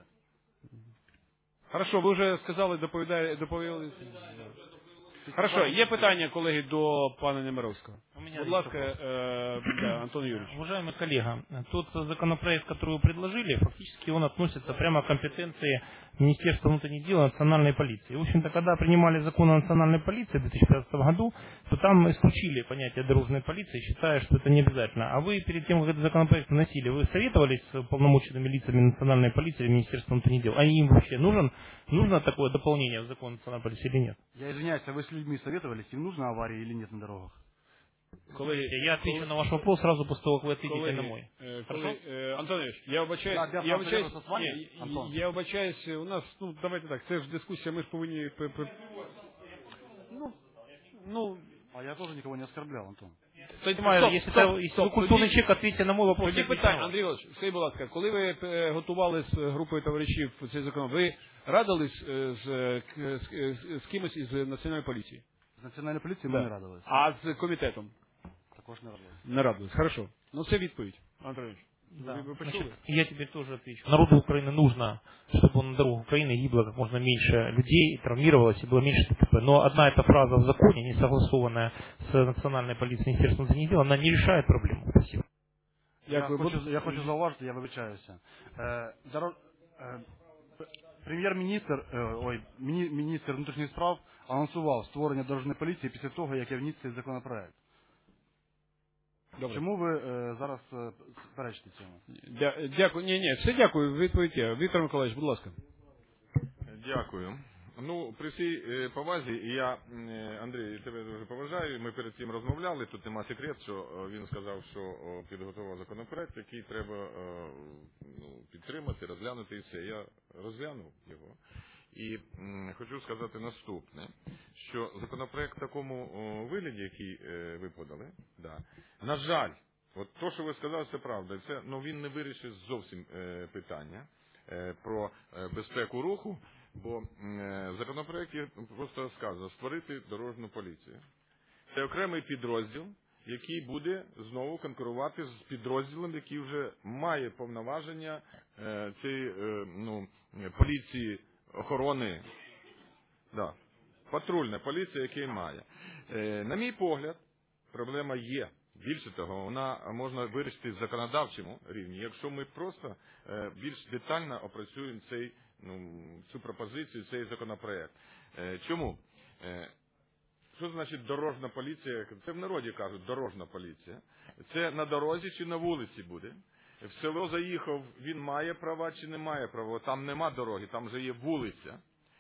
Хорошо, ви вже сказали, доповідає, доповіли. Хорошо, є питання, колеги, до пана Немировского. Будь ласка, э, да, Антон Юрьевич. Уважаемый коллега, тот законопроект, который вы предложили, фактически он относится прямо к компетенции Министерства внутренних дел и национальной полиции. В общем-то, когда принимали закон о национальной полиции в две тысячи пятнадцатом году, то там исключили понятие дорожной полиции, считая, что это не обязательно. А вы перед тем, как этот законопроект вносили, вы советовались с полномоченными лицами национальной полиции или Министерства внутренних дел? А им вообще нужен, нужно такое дополнение в закон о национальной полиции или нет? Я извиняюсь, а вы с людьми советовались, им нужна авария или нет на дорогах? Колеги, я отвечу коли... на ваш вопрос сразу после того, как вы ответите колеги, на мой. Е, коли, е, Антон Ильич, я вибачаюсь, да, я вибачаюсь, с вами, ні, Антон. я вибачаюсь, у нас, ну, давайте так, це ж дискусія, ми ж повинні... П, п... Ну, ну... А я тоже никого не оскорблял, Антон. Понимаю, стоп, если, стоп, это, если стоп, вы культурный тоді, человек, ответьте на мой вопрос. Тоді питання, Андрій Володимирович, скажіть, будь ласка, коли ви е, готували з групою товаришів цей закон, ви радились е, з, е, з, з, з кимось із Національної поліції? З Національної поліції да. ми не радились. А з комітетом? Також не радились. Не радились, хорошо. Ну, це відповідь, Андрій. Да. Вы, вы Значит, я тебе тоже отвечу. Народу Украины нужно, чтобы на дорогах Украины гибло как можно меньше людей, травмировалось и было меньше ДТП. Но одна эта фраза в законе, не согласованная с национальной полицией Министерством внутренних дел, она не решает проблему. Спасибо. Я, хочу, я хочу зауважити, я вибачаюся. Е, дорог, е, прем'єр-міністр, е, ой, міні, міністр внутрішніх справ анонсував створення дорожньої поліції після того, як я вніс цей законопроект. Добре. Чому ви е, зараз е, перечите цьому? Дя, дякую. Ні, ні, все дякую. Відповідь я. Віктор Миколаївич, будь ласка. Дякую. Ну, при всій е, повазі, і я, е, Андрій, тебе дуже поважаю, ми перед цим розмовляли, тут нема секрет, що е, він сказав, що е, підготував законопроект, який треба е, ну, підтримати, розглянути і все. Я розглянув його. І м, хочу сказати наступне, що законопроект в такому о, вигляді, який е, ви подали, да, на жаль, от то, що ви сказали, це правда, це, ну, він не вирішить зовсім е, питання е, про е, безпеку руху, бо е, в законопроекті просто сказано створити дорожню поліцію. Це окремий підрозділ, який буде знову конкурувати з підрозділом, який вже має повноваження е, цієї е, ну, поліції, охорони, да, патрульна поліція, який має. Е, на мій погляд, проблема є. Більше того, вона можна вирішити в законодавчому рівні, якщо ми просто е, більш детально опрацюємо цей, ну, цю пропозицію, цей законопроект. Е, чому? Е, що значить дорожна поліція? Це в народі кажуть дорожна поліція. Це на дорозі чи на вулиці буде. В село заїхав, він має права чи не має права, там нема дороги, там вже є вулиця.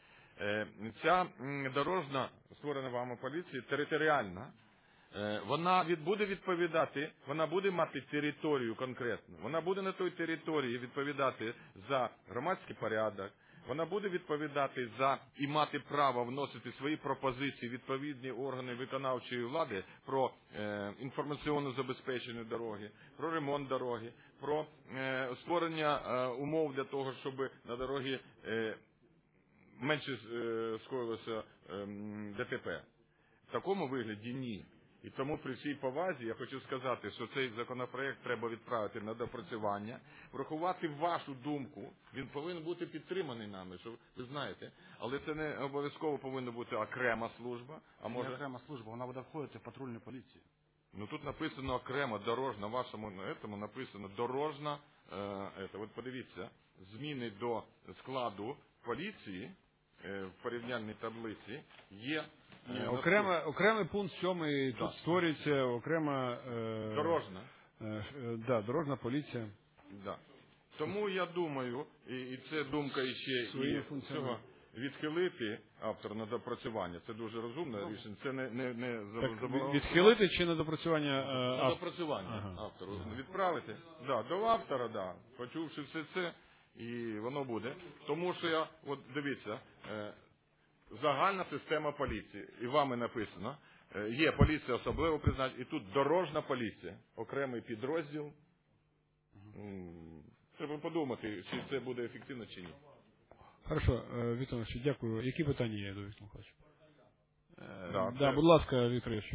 Ця дорожна, створена вами поліція, територіальна, вона буде відповідати, вона буде мати територію конкретну, вона буде на той території відповідати за громадський порядок, вона буде відповідати за і мати право вносити свої пропозиції відповідні органи виконавчої влади про е, інформаційне забезпечення дороги, про ремонт дороги, про е, створення е, умов для того, щоб на дорогі е, менше е, скоїлося е, ДТП. В такому вигляді ні. І тому при всій повазі я хочу сказати, що цей законопроект треба відправити на допрацювання, врахувати вашу думку, він повинен бути підтриманий нами, що ви знаєте, але це не обов'язково повинна бути окрема служба, а може... Не окрема служба, вона буде входити в патрульну поліцію. Ну тут написано окремо, дорожна, в вашому этому написано дорожна, е, это, от подивіться, зміни до складу поліції е, в порівняльній таблиці є. Ні, Окремо, окремий пункт сьомий, Да. тут створюється окрема е, Дорожна. Е, е, да, дорожна поліція. Да. Тому я думаю, і, і це думка іще Своїми і функціями. цього відхилити автор на допрацювання. Це дуже розумне рішення. Це не, не, не Так, заборонено. відхилити чи на допрацювання? е, На ав- допрацювання Ага. автору. Відправити. Да, до автора, да. Почувши все це, і воно буде. Тому що я, от дивіться, е, загальна система поліції, і вами написано, е, є поліція особливо призначена, і тут дорожна поліція, окремий підрозділ. М, Треба подумати, чи це буде ефективно, чи ні. Хорошо, е, Віктор Іванович, дякую. Які питання є до Віктора Михайловича? Е, Да, да, це- будь ласка, Віктор Ігорович.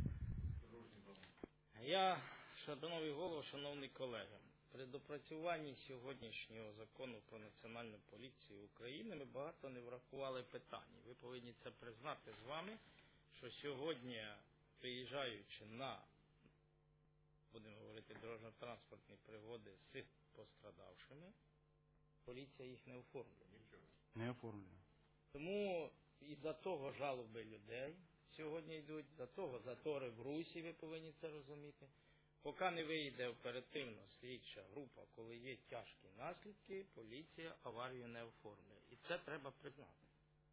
Я, шановний голово, шановні колеги, при допрацюванні сьогоднішнього закону про Національну поліцію України ми багато не врахували питань. Ви повинні це признати з вами, що сьогодні, виїжджаючи на, будемо говорити, дорожньо-транспортні пригоди з пострадавшими, поліція їх не оформлює. Не оформлює. Тому із-за того жалоби людей сьогодні йдуть, за того затори в русі, ви повинні це розуміти. Поки не вийде оперативно слідча група, коли є тяжкі наслідки, поліція аварію не оформлює. І це треба признати.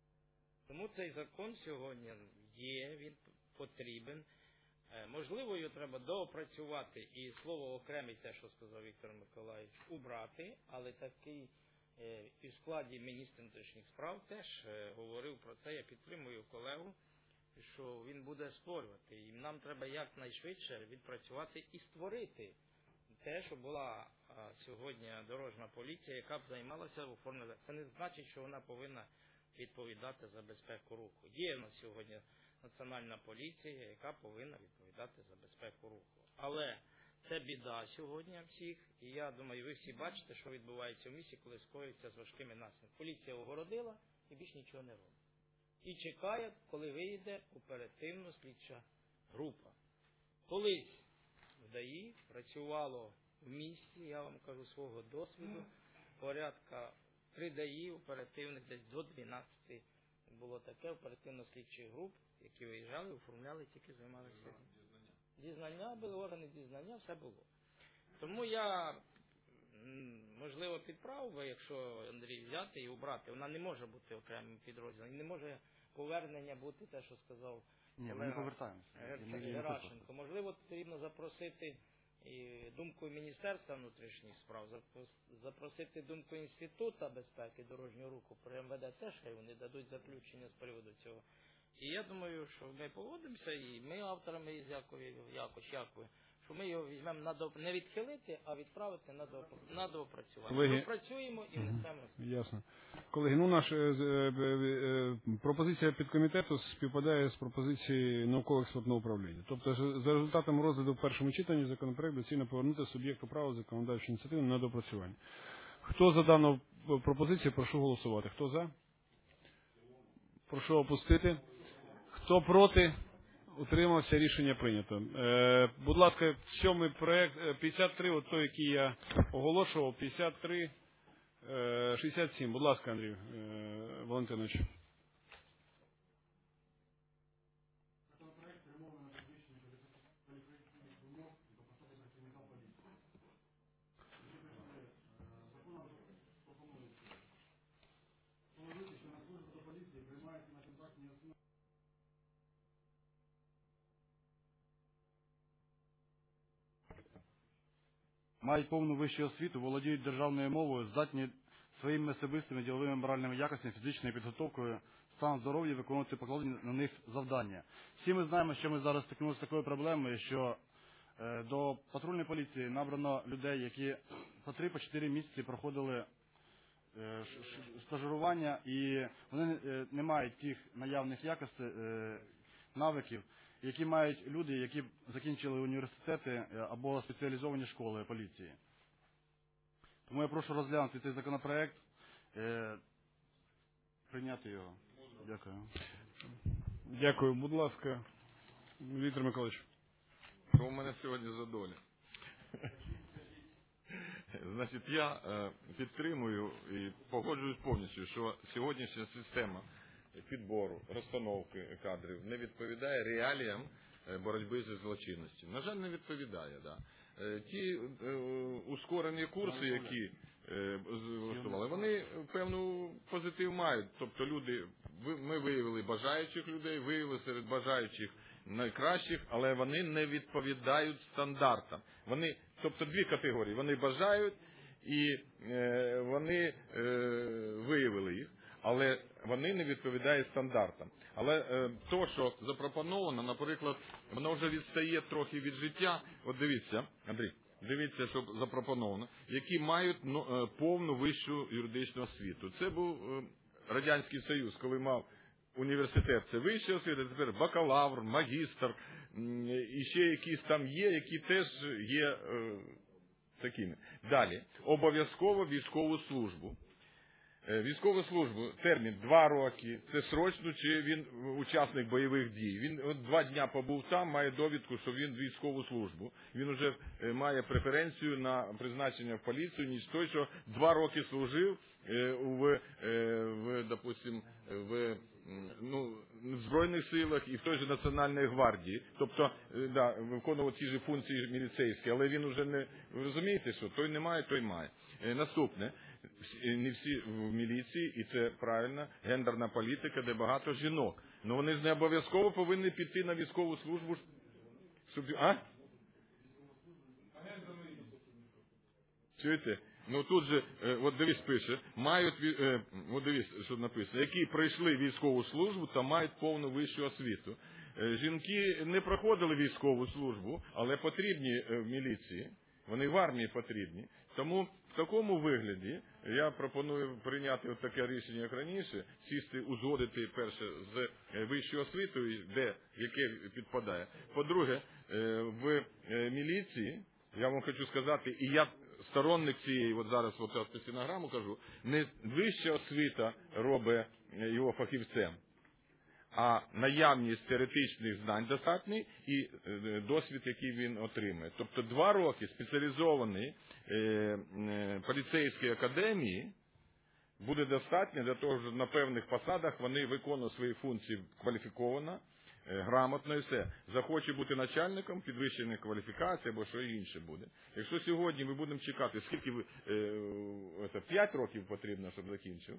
Тому цей закон сьогодні є, він потрібен. Е, Можливо, його треба доопрацювати і слово окремий, те, що сказав Віктор Миколаївич, убрати, але такий е, і в складі міністра внутрішніх справ теж е, говорив про це, я підтримую колегу, що він буде створювати. І нам треба якнайшвидше відпрацювати і створити те, що була а, сьогодні дорожня поліція, яка б займалася оформленням. Це не значить, що вона повинна відповідати за безпеку руху. Є в нас сьогодні Національна поліція, яка повинна відповідати за безпеку руху. Але це біда сьогодні всіх, і я думаю, ви всі бачите, що відбувається в місті, коли скоюється з важкими наслідками. Поліція огородила і більш нічого не робить. І чекає, коли вийде оперативно слідча група. Колись в ДАІ працювало в місті, я вам кажу свого досвіду, порядка три ДАІ оперативних, десь до дванадцяти було таке оперативно-слідчих груп, які виїжджали, оформляли, тільки займалися. Дізнання були, органи дізнання, все було. Тому я, м, можливо, підправив би, якщо Андрій взяти і убрати. Вона не може бути окремим підрозділом. І не може повернення бути те, що сказав Ні, ми колега не повертаємося. Гер- Ми не Геращенко. Можливо, потрібно запросити і думку Міністерства внутрішніх справ, запро- запросити думку Інституту безпеки дорожнього руху, при ем ве де теж, хай вони дадуть заключення з приводу цього. І я думаю, що ми поводимося, і ми авторами із Якові, Якось, Якові, що ми його візьмемо на до... не відхилити, а відправити на, до... на доопрацювання. Колеги- Допрацюємо і внесемо. Ясно. Колеги, ну наша е, е, е, пропозиція підкомітету співпадає з пропозицією науково-експертного управління. Тобто за за результатом розгляду в першому читанні законопроект доцільно повернути суб'єкту права законодавчої ініціативи на доопрацювання. Хто за дану пропозицію, прошу голосувати. Хто за? Прошу опустити. Хто проти? Утримався, рішення прийнято. Е, будь ласка, сьомий проект, е, п'ятдесят три, от той, який я оголошував, п'ятдесят три, е, шістдесят сім. Будь ласка, Андрій е, Валентинович. Мають повну вищу освіту, володіють державною мовою, здатні своїми особистими діловими моральними якостями, фізичною підготовкою, станом здоров'я виконувати покладені на них завдання. Всі ми знаємо, що ми зараз стикнулися з такою проблемою, що е, до патрульної поліції набрано людей, які по три-чотири місяці проходили е, ш- ш- стажирування, і вони е, не мають тих наявних якостей, е, навиків, які мають люди, які закінчили університети е, або спеціалізовані школи поліції. Тому я прошу розглянути цей законопроект, е, прийняти його. Дякую. Дякую. Будь ласка, Віктор Миколаївич. Що у мене сьогодні за доля? Значить, я е, підтримую і погоджуюсь повністю, що сьогоднішня система підбору, розстановки кадрів не відповідає реаліям боротьби зі злочинністю. На жаль, не відповідає. Да. Ті е, ускорені курси, які е, влаштували, вони певну позитив мають. Тобто люди, ми виявили бажаючих людей, виявили серед бажаючих найкращих, але вони не відповідають стандартам. Вони, тобто дві категорії, вони бажають і е, вони е, виявили їх, але вони не відповідають стандартам. Але е, то, що запропоновано, наприклад, воно вже відстає трохи від життя. От дивіться, Андрій, дивіться, що запропоновано, які мають ну, е, повну вищу юридичну освіту. Це був е, Радянський Союз, коли мав університет, це вища освіта, тепер бакалавр, магістр, і ще якісь там є, які теж є е, такими. Далі, обов'язково військову службу. Військову службу, термін два роки, це срочно, чи він учасник бойових дій. Він от два дня побув там, має довідку, що він військову службу. Він вже має преференцію на призначення в поліцію, ніж той, що два роки служив в, в допустим, в ну, в Збройних силах і в той же Національній гвардії. Тобто, да, виконував ті ж функції міліцейські, але він вже не, ви розумієте, що той не має, той має. Наступне. Не всі в міліції, і це правильно, гендерна політика, де багато жінок. Ну вони ж не обов'язково повинні піти на військову службу. А? Чуєте? Ну тут же, от дивись, пише, мають, от дивись, що написано, які пройшли військову службу, та мають повну вищу освіту. Жінки не проходили військову службу, але потрібні в міліції. Вони в армії потрібні. Тому в такому вигляді я пропоную прийняти от таке рішення, як раніше, сісти, узгодити перше з вищою освітою, де, яке підпадає. По-друге, в міліції, я вам хочу сказати, і я сторонник цієї, от зараз от по стенограму кажу, не вища освіта робить його фахівцем, а наявність теоретичних знань достатній і досвід, який він отримує. Тобто два роки спеціалізованої е, е, поліцейської академії буде достатньо для того, що на певних посадах вони виконують свої функції кваліфіковано, е, грамотно і все. Захоче бути начальником, підвищення кваліфікації або що інше буде. Якщо сьогодні ми будемо чекати, скільки ви, е, це, п'ять років потрібно, щоб закінчив,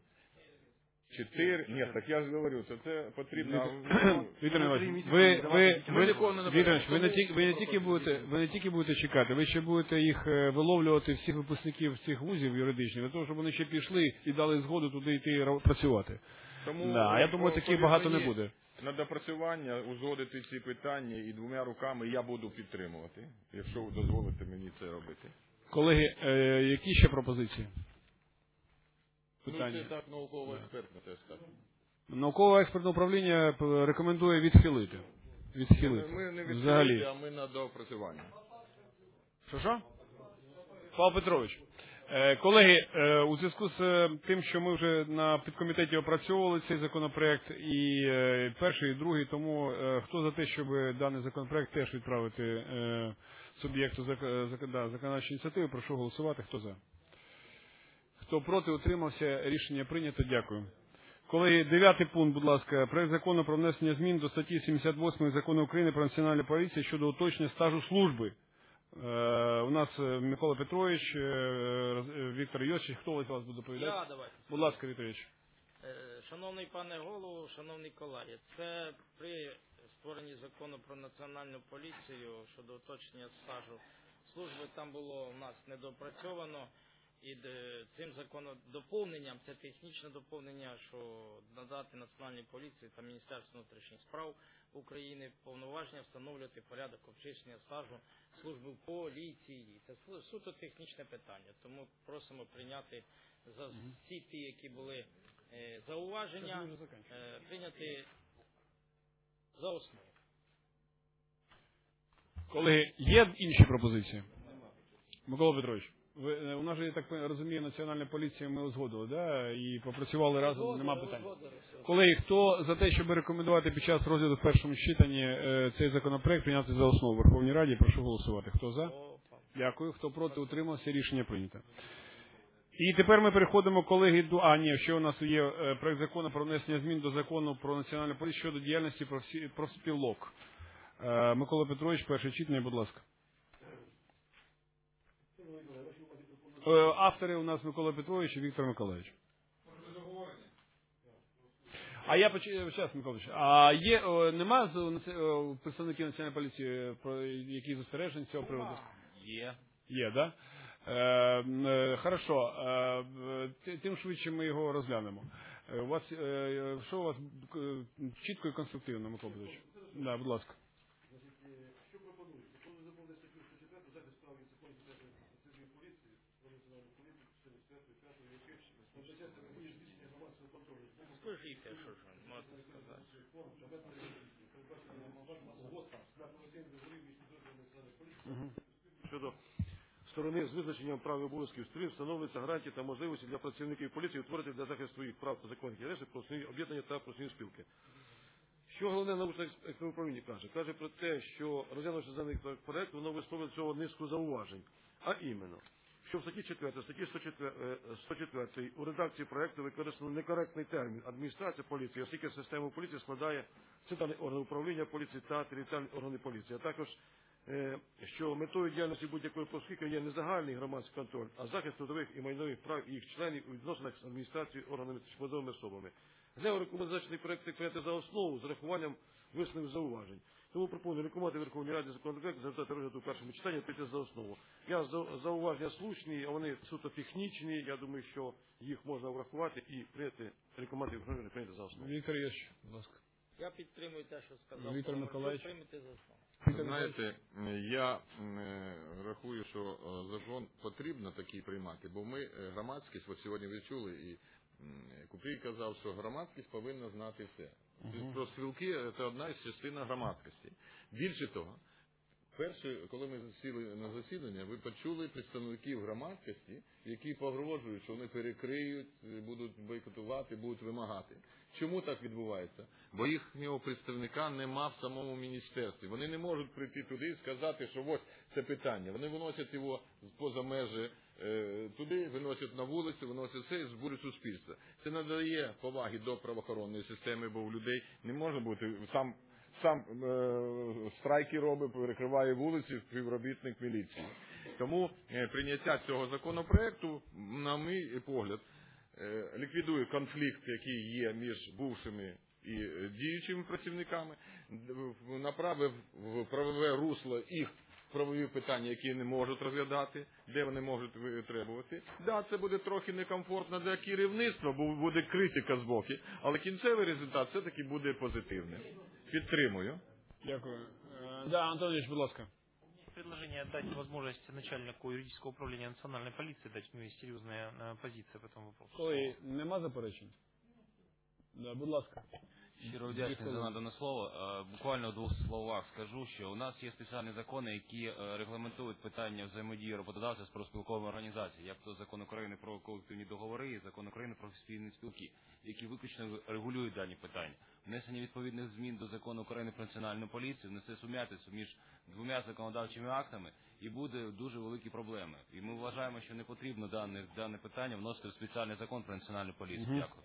Чотири, ні, так я ж говорю, це, це потрібно. Віктор Іванович, ви, ви, ви, Віктор, ви не тільки, ви не тільки будете, ви не тільки будете чекати, ви ще будете їх виловлювати, всіх випускників цих вузів юридичних, для того, щоб вони ще пішли і дали згоду туди йти працювати. Тому, да, я думаю, таких багато не буде. На допрацювання узгодити ці питання і двома руками я буду підтримувати, якщо ви дозволите мені це робити. Колеги, е, які ще пропозиції? Питання. Ну, це так науково-експертне теж так. Науково-експертне управління рекомендує відхилити. Відхилити. Ми, ми не відхилити, взагалі. А ми на доопрацювання. Що, що? Павло Петрович, е, колеги, е, у зв'язку з тим, що ми вже на підкомітеті опрацьовували цей законопроект, і е, перший, і другий, тому е, хто за те, щоб даний законопроект теж відправити е, суб'єкту зак, зак, да, законодавчої ініціативи, прошу голосувати. Хто за? Хто проти, утримався, рішення прийнято. Дякую. Колеги, дев'ятий пункт, будь ласка. Проект закону про внесення змін до статті сімдесят восьмої Закону України про національну поліцію щодо уточнення стажу служби. Е, у нас Микола Петрович, е, Віктор Йосич. Хто у вас буде доповідати? Я, давайте. Будь ласка, Віктор Йосич. Шановний пане голово, шановні колеги, це при створенні закону про національну поліцію щодо уточнення стажу служби, там було у нас недопрацьовано. І цим законодоповненням, це технічне доповнення, що надати Національній поліції та Міністерству внутрішніх справ України повноваження встановлювати порядок обчислення стажу служби в поліції. Це суто технічне питання, тому просимо прийняти за всі ті, які були е, зауваження, е, прийняти за основу. Колеги, є інші пропозиції? Микола Петрович. Ви, у нас же, я так розумію, Національна поліція ми узгодили, да? І попрацювали разом, згодили, нема питань. Колеги, хто за те, щоб рекомендувати під час розгляду в першому читанні е, цей законопроект прийняти за основу в Верховній Раді, прошу голосувати. Хто за? Дякую. Хто проти, утримався, рішення прийнято. І тепер ми переходимо, колеги, до... А, ні, ще у нас є е, проект закону про внесення змін до закону про національну поліцію щодо діяльності профсі... профспілок. Е, Микола Петрович, перше читання, будь ласка. Е, автори у нас Микола Петрович і Віктор Миколаївич. А я почав, зараз, Микола Петрович, а є, о, нема з о, представників національної поліції, про які застережень з цього приводу? Є. Є, да? Е, е, хорошо, е, тим швидше ми його розглянемо. Е, у вас, е, що у вас е, чітко і конструктивно, Микола Петрович? Да, будь ласка. Що пропонують? Пропонують заповнити статтю сто четверту захист прав і законів працівників поліції, про національну поліцію, частини четвертої, п'ятої, яке спостереження здійснення громадського контролю. Скажіть, що ж можна сказати. Щодо сторони з визначенням прав і обов'язків сторін встановлюються гарантії та можливості для працівників поліції утворити для захисту своїх прав та законних інтересів професійні об'єднання та професійні спілки. Що головне научне експертне управління каже? Каже про те, що розглянувши даний проект, воно висловлює цього низку зауважень. А іменно, що в статті четвертій, статті сто четвертій у редакції проекту використано некоректний термін адміністрація поліції, оскільки систему поліції складає центральний орган управління поліції та територіальні органи поліції, а також що метою діяльності будь-якої профспілки є не загальний громадський контроль, а захист трудових і майнових прав і їх членів у відносинах з адміністрацією органами та посадовими особами. Для рекомендаційний проект прийняти за основу з урахуванням висновлених зауважень. Тому пропоную рекомендувати Верховній Раді законопроект за результати розгляду у першому читанні прийняти за основу. Я зауваження слушні, а вони суто технічні. Я думаю, що їх можна врахувати і прийняти рекомендувати Верховній Раді прийняти за основу. Віктор Євгенович, будь ласка. Я підтримую те, що сказав. Віктор Миколаївич. Приймете за основу. Ви знаєте, я е, рахую, що е, закон потрібно такий приймати, бо ми, е, громадськість, от сьогодні ви чули, і е, Купрій казав, що громадськість повинна знати все. Uh-huh. Профспілки – це одна із частин громадськості. Більше того, перше, коли ми сіли на засідання, ви почули представників громадськості, які погрожують, що вони перекриють, будуть бойкотувати, будуть вимагати. Чому так відбувається? Бо їхнього представника нема в самому міністерстві. Вони не можуть прийти туди і сказати, що ось це питання. Вони виносять його поза межі е, туди, виносять на вулицю, виносять все і збурюють суспільство. Це не дає поваги до правоохоронної системи, бо у людей не може бути сам сам е, страйки робить, перекриває вулиці, співробітник міліції. Тому е, прийняття цього законопроекту, на мій погляд, е, ліквідує конфлікт, який є між бувшими і діючими працівниками, направив в правове русло їх правові питання, які не можуть розглядати, де вони можуть витребувати. Да, це буде трохи некомфортно для керівництва, бо буде критика з боку, але кінцевий результат все-таки буде позитивним. Підтримую. Дякую. Да, Антонович, будь ласка. Предложение дать возможность начальнику юридического управления национальной полиции дать, у него есть серьезная позиция по этому вопросу. Коли нема заперечень? Да, будь ласка. Щиро вдячний за надане слово. Буквально в двох словах скажу, що у нас є спеціальні закони, які регламентують питання взаємодії роботодавця з профспілковими організаціями, як то закон України про колективні договори і закон України про спільні спілки, які виключно регулюють дані питання. Внесення відповідних змін до закону України про національну поліцію внесе сум'ятицю між двома законодавчими актами і буде дуже великі проблеми. І ми вважаємо, що не потрібно дане, дане питання вносити в спеціальний закон про національну поліцію. Угу. Дякую.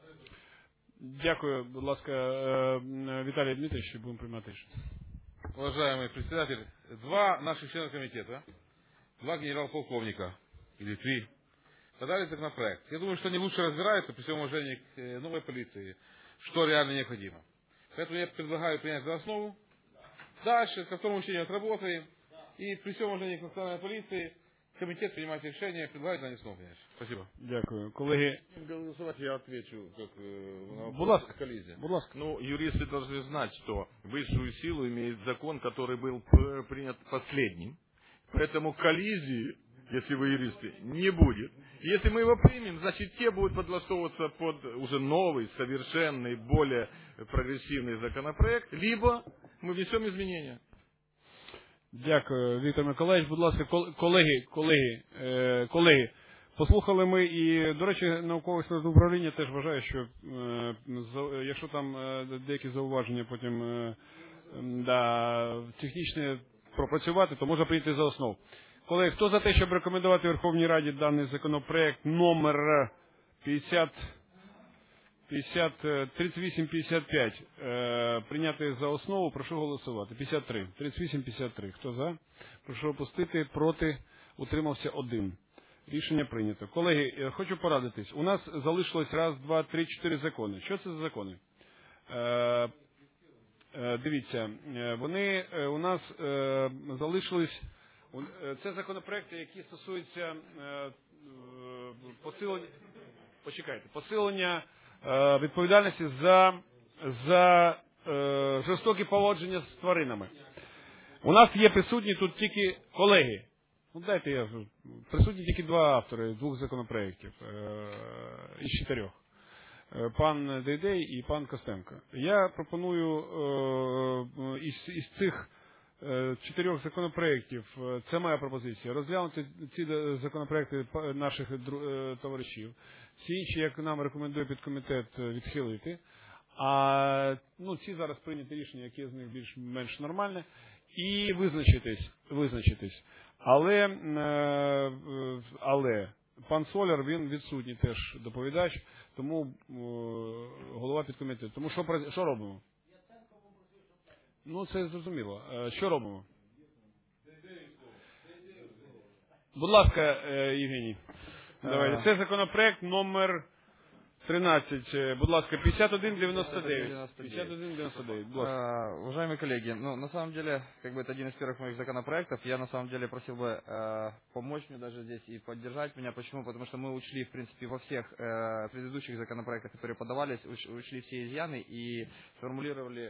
Дякую, будь ласка, Виталий Дмитриевич, будем принимать решение. Уважаемый председатель, два наших члена комитета, два генерал-полковника, или три, подали законопроект. Я думаю, что они лучше разбираются, при всем уважении к новой полиции, что реально необходимо. Поэтому я предлагаю принять за основу. Дальше, ко второму чтению отработаем. И при всем уважении к национальной полиции, комитет принимает решение, предлагает на снова, конечно. Спасибо. Дякую. Колеги, голосовать я отвечу, как э, на вопрос коллизии. Будь Ну, юристы должны знать, что высшую силу имеет закон, который был принят последним. Поэтому коллизии, если вы юристы, не будет. Если мы его примем, значит, те будут подлаштовываться под уже новый, совершенный, более прогрессивный законопроект, либо мы внесем изменения. Дякую, Віктор Миколаївич. Будь ласка, колеги, колеги, е, колеги, послухали ми і, до речі, наукове експертне управління теж вважає, що е, за, якщо там е, деякі зауваження потім е, да, технічне пропрацювати, то можна прийти за основу. Колеги, хто за те, щоб рекомендувати Верховній Раді даний законопроект номер п'ятдесят, п'ятдесят, тридцять вісім п'ятдесят п'ять е, прийняти за основу, прошу голосувати. п'ятдесят три. тридцять вісім п'ятдесят три. Хто за? Прошу опустити. Проти. Утримався один. Рішення прийнято. Колеги, хочу порадитись. У нас залишилось раз, два, три, чотири закони. Що це за закони? Е, е, дивіться, вони е, у нас е, залишились. Це законопроекти, які стосуються е, е, посилення, почекайте, посилення е, відповідальності за, за е, жорстокі поводження з тваринами. У нас є присутні тут тільки колеги. Ну, дайте я присутні тільки два автори двох законопроєктів е, із чотирьох. Пан Дейдей і пан Костенко. Я пропоную е, із, із цих е, чотирьох законопроєктів, це моя пропозиція, розглянути ці законопроєкти наших е, товаришів. Ці інші, як нам рекомендує підкомітет, відхилити. А ну, ці зараз прийняті рішення, які з них більш-менш нормальне, і визначитись, визначитись. Але, е, але пан Соляр, він відсутній теж доповідач, тому е, голова підкомітету. Тому що, що робимо? Ну, це зрозуміло. Е, що робимо? Будь ласка, е, Євгеній. Давайте. Це законопроект номер тринадцать, будь ласка, пятьдесят один девяносто девять. пятьдесят один девяносто девять. Uh, уважаемые коллеги, ну, на самом деле, как бы это один из первых моих законопроектов, я на самом деле просил бы uh, помочь мне даже здесь и поддержать меня. Почему? Потому что мы учли, в принципе, во всех uh, предыдущих законопроектах, которые подавались, уч, учли все изъяны и сформулировали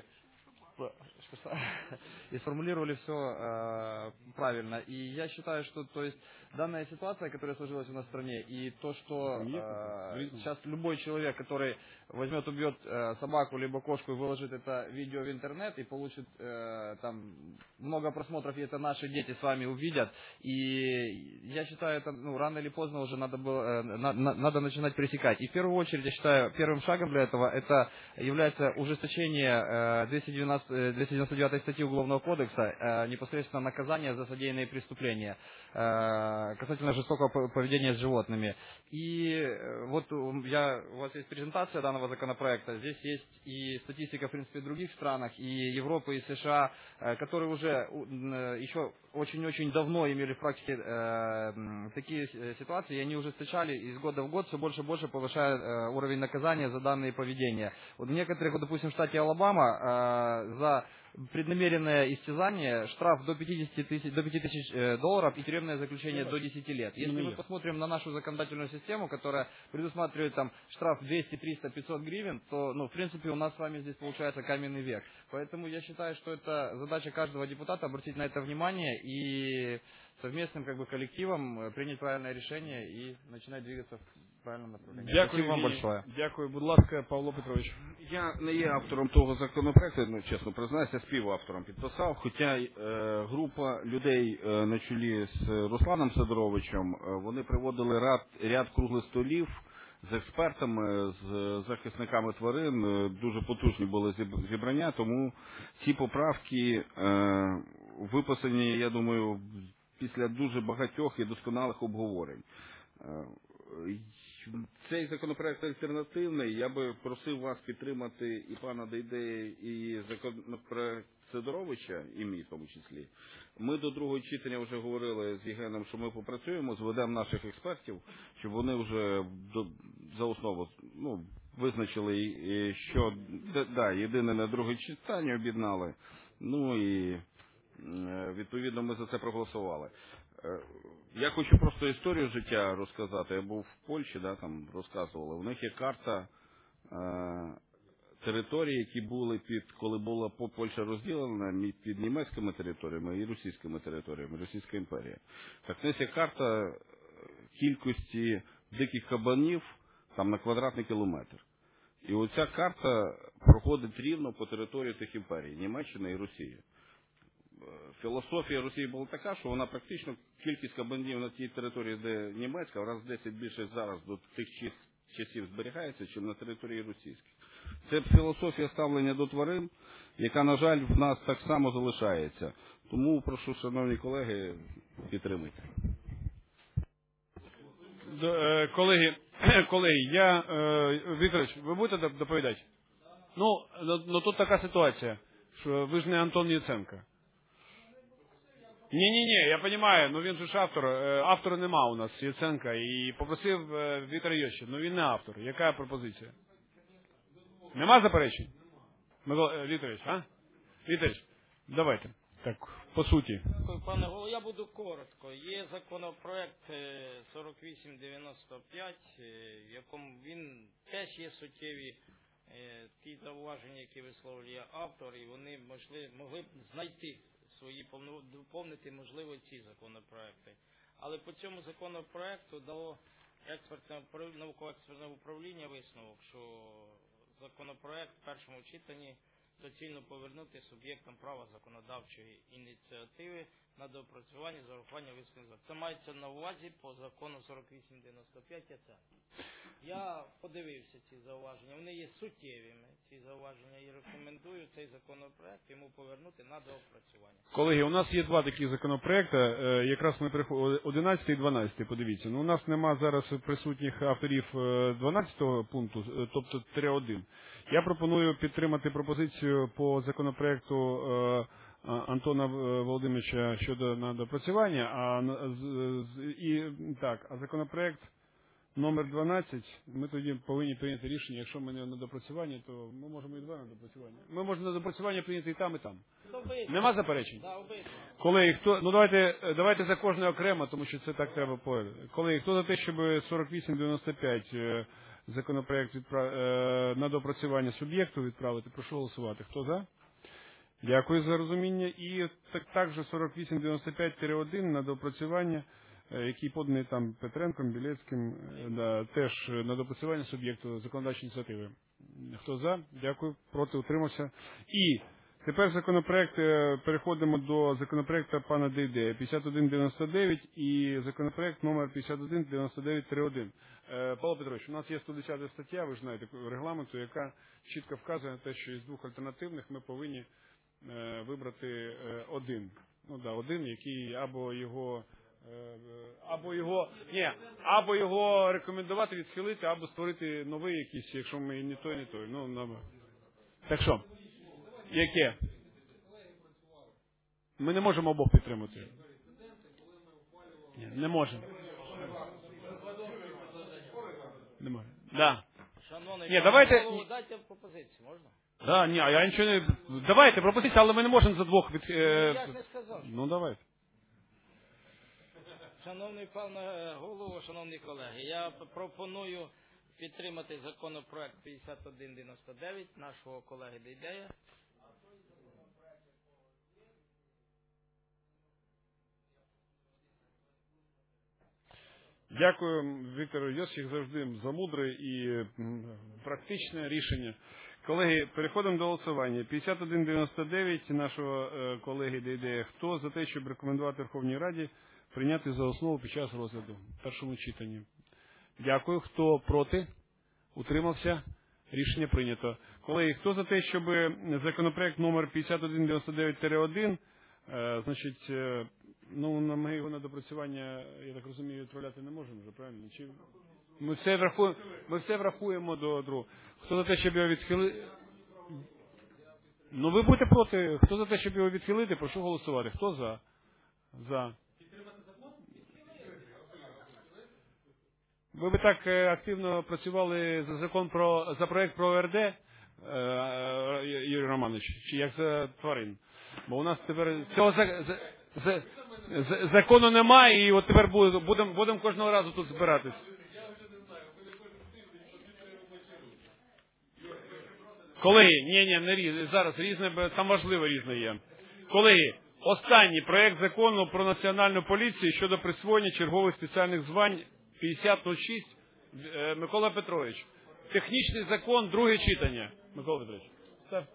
и сформулировали все э, правильно. И я считаю, что, то есть, данная ситуация, которая сложилась у нас в стране, и то, что э, сейчас любой человек, который возьмет, убьет э, собаку либо кошку и выложит это видео в интернет и получит э, там много просмотров, и это наши дети с вами увидят. И я считаю, это ну, рано или поздно уже надо было э, на, на, надо начинать пресекать. И в первую очередь, я считаю, первым шагом для этого это является ужесточение э, двести девяносто девятой статьи Уголовного кодекса, э, непосредственно наказание за содеянные преступления э, касательно жестокого поведения с животными. И э, вот я, у вас есть презентация данного законопроекта, здесь есть и статистика, в принципе, в других странах, и Европы, и США, э, которые уже э, еще очень-очень давно имели в практике э, такие ситуации, и они ужесточали из года в год все больше и больше повышая э, уровень наказания за данные поведения. Вот в некоторых, вот, допустим, в штате Алабама э, за преднамеренное истязание штраф до пятидесяти тысяч, до пяти тысяч э, долларов и тюремное заключение до десяти лет. Если мы посмотрим на нашу законодательную систему, которая предусматривает там штраф двести, триста, пятьсот гривен, то, ну, в принципе, у нас с вами здесь получается каменный век. Поэтому я считаю, что это задача каждого депутата обратить на это внимание и совместным как бы коллективом принять правильное решение и начинать двигаться в правильном направлении. Дякую, Спасибо вам большое. Дякую, будь ласка, Павло Петрович. Я не є автором того законопроекту, ну, чесно признаюся, співавтором підписав, хоча е, група людей е, на чолі з Русланом Сидоровичем, е, вони приводили ряд, ряд круглих столів з експертами, з захисниками тварин, е, дуже потужні були зібрання, тому ці поправки е, виписані, я думаю, після дуже багатьох і досконалих обговорень. Е, Цей законопроект альтернативний, я би просив вас підтримати і пана Дейдея, і законопроект Сидоровича, і мій в тому числі. Ми до другого читання вже говорили з Євгеном, що ми попрацюємо, зведемо наших експертів, щоб вони вже до, за основу ну, визначили, що да, єдине на друге читання об'єднали. Ну і відповідно ми за це проголосували. Я хочу просто історію життя розказати. Я був в Польщі, да, там розказували. У них є карта е, територій, які були під, коли була Польща розділена під німецькими територіями і російськими територіями, Російська імперія. Так, у них є карта кількості диких кабанів там на квадратний кілометр. І оця карта проходить рівно по території тих імперій, Німеччини і Росії. Філософія Росії була така, що вона практично кількість кабанів на тій території, де німецька, в раз в десять більше зараз до тих часів зберігається, ніж на території російській. Це філософія ставлення до тварин, яка, на жаль, в нас так само залишається. Тому прошу, шановні колеги, підтримуйте. Колеги, колеги, я, Вікторович, ви будете доповідати? Ну, ну, тут така ситуація, що ви ж не Антон Яценко. Ні-ні-ні, я розумію, ну він же ж автор. Автора нема у нас, Яценка, і попросив Віктор Йосипович, ну він не автор. Яка пропозиція? Нема заперечень? Микола Вікторович, а? Вікторович, давайте. Так, по суті. Дякую, пане голово. Я буду коротко. Є законопроект сорок вісім дев'яносто п'ять, в якому він теж є суттєві ті зауваження, які висловлює автор, і вони могли, могли б знайти свої, доповнити, можливо, ці законопроекти. Але по цьому законопроекту дало експертне, науково-експертне управління висновок, що законопроект в першому читанні доцільно повернути суб'єктам права законодавчої ініціативи на доопрацювання з урахуванням висновків. Це мається на увазі по закону сорок вісім дев'яносто п'ять. Я подивився ці зауваження. Вони є суттєвими, ці зауваження, і рекомендую цей законопроект йому повернути на доопрацювання. Колеги, у нас є два такі законопроекти, якраз ми приходимо, одинадцятий і дванадцятий, подивіться. Ну, у нас нема зараз присутніх авторів дванадцятого пункту, тобто три один. Я пропоную підтримати пропозицію по законопроекту Антона Володимировича щодо на допрацювання, а, і, так, а законопроект номер дванадцять, ми тоді повинні прийняти рішення, якщо ми не на допрацювання, то ми можемо і два на допрацювання. Ми можемо на допрацювання прийняти і там, і там. Нема заперечень? Колеги, хто, ну давайте, давайте за кожне окремо, тому що це так треба поговорити. Колеги, хто за те, щоб сорок вісім дев'яносто п'ять законопроект відправ... на допрацювання суб'єкту відправити, прошу голосувати. Хто за? Дякую за розуміння. І так, також сорок вісім дев'яносто п'ять один на допрацювання, який поданий там Петренком, Білецьким, да, теж на допрацювання суб'єкту законодавчої ініціативи. Хто за? Дякую. Проти, утримався. І тепер законопроект, переходимо до законопроекту пана Дейдея п'ятдесят один дев'яносто дев'ять і законопроект номер п'ятдесят один дев'яносто дев'ять один. Павло Петрович, у нас є сто десята стаття, ви ж знаєте, регламенту, яка чітко вказує на те, що із двох альтернативних ми повинні вибрати один. Ну да, один, який або його або його, ні, або його рекомендувати, відхилити, або створити новий якийсь, якщо ми не той, не той. Ну, нам... Так що? Яке? Ми не можемо обох підтримати. Ні, не можемо. Не можемо. Да. Шановний ні, давайте... голову, дайте пропозицію, можна? Да, ні, я нічого не... Давайте пропозицію, але ми не можемо за двох від... Я ж не сказав. Ну, давайте. Шановний пане голово, шановні колеги, я пропоную підтримати законопроект п'ятдесят один дев'яносто дев'ять нашого колеги Дейдея. Дякую, Віктору Йосиповичу, завжди за мудре і практичне рішення. Колеги, переходимо до голосування. п'ятдесят один дев'яносто дев'ять нашого колеги Дейдея. Хто за те, щоб рекомендувати Верховній Раді прийняти за основу під час розгляду в першому читанні? Дякую. Хто проти? Утримався? Рішення прийнято. Колеги, хто за те, щоб законопроект номер п'ятдесят один дев'яносто дев'ять один, е, значить, е, ну, ми його на допрацювання, я так розумію, відправляти не можемо вже, правильно? Чи... Ми все врахуємо, ми все врахуємо до другого. Хто за те, щоб його відхилити? Ну, ви будете проти. Хто за те, щоб його відхилити, прошу голосувати. Хто за? За. Ви би так активно працювали за закон про, за проект про О Р Д, Юрій Романович, чи як за тварин? Бо у нас тепер цього за, за, за, за, закону немає, і от тепер будемо будем кожного разу тут збиратись. Колеги, ні, ні, не різне, зараз різне, там важливо різне є. Колеги, останній проект закону про національну поліцію щодо присвоєння чергових спеціальних звань п'ятдесят нуль шість, Микола Петрович. Технічний закон, друге читання. Микола Петрович. Так.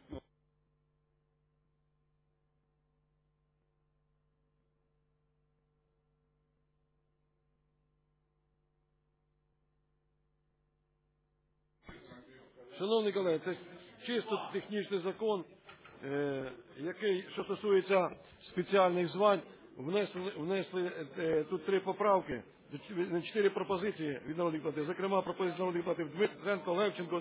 Шановні колеги, це чисто технічний закон, який, що стосується спеціальних звань, внесли, внесли е, тут три поправки, чотири пропозиції від народних депутатів. Зокрема, пропозиція народних депутатів Дмитренко, Левченко.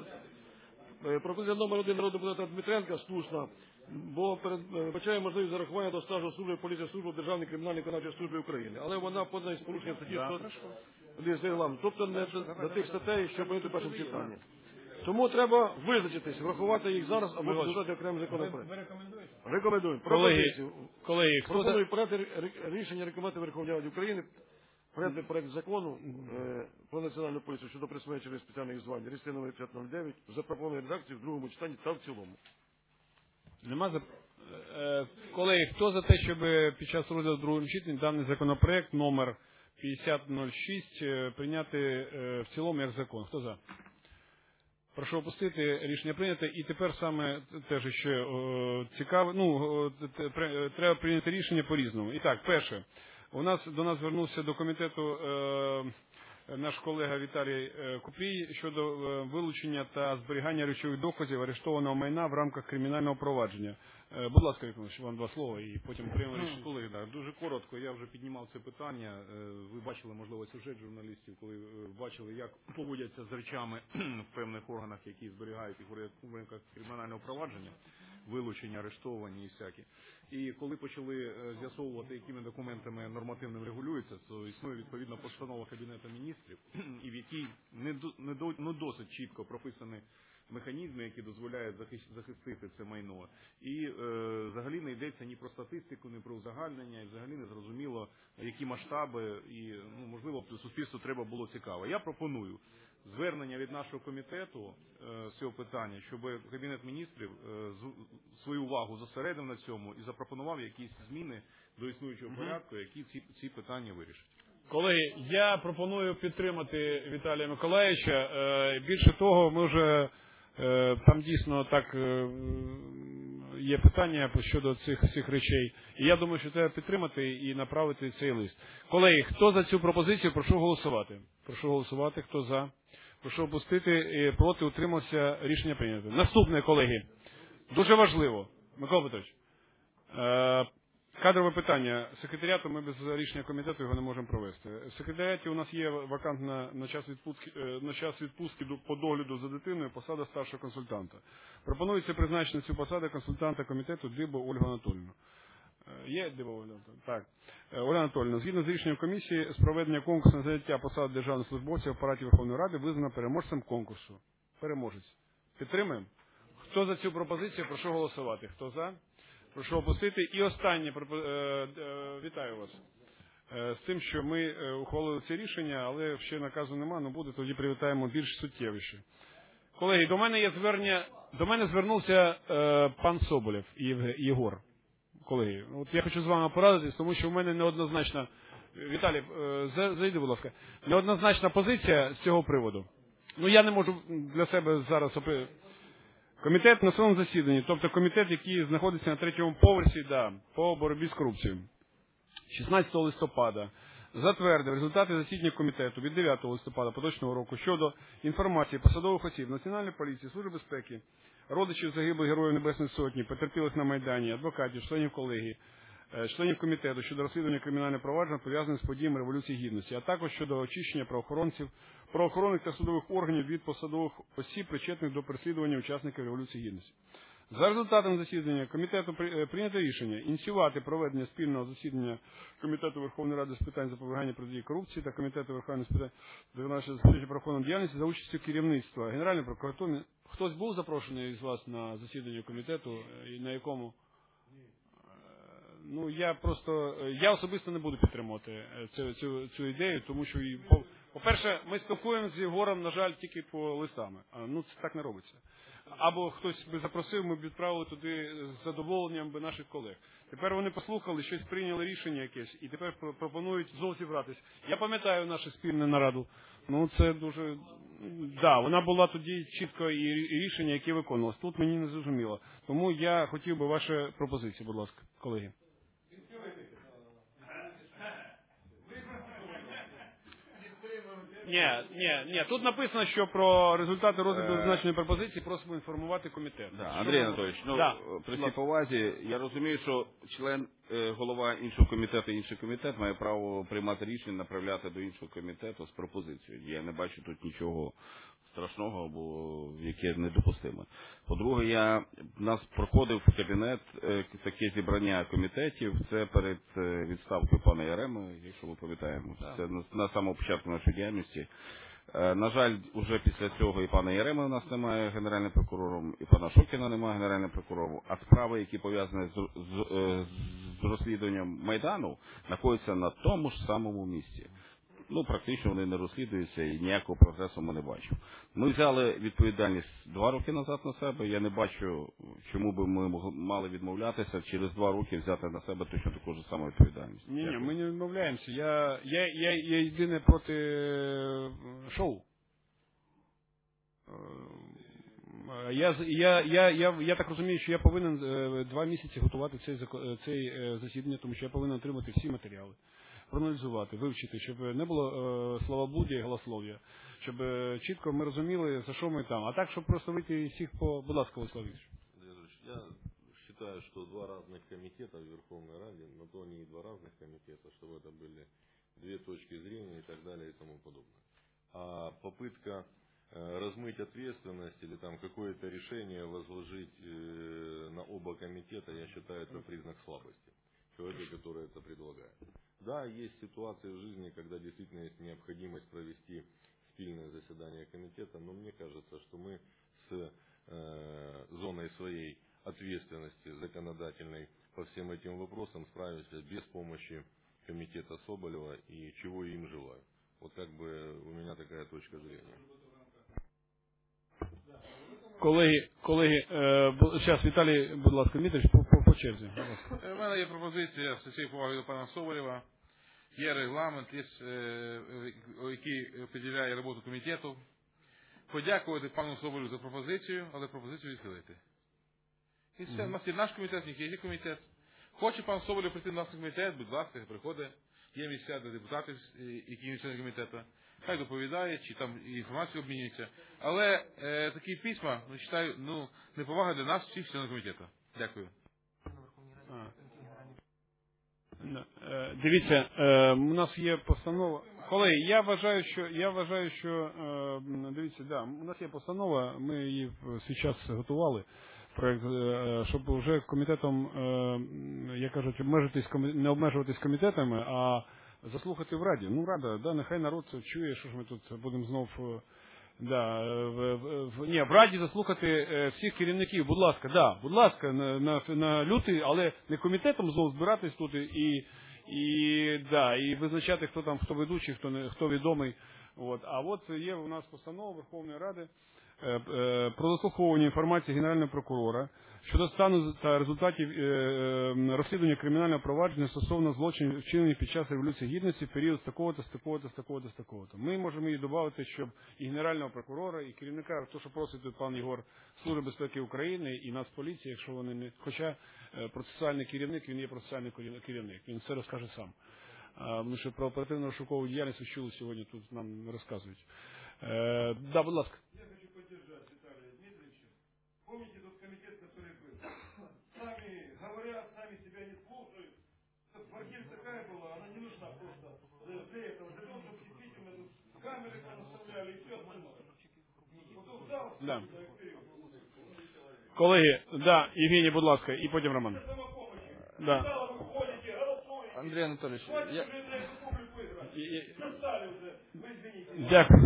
Е, пропозиція номер один народного депутата Дмитренка слушна, бо передбачає можливість зарахування до стажу служби поліції служби Державної кримінальної виконавчої служби України. Але вона подана з порушенням статті сто регламенту, тобто не до тих статей, що прийняти в першому читанні. Тому треба визначитись, врахувати їх зараз або підготувати окремий законопроект. Ви рекомендуєте? Рекомендуємо. Колеги, колеги, хто пропоную проект рішення рекомендувати Верховній Раді України прийняти проект закону е, про національну поліцію щодо присвоєння через спеціальних звань реєстраційний номер п'ятдесят нуль дев'ять в запропонованій редакції в другому читанні та в цілому. Нема за е, колеги, хто за те, щоб під час розгляду в другому читанні даний законопроект номер п'ятдесят нуль шість е, прийняти е, в цілому як закон? Хто за? Прошу опустити, рішення прийнято. І тепер саме теж ще о, цікаве, ну, о, треба прийняти рішення по-різному. І так, перше, у нас до нас звернувся до комітету е, наш колега Віталій Купрій щодо е, вилучення та зберігання речових доказів арештованого майна в рамках кримінального провадження. Е, будь ласка, Вікторович, вам два слова і потім приймемо рішення. Колеги, так, дуже коротко, я вже піднімав це питання. Ви бачили, можливо, сюжет журналістів, коли бачили, як поводяться з речами в певних органах, які зберігають їх в рамках кримінального провадження, вилучення, арештовані і всякі. І коли почали з'ясовувати, якими документами нормативно регулюється, то існує відповідна постанова Кабінету міністрів, і в якій не, до, не, до, не досить чітко прописані механізми, які дозволяють захистити це майно. І е, взагалі не йдеться ні про статистику, ні про узагальнення, і взагалі не зрозуміло, які масштаби, і, ну, можливо, суспільству треба було цікаво. Я пропоную звернення від нашого комітету е, з цього питання, щоб Кабінет міністрів е, з, свою увагу зосередив на цьому і запропонував якісь зміни до існуючого угу. порядку, які ці, ці питання вирішать. Колеги, я пропоную підтримати Віталія Миколаївича. Е, більше того, ми вже е, там дійсно так е, є питання щодо цих всіх речей. І я думаю, що треба підтримати і направити цей лист. Колеги, хто за цю пропозицію, прошу голосувати. Прошу голосувати, хто за. Прошу опустити, проти, утримався, рішення прийнято. Наступне, колеги, дуже важливо. Микола Петрович, е, кадрове питання. Секретаріату ми без рішення комітету його не можемо провести. В секретаріаті у нас є вакантна на час відпустки, на час відпустки по догляду за дитиною посада старшого консультанта. Пропонується призначити цю посаду консультанта комітету Дибу Ольгу Анатоліївну. Є Диба Ольга Анатоліївна? Так. Ольга Анатоліївна, згідно з рішенням комісії з проведення конкурсу на заняття посад державних службовців в апараті Верховної Ради визнано переможцем конкурсу. Переможець. Підтримуємо? Хто за цю пропозицію, прошу голосувати. Хто за? Прошу опустити. І останнє, вітаю вас з тим, що ми ухвалили це рішення, але ще наказу нема, але буде, тоді привітаємо більш суттєвіше. Колеги, до мене є звернення, до мене звернувся е, пан Соболєв Єгор. Колеги, от я хочу з вами порадитись, тому що в мене неоднозначна, Віталій, е, зайди, будь ласка, неоднозначна позиція з цього приводу. Ну, я не можу для себе зараз опи... Комітет на своєму засіданні, тобто комітет, який знаходиться на третьому поверсі, да, по боротьбі з корупцією, шістнадцятого листопада затвердив результати засідання комітету від дев'ятого листопада поточного року щодо інформації посадових осіб Національної поліції, Служби безпеки, родичів загиблих Героїв Небесної Сотні, потерпілих на Майдані, адвокатів, членів колегії, членів комітету щодо розслідування кримінальних проваджень, пов'язаних з подіями Революції Гідності, а також щодо очищення правоохоронців, правоохоронних та судових органів від посадових осіб, причетних до переслідування учасників Революції Гідності. За результатом засідання комітету прийнято рішення ініціювати проведення спільного засідання Комітету Верховної Ради з питань запобігання протидії корупції та Комітету Верховної Ради з питань забезпечення правоохоронної діяльності за участю керівництва Генеральної прокуратури. Хтось був запрошений із вас на засідання комітету і на якому? Ну, я просто, я особисто не буду підтримувати цю, цю, цю ідею, тому що, по-перше, ми спілкуємося з Єгором, на жаль, тільки по листами. Ну, це так не робиться. Або хтось би запросив, ми б відправили туди з задоволенням би наших колег. Тепер вони послухали, щось прийняли рішення якесь, і тепер пропонують зовсім братись. Я пам'ятаю нашу спільну нараду. Ну, це дуже, да, вона була тоді чітко і рішення, яке виконувалось. Тут мені не зрозуміло. Тому я хотів би ваші пропозиції, будь ласка, колеги. Ні, ні, ні. Тут написано, що про результати розгляду зазначеної пропозиції просимо інформувати комітет. Да, Андрій Анатолійович, ну, да. при цій повазі, я розумію, що член е, голова іншого комітету, інший комітет має право приймати рішення, направляти до іншого комітету з пропозицією. Я не бачу тут нічого страшного, або яке недопустиме. По-друге, я в нас проходив в кабінет е, таке зібрання комітетів, це перед е, відставкою пана Яреми, якщо ми пам'ятаємо. Це на, на самому початку нашої діяльності. Е, на жаль, уже після цього і пана Яреми у нас немає генеральним прокурором, і пана Шокіна немає генеральним прокурором, а справи, які пов'язані з, з, з, з розслідуванням Майдану, знаходяться на тому ж самому місці. Ну, практично вони не розслідуються і ніякого прогресу ми не бачимо. Ми взяли відповідальність два роки назад на себе. Я не бачу, чому би ми мали відмовлятися через два роки взяти на себе точно таку ж саму відповідальність. Ні, ні, ми не відмовляємося. Я, я, я, я єдине проти шоу. Я, я, я, я, я так розумію, що я повинен два місяці готувати цей, цей засідання, тому що я повинен отримати всі матеріали. Проаналізувати, вивчити, щоб не було е, словоблуддя і голослов'я, щоб е, чітко ми розуміли, за що ми там. А так, щоб просто вийти і всіх по... Будь ласка, Владислав Ильич. Я считаю, что два разных комитета в Верховной Раде, но то не два разных комитета, чтобы это были две точки зрения и так далее и тому подобное. А попытка э, размыть ответственность или там какое-то решение возложить э, на оба комитета, я считаю, это признак слабости человека, который это предлагает. Да, есть ситуации в жизни, когда действительно есть необходимость провести спильное заседание комитета, но мне кажется, что мы с э, зоной своей ответственности законодательной по всем этим вопросам справимся без помощи комитета Соболева, и чего я им желаю. Вот как бы у меня такая точка зрения. Колеги, колеги, зараз Віталій, будь ласка, Дмитрович, по, по, по черзі. У мене є пропозиція, з цією повагою до пана Соболєва. Є регламент, є, який поділяє роботу комітету. Подякувати пану Соболєву за пропозицію, але пропозицію відхилити. І все, у нас є наш комітет, у них є комітет. Хоче пан Соболєв прийти на наш комітет, будь ласка, приходить. Є місця для депутатів, які є члени комітету. Хай доповідає, чи там інформацію обмінюється. Але е, такі письма, я вважаю, ну, неповага для нас, всіх членів комітету. Дякую. Дивіться, у нас є постанова. Колеги, я вважаю, що я вважаю, що дивіться, да, у нас є постанова, ми її в свій час готували. Проект, щоб вже комітетом, як кажуть, обмежитись, не обмежуватись комітетами, а заслухати в Раді. Ну, Рада, да, нехай народ це чує, що ж ми тут будемо знов. Да, в, в, в, ні, в Раді заслухати е, всіх керівників, будь ласка, да, будь ласка, на, на, на лютий, але не комітетом знову збиратись тут і, і, да, і визначати, хто там, хто ведучий, хто, не, хто відомий. От. А от є у нас постанова Верховної Ради е, е, про заслуховування інформації Генерального прокурора щодо стану та результатів е, е, розслідування кримінального провадження стосовно злочинів, вчинених під час Революції Гідності в період з такого-то, з такого-то, з такого-то, з такого-то. Ми можемо її додати, щоб і Генерального прокурора, і керівника, то, що просить тут пан Єгор, Служби безпеки України і Нацполіції, якщо вони не... Хоча е, процесуальний керівник, він є процесуальний керівник, він все розкаже сам. А, тому що про оперативно-розшукову діяльність ви чули сьогодні, тут нам розказують. Е, да, будь ласка. Я хочу поддержать Виталия Дмитриевича. Помните тот комитет, который был? Сами говорят, сами себя не слушают. Квартира такая была, она не нужна просто для этого. Для того, чтобы действительно камеры наставляли и все остальное. Да. Колеги, да, Євгеній, будь ласка, і потім Роман. Да. Андрей Анатольевич, я... Дякую.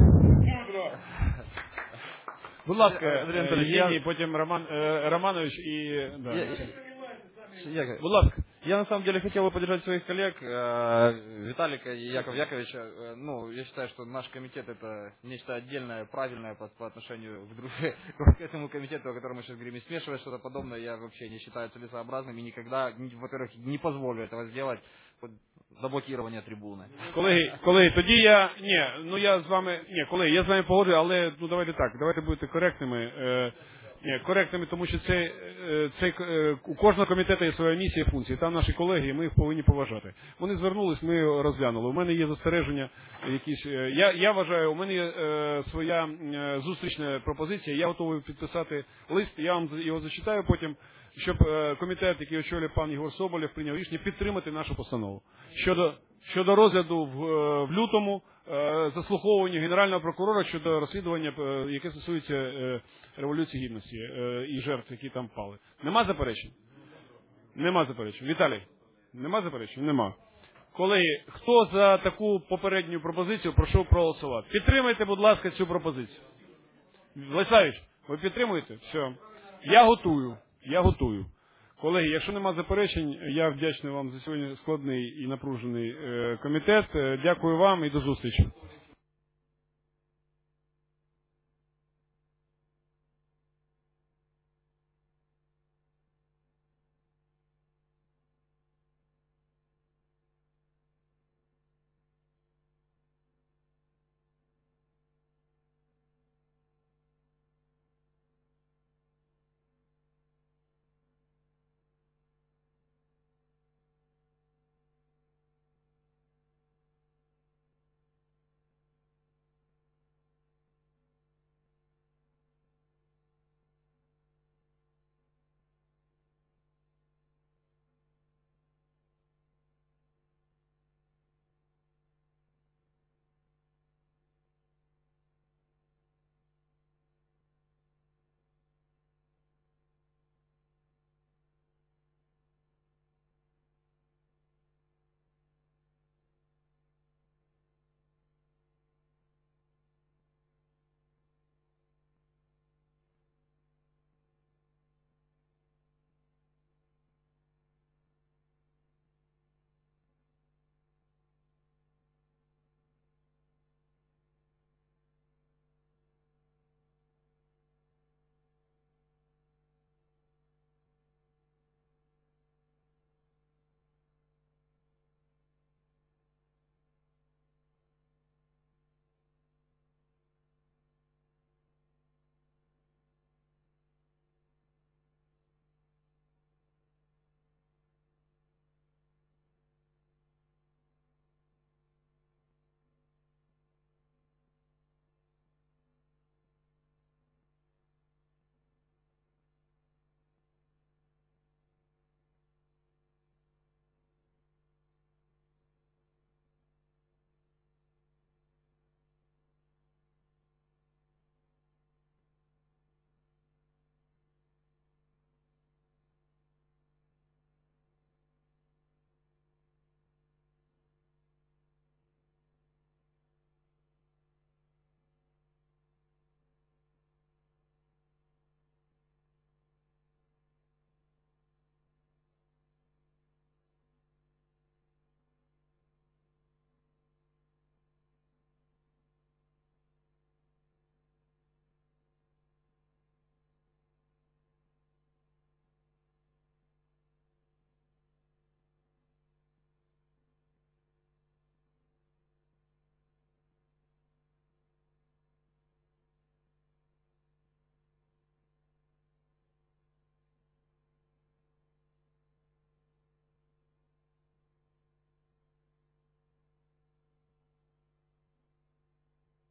Будь ласка, Андрей Анатольевич, Євгеній, я... потім Роман, э, Романович и... Да. Я... Я... Будь ласка. Я на самом деле хотел бы поддержать своих коллег, э, Виталика и Якова Яковлевича. Э, ну, я считаю, что наш комитет это нечто отдельное, правильное по, по отношению к, друг... к этому комитету, о котором мы сейчас говорим, и смешивать что-то подобное я вообще не считаю целесообразным и никогда, во-первых, не позволю этого сделать под заблокирование трибуни. Колеги, колеги, тоді я, ні, ну я з вами, ні, колеги, я з вами погоджую, але, ну давайте так, давайте будете коректними. Е, Ні, коректними, тому що це, це у кожного комітету є своя місія і функція. Там наші колеги, і ми їх повинні поважати. Вони звернулись, ми розглянули. У мене є застереження якісь. Я, я вважаю, у мене є е, своя зустрічна пропозиція. Я готовий підписати лист, я вам його зачитаю потім. щоб е, комітет, який очолює пан Єгор Соболєв, прийняв рішення підтримати нашу постанову. Щодо, щодо розгляду в, е, в лютому, е, заслуховування Генерального прокурора щодо розслідування, е, яке стосується е, Революції Гідності е, і жертв, які там пали. Нема заперечень? Нема заперечень. Віталій, нема заперечень? Нема. Колеги, хто за таку попередню пропозицію, прошу проголосувати. Підтримайте, будь ласка, цю пропозицію. Владиславович, ви підтримуєте? Все. Я готую. Я готую. Колеги, якщо нема заперечень, я вдячний вам за сьогодні складний і напружений е, комітет. Е, Дякую вам і до зустрічі.